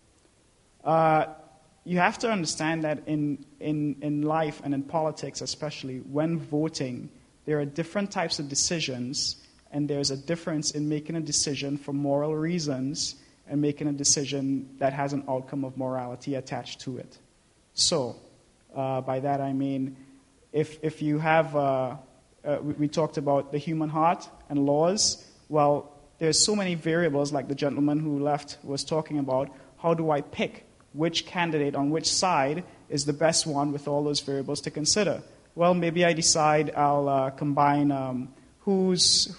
You have to understand that in life and in politics especially, when voting, there are different types of decisions, and there's a difference in making a decision for moral reasons and making a decision that has an outcome of morality attached to it. So, by that I mean, if you have... we talked about the human heart and laws. Well, there's so many variables, like the gentleman who left was talking about. How do I pick which candidate on which side is the best one with all those variables to consider? Well, maybe I decide I'll combine or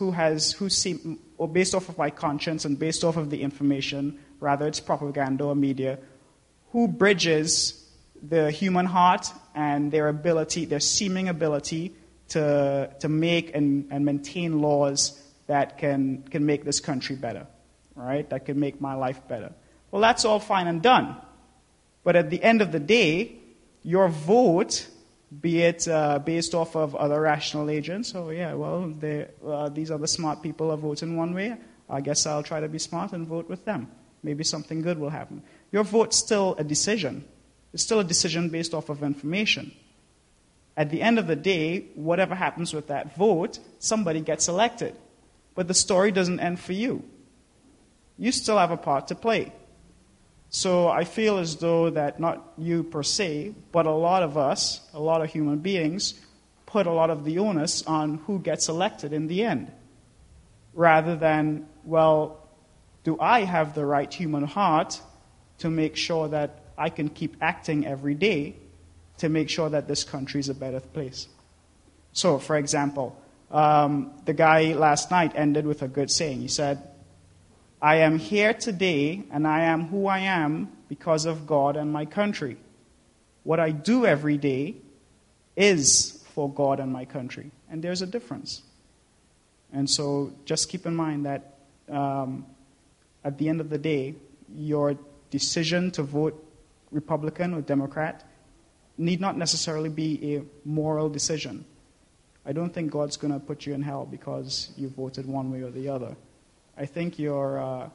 based off of my conscience and based off of the information, rather it's propaganda or media, who bridges the human heart and their seeming ability to make and maintain laws that can make this country better, right? That can make my life better. Well, that's all fine and done. But at the end of the day, your vote, be it based off of other rational agents, these other smart people are voting one way, I guess I'll try to be smart and vote with them. Maybe something good will happen. Your vote's still a decision. It's still a decision based off of information. At the end of the day, whatever happens with that vote, somebody gets elected. But the story doesn't end for you. You still have a part to play. So I feel as though that not you per se, but a lot of us, a lot of human beings, put a lot of the onus on who gets elected in the end. Rather than, well, do I have the right human heart to make sure that I can keep acting every day to make sure that this country is a better place? So, for example, the guy last night ended with a good saying. He said, I am here today and I am who I am because of God and my country. What I do every day is for God and my country. And there's a difference. And so just keep in mind that at the end of the day, your decision to vote Republican or Democrat need not necessarily be a moral decision. I don't think God's going to put you in hell because you voted one way or the other. I think your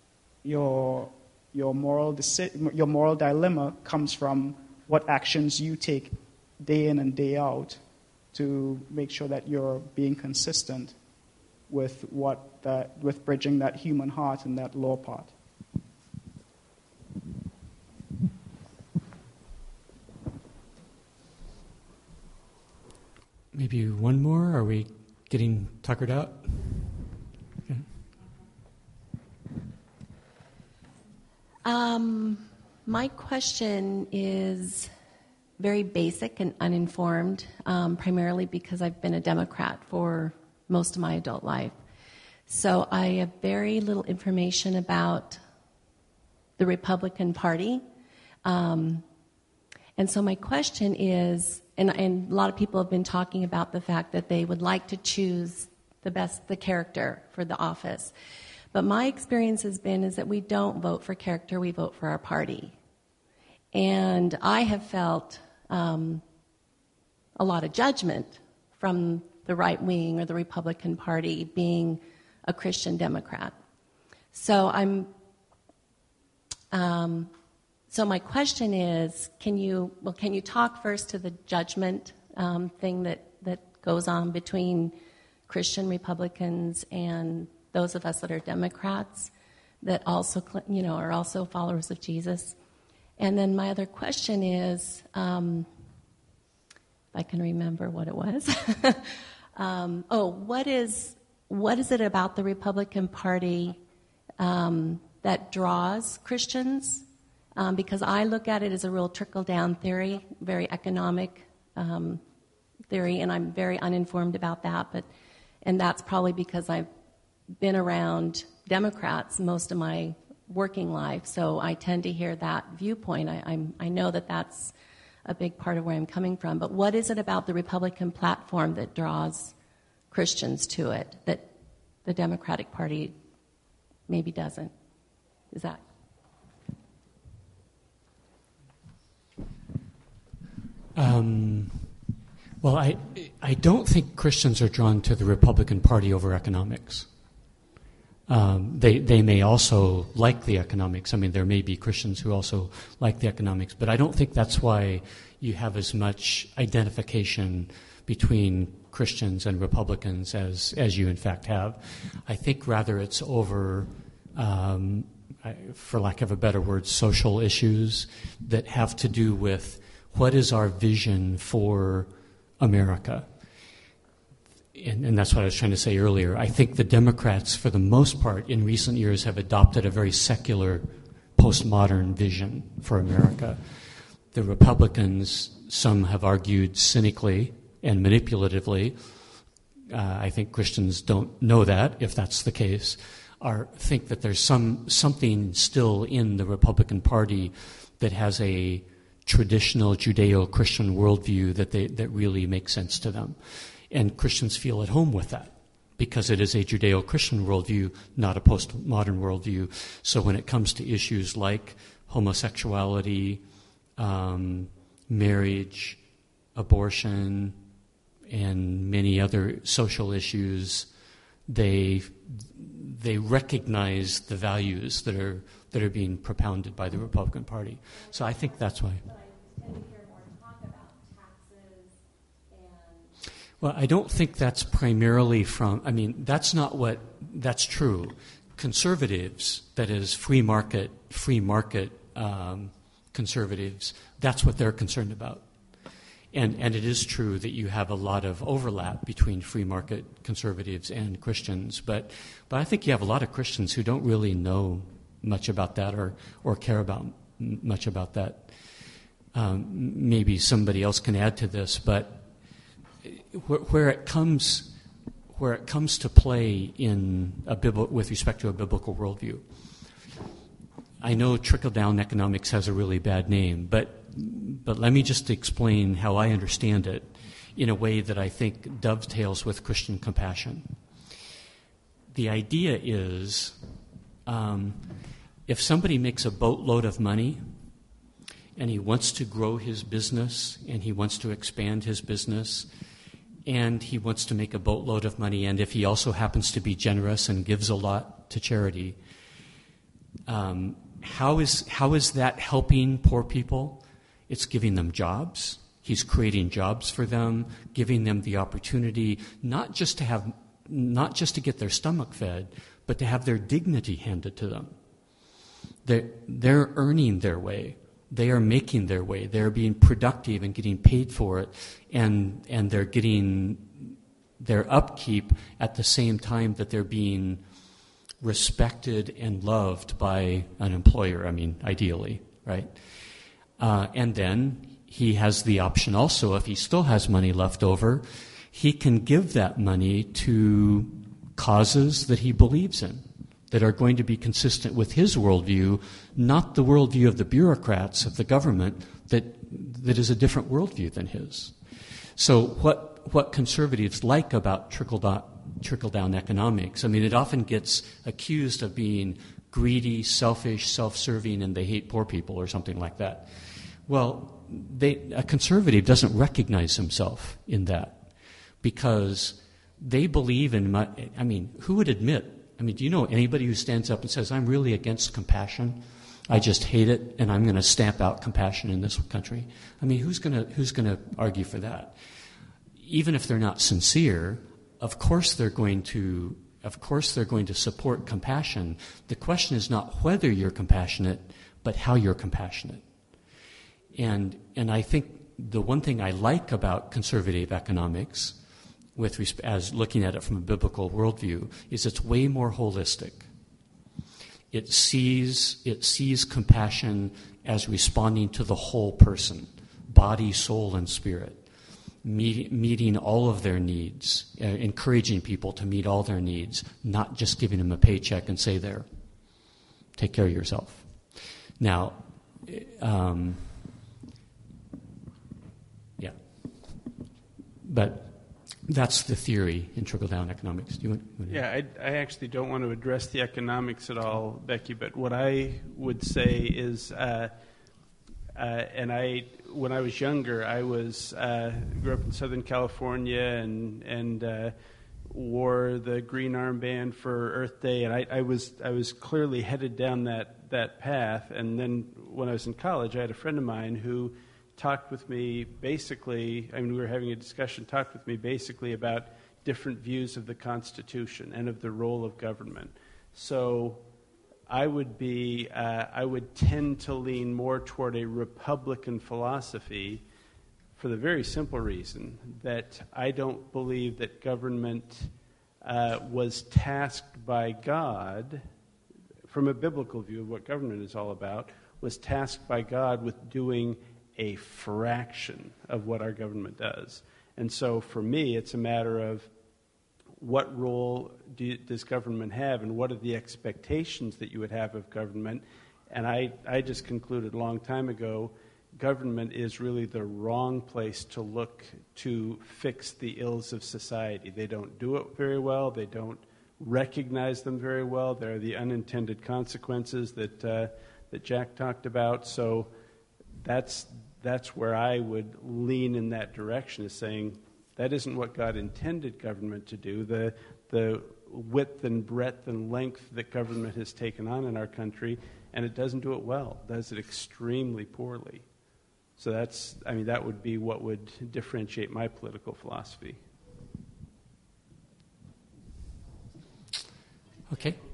moral dilemma comes from what actions you take day in and day out to make sure that you're being consistent with with bridging that human heart and that law part. Maybe one more? Are we getting tuckered out? Okay. My question is very basic and uninformed, primarily because I've been a Democrat for most of my adult life. So I have very little information about the Republican Party. And so my question is, and a lot of people have been talking about the fact that they would like to choose the character for the office. But my experience has been is that we don't vote for character, we vote for our party. And I have felt a lot of judgment from the right wing or the Republican Party being a Christian Democrat. So so my question is, can you talk first to the judgment thing that goes on between Christian Republicans and those of us that are Democrats that also are also followers of Jesus? And then my other question is, if I can remember what it was. What is it about the Republican Party that draws Christians? Because I look at it as a real trickle-down theory, very economic theory, and I'm very uninformed about that. And that's probably because I've been around Democrats most of my working life, so I tend to hear that viewpoint. I know that that's a big part of where I'm coming from. But what is it about the Republican platform that draws Christians to it that the Democratic Party maybe doesn't? Is that? Well, I don't think Christians are drawn to the Republican Party over economics. They may also like the economics. I mean, there may be Christians who also like the economics, but I don't think that's why you have as much identification between Christians and Republicans as you in fact have. I think rather it's over, for lack of a better word, social issues that have to do with what is our vision for America. And that's what I was trying to say earlier. I think the Democrats, for the most part, in recent years have adopted a very secular, postmodern vision for America. The Republicans, some have argued cynically and manipulatively. I think Christians don't know that, if that's the case, or think that there's something still in the Republican Party that has a traditional Judeo-Christian worldview that really makes sense to them. And Christians feel at home with that because it is a Judeo-Christian worldview, not a postmodern worldview. So when it comes to issues like homosexuality, marriage, abortion, and many other social issues, they recognize the values that are being propounded by the Republican Party. So I think that's why. Well, I don't think that's primarily that's true. Conservatives, that is free market conservatives, that's what they're concerned about. And it is true that you have a lot of overlap between free market conservatives and Christians, but I think you have a lot of Christians who don't really know much about that or care about much about that. Maybe somebody else can add to this, but where it comes to play with respect to a biblical worldview, I know trickle-down economics has a really bad name, but let me just explain how I understand it in a way that I think dovetails with Christian compassion. The idea is, if somebody makes a boatload of money and he wants to grow his business and he wants to expand his business and he wants to make a boatload of money, and if he also happens to be generous and gives a lot to charity, how is that helping poor people? It's giving them jobs. He's creating jobs for them, giving them the opportunity not just to get their stomach fed, but to have their dignity handed to them. They're earning their way. They are making their way. They're being productive and getting paid for it, and they're getting their upkeep at the same time that they're being respected and loved by an employer, ideally, right? And then he has the option also, if he still has money left over, he can give that money to causes that he believes in, that are going to be consistent with his worldview, not the worldview of the bureaucrats of the government that is a different worldview than his. So what conservatives like about trickle-down economics, it often gets accused of being greedy, selfish, self-serving, and they hate poor people or something like that. Well, a conservative doesn't recognize himself in that because they believe in, who would admit, do you know anybody who stands up and says, I'm really against compassion, I just hate it, and I'm going to stamp out compassion in this country? Who's going to argue for that? Even if they're not sincere, of course they're going to support compassion. The question is not whether you're compassionate, but how you're compassionate. And I think the one thing I like about conservative economics, as looking at it from a biblical worldview, is it's way more holistic. It sees compassion as responding to the whole person, body, soul, and spirit, meeting all of their needs, encouraging people to meet all their needs, not just giving them a paycheck and say, there, take care of yourself. Now, but that's the theory in trickle-down economics. Do you want to? Yeah, I actually don't want to address the economics at all, Becky, but what I would say is, when I was younger, I grew up in Southern California and wore the green armband for Earth Day, and I was clearly headed down that path. And then when I was in college, I had a friend of mine who talked with me basically, we were having a discussion, talked with me basically about different views of the Constitution and of the role of government. So I would tend to lean more toward a Republican philosophy for the very simple reason that I don't believe that government was tasked by God, from a biblical view of what government is all about, was tasked by God with doing a fraction of what our government does. And so for me, it's a matter of what role does government have and what are the expectations that you would have of government. And I just concluded a long time ago, government is really the wrong place to look to fix the ills of society. They don't do it very well. They don't recognize them very well. There are the unintended consequences that Jack talked about. So that's where I would lean in that direction, is saying that isn't what God intended government to do. The width and breadth and length that government has taken on in our country, and it doesn't do it well. It does it extremely poorly. So that would be what would differentiate my political philosophy. Okay.